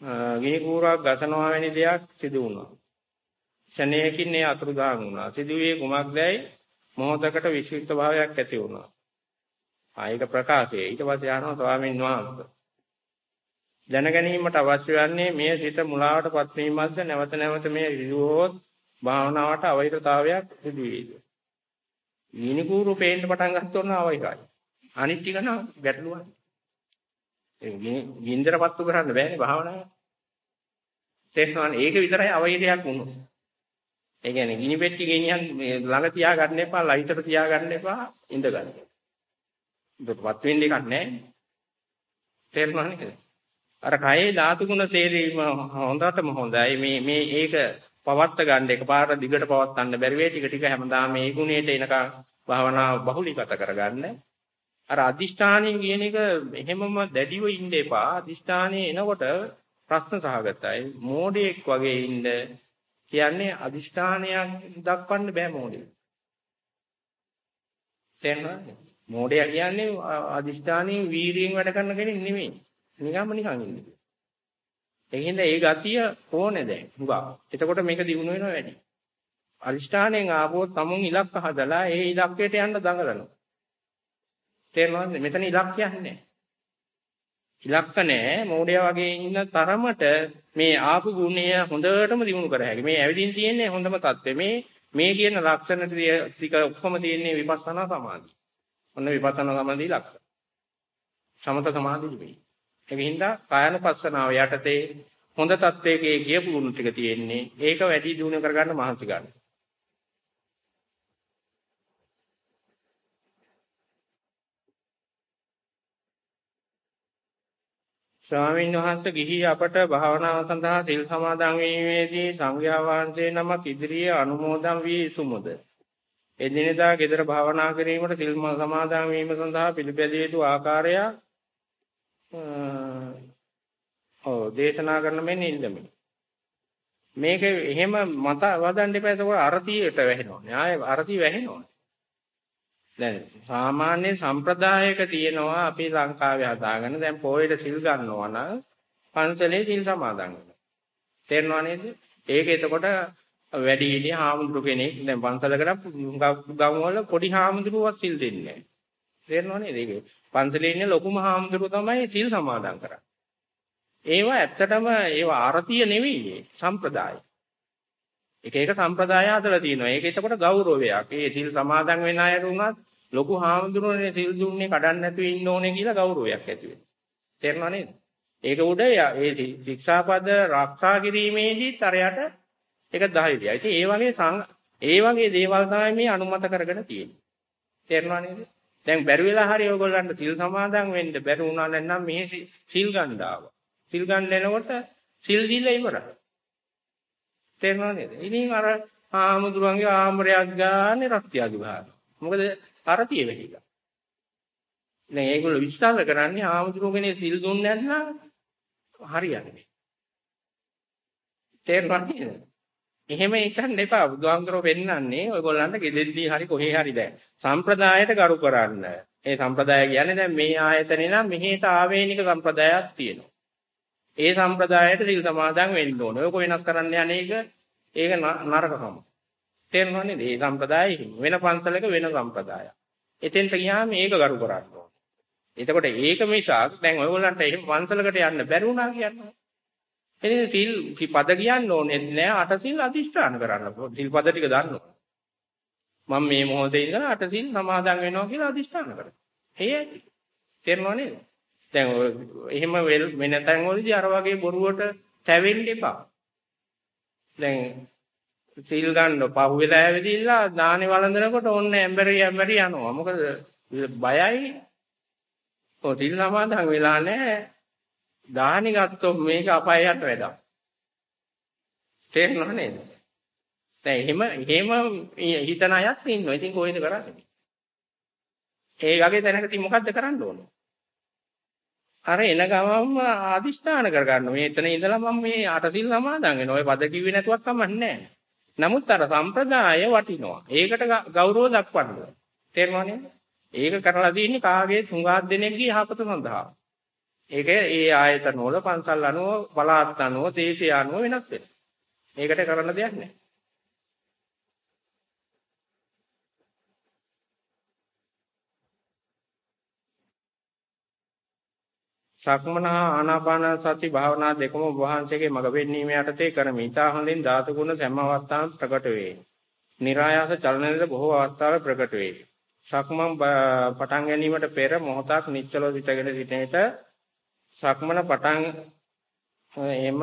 ගිනි කූරක් ගසනවා වැනි දෙයක් සිදු වුණා. ක්ෂණයකින් ඒ අතුරුදහන් වුණා. සිදුවේ කුමක්දයි මොහොතකට විශ්විත භාවයක් ඇති වුණා. ආයක ප්‍රකාශය. ඊට පස්සේ ආනවා ස්වාමීන් වහන්සේ. දැන ගැනීමට අවශ්‍ය වන්නේ මේ සිත මුලාවටපත් වීමක්ද නැවත නැවත මේ ඍජුවොත් භාවනාවට අවෛරතාවයක් සිදු වේද? ගිනි කූරු පේන්න පටන් ගන්නොත් අවෛරයි. අනිත් ටික නම් ගැටලුවක්. ඒ ගින්දරපත්තු කරන්න බෑනේ භාවනාව. තේරෙනවනේ ඒක විතරයි අවෛරයක් වුණොත්. ඒ කියන්නේ ගිනි පෙට්ටි ගෙනියන් මේ ළඟ තියාගන්න එපා, ලයිටර් තියාගන්න එපා, ඉඳ ගන්න. ඒකපත් වෙන්න එකක් නැහැ. තේරෙනවනේ. අර කයේ ධාතු ගුණ තේරීම හොඳටම හොඳයි. මේ ඒක පවත්ත ගන්න එකපාරට දිගට පවත්වන්න බැරි වෙයි. ටික ටික හැමදාම මේ ගුණයට එනකම් භාවනාව බහුලීගත කරගන්න. අර අදිෂ්ඨානය කියන එක එහෙමම දැඩිව ඉන්න එපා. අදිෂ්ඨානයේ එනකොට ප්‍රශ්න සහගතයි. මෝඩයෙක් වගේ ඉන්න කියන්නේ අදිෂ්ඨානයක් දක්වන්න බෑ මෝඩයෙක්. තේරෙනවද? මෝඩයා කියන්නේ අදිෂ්ඨානයෙන් වීරියෙන් වැඩ කරන කෙනෙක් නෙමෙයි. නිකම්ම නිකන් ඉන්නේ. ඒකින්ද ඒ ගතිය ඕනේ දැන්. හුඟා. එතකොට මේක දිනු වෙනවා වැඩි. අදිෂ්ඨානයෙන් ආවොත් තමුන් ඉලක්ක හදලා ඒ ඉලක්කයට යන්න දඟලනවා. තේරෙනවද? මෙතන ඉලක්කයක් නැහැ. ඉලක්ක නැහැ. මෝඩයා වගේ ඉන්න තරමට මේ ආපු ගුණය හොඳටම දිනු කර හැකියි. මේ ඇවිදින් තියෙන්නේ හොඳම தත්ත්වය. මේ කියන ලක්ෂණ ටික ඔක්කොම තියෙන්නේ විපස්සනා සමාධිය. ඔන්න විපස්සනා සමාධිය ලක්ෂණ. සමත සමාධිය නෙවෙයි. ඒකින්ද කායනුපස්සනාව යටතේ හොඳ தත්ත්වයේ කියපු ගුණ ටික තියෙන්නේ. ඒක වැඩි දිනු කරගන්න මහන්සි ගන්න. ස්වාමීන් වහන්සේ ගිහි අපට භාවනාව සඳහා සිල් සමාදන් වීමේදී සංඝයා වහන්සේ නමක් ඉදිරියේ අනුමෝදන් වී යුතුයද? එදිනෙදා ගෙදර භාවනා කිරීමට සිල් සමාදන් වීම සඳහා පිළිපැදිය යුතු ආකාරය දේශනා කරන මෙන්න ඉල්ලමි. මේක එහෙම මත වදන්න එපා. ඒක අරතියට වැහෙනවා. න්යාය අරතිය වැහෙනවා. දැන් සාමාන්‍ය සම්ප්‍රදායක තියෙනවා අපි ලංකාවේ හදාගෙන දැන් පොයේට සිල් ගන්නවා නම් පන්සලේ සිල් සමාදන් වෙනවා. තේරෙනව නේද? ඒක එතකොට වැඩි හිටිය හාමුදුරු කෙනෙක් දැන් පන්සලකට ගම් වල පොඩි හාමුදුරුවක් සිල් දෙන්නේ නැහැ. තේරෙනව නේද? ඒක පන්සලේ ඉන්න ලොකුම හාමුදුරුව තමයි සිල් සමාදන් කරන්නේ. ඒවා ඇත්තටම ඒවා ආරතිය නෙවෙයි සම්ප්‍රදාය. එක සම්ප්‍රදාය හදලා තියෙනවා. ඒක එතකොට ගෞරවයක්. ඒ සිල් සමාදන් වෙන අයට උනත් ලොකු හාමුදුරුවනේ සිල් දුන්නේ කඩන්න නැතුව ඉන්න ඕනේ කියලා ගෞරවයක් ඇති වෙනවා. තේරෙනව නේද? ඒක උඩ ඒ ශික්ෂාපද ආරක්ෂා කිරීමේදී තරයට ඒක ධෛර්යයයි. ඉතින් ඒ වගේ දේවල් තමයි මේ අනුමත කරගෙන තියෙන්නේ. තේරෙනව නේද? දැන් බැරි වෙලා හරි ඔයගොල්ලන්ට සිල් සමාදන් වෙන්න බැරි වුණා නැත්නම් මෙහි සිල් ගන්න ආවා. සිල් ගන්න එනකොට සිල් දීලා ඉවරයි. තේරෙනව නේද? ඉතින් අර ආමුදුරන්ගේ ආමරයක් ගන්න රක්තියදි බහන. මොකද අරතිය වෙලිලා. දැන් ඒගොල්ලෝ විශ්වාස කරන්නේ ආමුදුරෝගනේ සිල් දුන්නේ නැත්නම් හරියන්නේ. තේරෙනවද නේද? එහෙම හිතන්න එපා. බුදුහාමුදුරෝ පෙන්නන්නේ ඔයගොල්ලන්ට ගෙදෙද්දී හරි කොහේ හරි දැන් සම්ප්‍රදායට ගරු කරන්න. ඒ සම්ප්‍රදාය කියන්නේ දැන් මේ ආයතනේ නම් මෙහෙට ආවේනික සම්ප්‍රදායක් තියෙනවා. ඒ සම්ප්‍රදායට සිල් සමාදන් වෙන්න ඕනේ. ඔයක වෙනස් කරන්න යන්නේ ඒක නරකකම. තේරෙනව නේද? මේ සම්ප්‍රදායෙ වෙන පන්සලක වෙන සම්ප්‍රදායක්. එතෙන්ට ගියාම මේක ගරු කරන්න ඕනේ. එතකොට ඒක මිසක් දැන් ඔයගොල්ලන්ට එහෙම පන්සලකට යන්න බැරි වුණා කියන්නේ. එතන සිල් පද කියන්න ඕනේ නෑ. අට සිල් අදිෂ්ඨාන කරන්න. සිල් පද ටික දන්න ඕනේ. මම මේ මොහොතේ ඉඳලා අට සිල් සමාදන් වෙනවා කියලා අදිෂ්ඨාන කරනවා. ඇයි? තේරෙනව නේද? දැන් එහෙම වෙන තැන් වලදී අර වගේ බොරුවට තැවෙන්න එපා. දැන් සිල් ගන්න පහු වෙලා ඇවිදිලා දානේ වළඳනකොට ඕන්න ඇම්බරි යනවා. මොකද බයයි. ඔය සිල් සමාදන් වෙලා නැහැ. දානේ ගත්තොත් මේක අපායට වැඩක්. තේරෙනව නේද? දැන් එහෙම හිතන අයත් ඉන්නවා. ඉතින් කොහෙද කරන්නේ? ඒ වගේ තැනකදී මොකද්ද කරන්න ඕනේ? අර එන ගමම ආදිෂ්ඨාන කරගන්න. මේ එතන ඉඳලා මම මේ අට සිල් සමාදන් වෙනවා. ඔය පද කිව්වේ නැතුවක් කමක් නැහැ. නමුත් අර සම්ප්‍රදාය වටිනවා. ඒකට ගෞරව දක්වන්න. තේරුණා නේද? ඒක කරලා තියෙන්නේ කාගේ තුඟාක් දෙනෙක්ගේ යහපත සඳහා. ඒක ඒ ආයතන වල පන්සල් අනුව පළාත් අනුව දේශය අනුව වෙනස් වෙනවා. ඒකට කරන්න දෙයක් නැහැ. සක්මන හා ආනාපාන සති භාවනා දෙකම වහන්සේගේ මඟ පෙන්වීම යටතේ කරමි. ඊට හොඳින් ධාතු ගුණ සෑම අවස්ථාවකම ප්‍රකට වේ. નિરાයාස චලනයේද බොහෝ අවස්ථාවල ප්‍රකට වේ. සක්මන් පටන් ගැනීමට පෙර මොහොතක් නිශ්චලව සිටගෙන සිටින විට සක්මන පටන් එම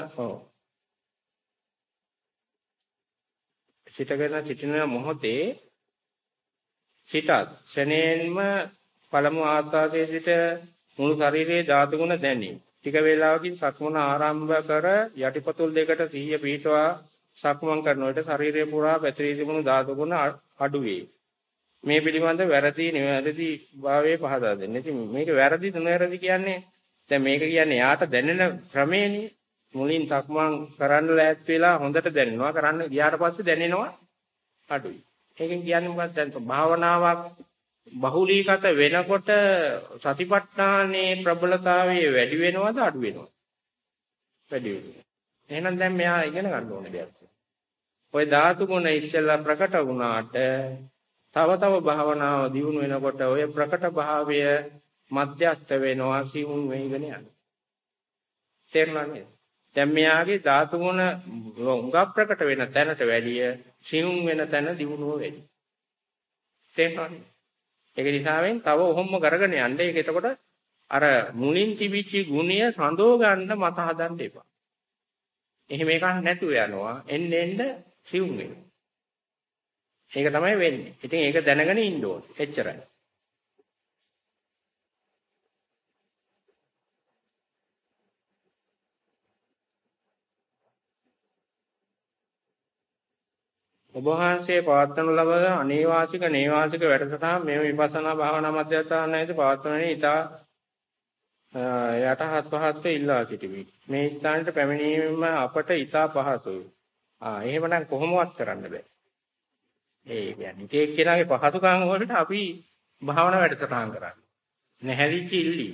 සිටගෙන සිටින මොහොතේ සිටත් ශනේන්ම පළමු ආස්වාදයේ සිට මුළු ශරීරයේ ධාතු ගුණ දැනේ. ටික වේලාවකින් සක්මන ආරම්භ කර යටිපතුල් දෙකට සිහිය පිහිටවා සක්මන් කරන විට ශරීරය පුරා පැතිරී තිබුණු ධාතු ගුණ අඩු වේ. මේ පිළිබඳ වැරදි නිවැරදි භාවයේ පහදා දෙන්න. ඉතින් මේක වැරදි නිවැරදි කියන්නේ දැන් මේක කියන්නේ යාට දැනෙන ක්‍රමේනේ. මුලින් සක්මන් කරන්න ලෑත් වෙලා හොඳට දැනෙනවා. කරන්න ගියාට පස්සේ දැනෙනවා අඩුයි. ඒකෙන් කියන්නේ මොකක්ද? දැන් භාවනාවක් බහුලීගත වෙනකොට සතිපට්ඨානයේ ප්‍රබලතාවය වැඩි වෙනවද අඩු වෙනවද? වැඩි වෙනවා. එහෙනම් දැන් මෙයා ඉගෙන ගන්න ඕනේ දෙයක්. ඔය ධාතු ගුණ ඉස්සෙල්ලා ප්‍රකට වුණාට තව තව භාවනාව දියුණු වෙනකොට ඔය ප්‍රකට භාවය මධ්‍යස්ත වෙනවා සිවුම් වෙයිගෙන යනවා. තේරුණා නේද? දැන් මෙයාගේ ධාතු ගුණ උඟ ප්‍රකට වෙන තැනට වැඩිය සිවුම් වෙන තැන දියුණුව වැඩි. තේරුණා නේද? ඒක නිසාවෙන් තව ඔහොම කරගෙන යන්න. ඒක එතකොට අර මුලින් තිබිච්ච ගුණය සඳෝ ගන්න මත හදන්න එපා. එහෙම එකක් නැතුව යනවා. එන්න එන්න සිවුම් වෙනවා. ඒක තමයි වෙන්නේ. ඉතින් ඒක දැනගෙන ඉන්න ඕනේ. එච්චරයි. ඔබ වහන්සේ පවත්වනු ලබන අනේවාසික නේවාසික වැඩසටහන මේ විපස්සනා භාවනා මධ්‍යස්ථානයේදී පවත්වන්නේ ඉතා යටහත් පහත්ව ඉල්ලා සිටිමි. මේ ස්ථානයට පැමිණීම අපට ඉතා පහසුයි. එහෙමනම් කොහොමවත් කරන්න බෑ. ඒ කියන්නේ ඒක කෙනාගේ පහසුකම් වලට අපි භාවනා වැඩසටහන් කරන්නේ. නැහැදිච්ච ඉල්ලි.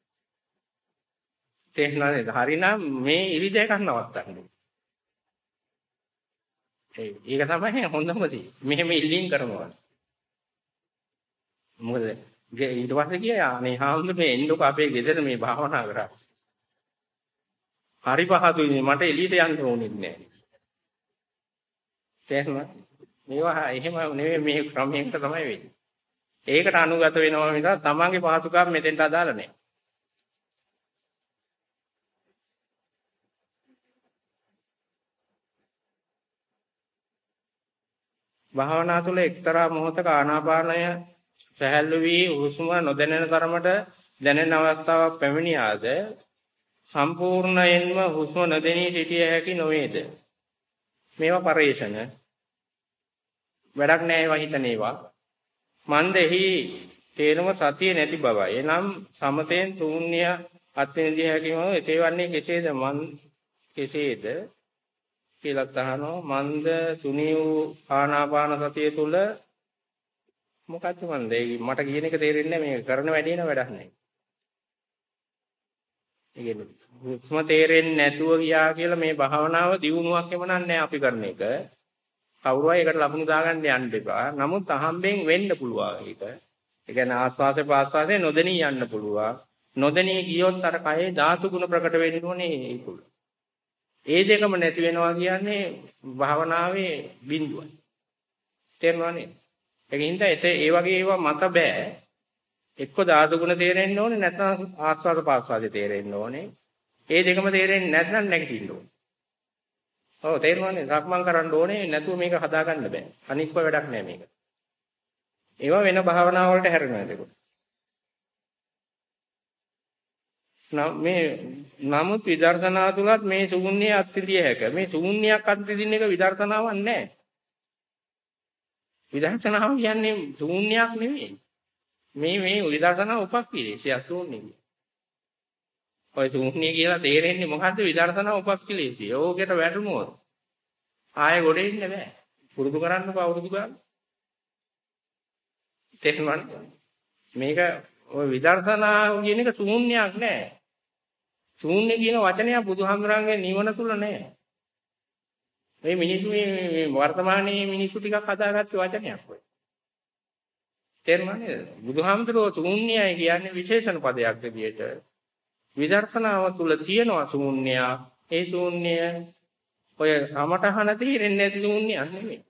තේරුණා නේද? හරිනම් මේ ඉරිද එකක් නවත්තන්න. ඒක තමයි හොඳම දේ. මෙහෙම ඉල්ලීම් කරනවා. මොකද ඊට පස්සේ ගියා අනේ හාමුදුරනේ එන්නකො අපේ ගෙදර මේ භාවනා කරා. හරි පහසුයි මට එළියට යන්න ඕනෙත් නෑ. තේරුණා? මේවා එහෙම නෙවෙයි මේ ක්‍රමයකට තමයි වෙන්නේ. ඒකට අනුගත වෙනවා මිසක් තමන්ගේ පහසුකම් මෙතෙන්ට අදාළ නෑ. භාවනා තුළ එක්තරා මොහොතක ආනාපානය සැහැල්ලු වී හුස්ම නොදැනෙන තරමට දැනෙන අවස්ථාවක් පැමිණියාද සම්පූර්ණයෙන්ම හුස්ම නොදැනී සිටිය හැකි නොවේද? මේවා පරේෂණ වැඩක් නෑ ඒවා හිතන ඒවා. මන්දෙහි තේරුම සතිය නැති බවයි. එනම් සමතෙන් ශූන්‍ය අත්විඳිය හැකිම එසේ වන්නේ කෙසේද? කෙසේද කියලා තහනෝ මන්ද තුනී වූ ආනාපාන සතිය තුල මොකද්ද මන්ද? මට කියන එක තේරෙන්නේ නැහැ. මේක කරන වැඩේ න වැඩක් නැහැ. ඒ කියන්නේ හුස්ම තේරෙන්නේ නැතුව ගියා කියලා මේ භාවනාව දියුණුවක් එමනක් නැහැ අපි කරන එක. කවුරු හරි ඒකට ලකුණු දාගන්න යන්න එපා. නමුත් අහම්බෙන් වෙන්න පුළුවන් ඒක. ඒ කියන්නේ ආස්වාසේ පාස්වාසේ නොදෙනී යන්න පුළුවන්. නොදෙනී ගියොත් අර කයේ ධාතු ගුණ ප්‍රකට වෙන්න ඕනේ ඒක තුල. ඒ දෙකම නැති වෙනවා කියන්නේ භාවනාවේ බිඳුවයි. තේරුණා නේද? ඒකින්ද ඒ වගේ ඒවා මත බෑ. එක්ක ධාතු ගුණ තේරෙන්න ඕනේ නැත්නම් ආස්වාද පාස්වාදේ තේරෙන්න ඕනේ. ඒ දෙකම තේරෙන්නේ නැත්නම් නැගිටින්න ඕනේ. ඔව් තේරුණා නේද? සක්මන් කරන්න ඕනේ නැතුව මේක හදාගන්න බෑ. අනික්ව වැඩක් නෑ මේක. ඒවා වෙන භාවනා වලට හැරෙනවා ඒක. නමුත් විදර්ශනා තුලත් මේ ශූන්‍ය අත්විදිය හැක. මේ ශූන්‍යයක් අත්විදින්න එක විදර්ශනාවක් නෑ. විදර්ශනාව කියන්නේ ශූන්‍යයක් නෙමෙයි. මේ විදර්ශනාව උපක්ඛිලේශය ශූන්‍ය. ඔය ශූන්‍ය කියලා තේරෙන්නේ මොකද්ද? විදර්ශනාව උපක්ඛිලේශය. ඕකේට වැටුනොත් ආයෙ ගොඩ එන්න බෑ. පුරුදු කරන්නකෝ අවුරුදු ගන්න. තේරුණාද? මේක ඔය විදර්ශනාව කියන එක ශූන්‍යයක් නෑ. ශූන්‍ය කියන වචනය බුදුහාමුදුරන්ගේ නිවන තුල නැහැ. මේ මිනිස්සු මේ වර්තමානයේ මිනිස්සු ටිකක් හදාගත්ත වචනයක් ඔය. තේරුණා නේද? බුදුහාමුදුරුවෝ ශූන්‍යයි කියන්නේ විශේෂණ පදයක් විදියට. විදර්ශනාව තුල තියෙනවා ශූන්‍යය. ඒ ශූන්‍ය ඔය රමතහන තීරෙන්නේ නැති ශූන්‍යයක් නෙමෙයි.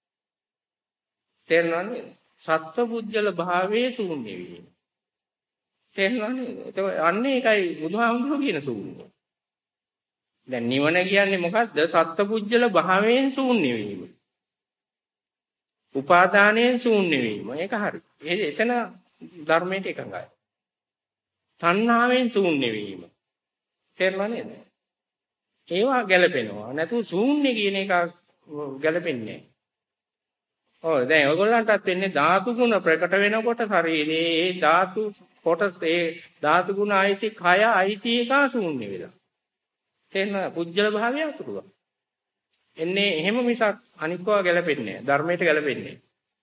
තේරුණා නේද? සත්පුජ්‍යල භාවයේ ශූන්‍ය වීම. තේරුණා නේද? ඒක අන්න ඒකයි බුදුහාමුදුරුවෝ කියන ශූන්‍ය. දැන් නිවන කියන්නේ මොකද්ද? සත්පුජ්‍යල භාවයෙන් ශූන්‍ය වීම. උපාදානයෙන් ශූන්‍ය වීම. ඒක හරි. එතන ධර්මයට එකඟයි. තණ්හාවෙන් ශූන්‍ය වීම. තේරුණා නේද? ඒවා ගැලපෙනවා. නැතු ශූන්‍ය කියන එක ගැලපෙන්නේ නැහැ. ඔව් දැන් ඔයගොල්ලන්ටත් වෙන්නේ ධාතු ගුණ ප්‍රකට වෙනකොට ශරීරයේ ඒ ධාතු කොටස් ඒ ධාතු ගුණ ආйти කය ආйти එක ශූන්‍ය වෙලා. තේරෙනවද? පුජ්‍යල භාවය අතුරුවා. එන්නේ එහෙම මිසක් අනික්කව ගැලපෙන්නේ නැහැ. ධර්මයට ගැලපෙන්නේ.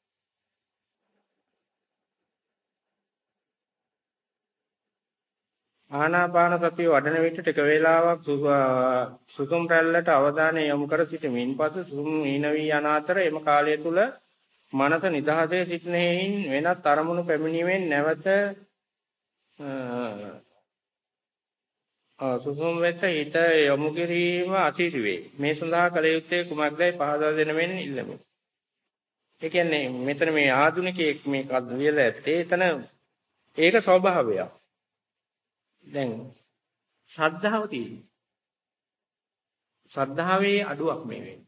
ආනාපාන සතිය වඩන විට ටික වේලාවක් සුසුම් රැල්ලට අවධානය යොමු කර සිටමින් පසු සුසුම් හීන වී යන අතර එම කාලය තුල මනස නිදහසේ සිටින හේයින් වෙනත් අරමුණු පැමිණීමෙන් නැවත සුසුම් වෙත හිත යොමු කිරීම අසීරු වේ. මේ සඳහා කල යුත්තේ කුමක්දයි පහදා දෙන මෙන් ඉල්ලමි. ඒ කියන්නේ මෙතන මේ ආධුනිකයෙක් මේ ලියලා ඇත්තේ එතන ඒක ස්වභාවයක්. දැන් ශ්‍රද්ධාව තියෙනවා. ශ්‍රද්ධාවේ අඩුවක් මේ වෙන්නේ.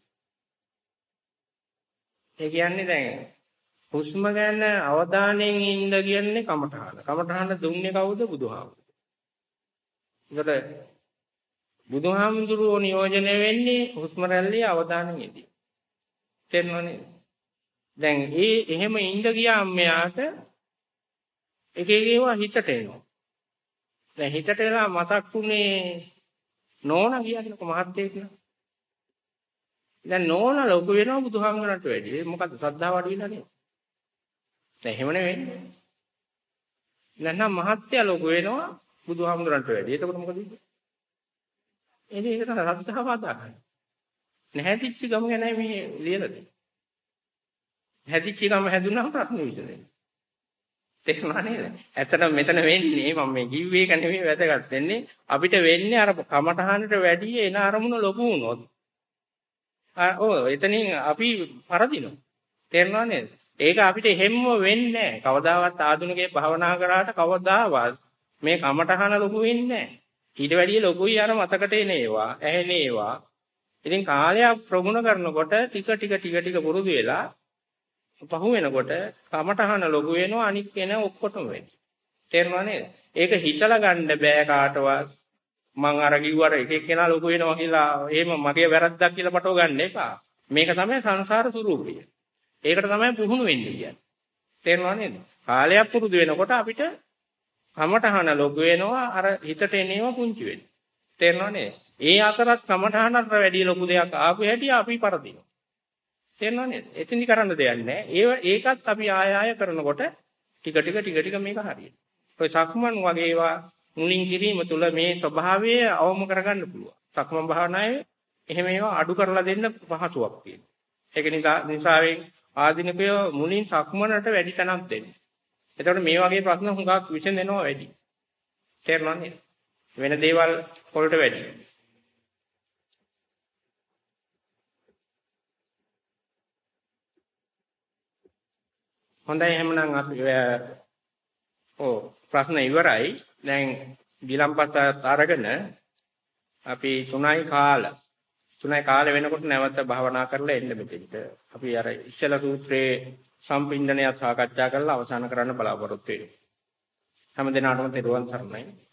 ඒ කියන්නේ දැන් හුස්ම ගන්න අවධානයෙන් ඉන්න කියන්නේ කමඨහන. කමඨහන දුන්නේ කවුද? බුදුහාමුදුරුවෝ. ඒකට බුදුහාමුදුරුවෝ නියෝජනය වෙන්නේ හුස්ම රැල්ලේ අවධානයෙන් ඉදී. තේරෙනවනේ? දැන් එහෙම ඉඳ ගියාම මෙයාට එක එක ඒවා හිතට එනවා. දැන් හිතට එලා මතක් වුණේ නෝනා කියන්නේ මහත්තයෙක් නේ. දැන් නෝනා ලොකු වෙනවා බුදුහාමුදුරන්ට වැඩි. මොකද ශ්‍රද්ධාව අඩු වෙලා නේද? දැන් එහෙම නෙවෙන්නේ. නැත්නම් මහත්තයා ලොකු වෙනවා බුදුහාමුදුරන්ට වැඩි. එතකොට මොකද වෙන්නේ? ඒක තමයි ශ්‍රද්ධාව අදාහයි. නැහැදිච්ච ගම ගැන මේ ලියලා දෙන්නේ. හැදිච්ච ගම හැදුනම ප්‍රශ්න විසඳෙන්නේ. තේරුණා නේද? ඇත්තටම මෙතන වෙන්නේ මම මේ කිව්වේ එක නෙමෙයි වැදගත් වෙන්නේ අපිට වෙන්නේ අර කමඨහනට වැඩි එන අරමුණ ලොකු වුණොත් එතනින් අපි පරදිනවා. තේරුණා නේද? ඒක අපිට හැම්ම වෙන්නේ නැහැ. කවදාවත් ආධුනිකයේ භාවනා කරාට කවදාවත් මේ කමඨහන ලොකු වෙන්නේ නැහැ. ඊට වැඩිය ලොකුයි අර මතකට එන ඒවා, ඇහෙන ඒවා. ඉතින් කාලයක් ප්‍රගුණ කරනකොට ටික පුරුදු වෙලා පහු වෙනකොට කමඨහන ලොකු වෙනවා අනික් කෙන ඔක්කොටම වෙන්නේ. තේරුණා නේද? ඒක හිතලා ගන්න බෑ කාටවත්. මං අර කිව්වර එක එක්කෙනා ලොකු වෙනවා කියලා එහෙම මගේ වැරද්දක් කියලා පටව ගන්න එපා. මේක තමයි සංසාර ස්වરૂපය. ඒකට තමයි පුහුණු වෙන්නේ කියන්නේ. තේරුණා නේද? කාලයක් පුරුදු වෙනකොට අපිට කමඨහන ලොකු වෙනවා අර හිතට එනේවා පුංචි වෙනවා. තේරුණා නේද? ඒ අතරත් කමඨහනට වැඩි ලොකු දෙයක් ආපු හැටි අපි පරදිනවා. තේරුණා නේද? එතෙන්දි කරන්න දෙයක් නැහැ. ඒකත් අපි ආය කරනකොට ටික ටික මේක හරියට. ඔය සක්මන් වගේ ඒවා මුලින් කිරීම තුළ මේ ස්වභාවය අවම කරගන්න පුළුවන්. සක්මන් භාවනාවේ එහෙම ඒවා අඩු කරලා දෙන්න පහසුවක් තියෙනවා. ඒක නිසාවෙන් ආධුනිකයෝ මුලින් සක්මනට වැඩි තැනක් දෙන්න. එතකොට මේ වගේ ප්‍රශ්න හුඟක් විසඳෙනවා වැඩි. තේරුණා නේද? වෙන දේවල් වලට වැඩි. හොඳයි එහෙනම් අපි ප්‍රශ්න ඉවරයි. දැන් ගිලම්පස අරගෙන අපි 3යි කාල වෙනකොට නැවත භාවනා කරලා එන්න මෙතෙන්ට. අපි අර ඉස්සල සූත්‍රයේ සම්පින්දනය සාකච්ඡා කරලා අවසන් කරන්න බලාපොරොත්තු වෙනවා. හැම දිනකටම තෙරුවන් සරණයි.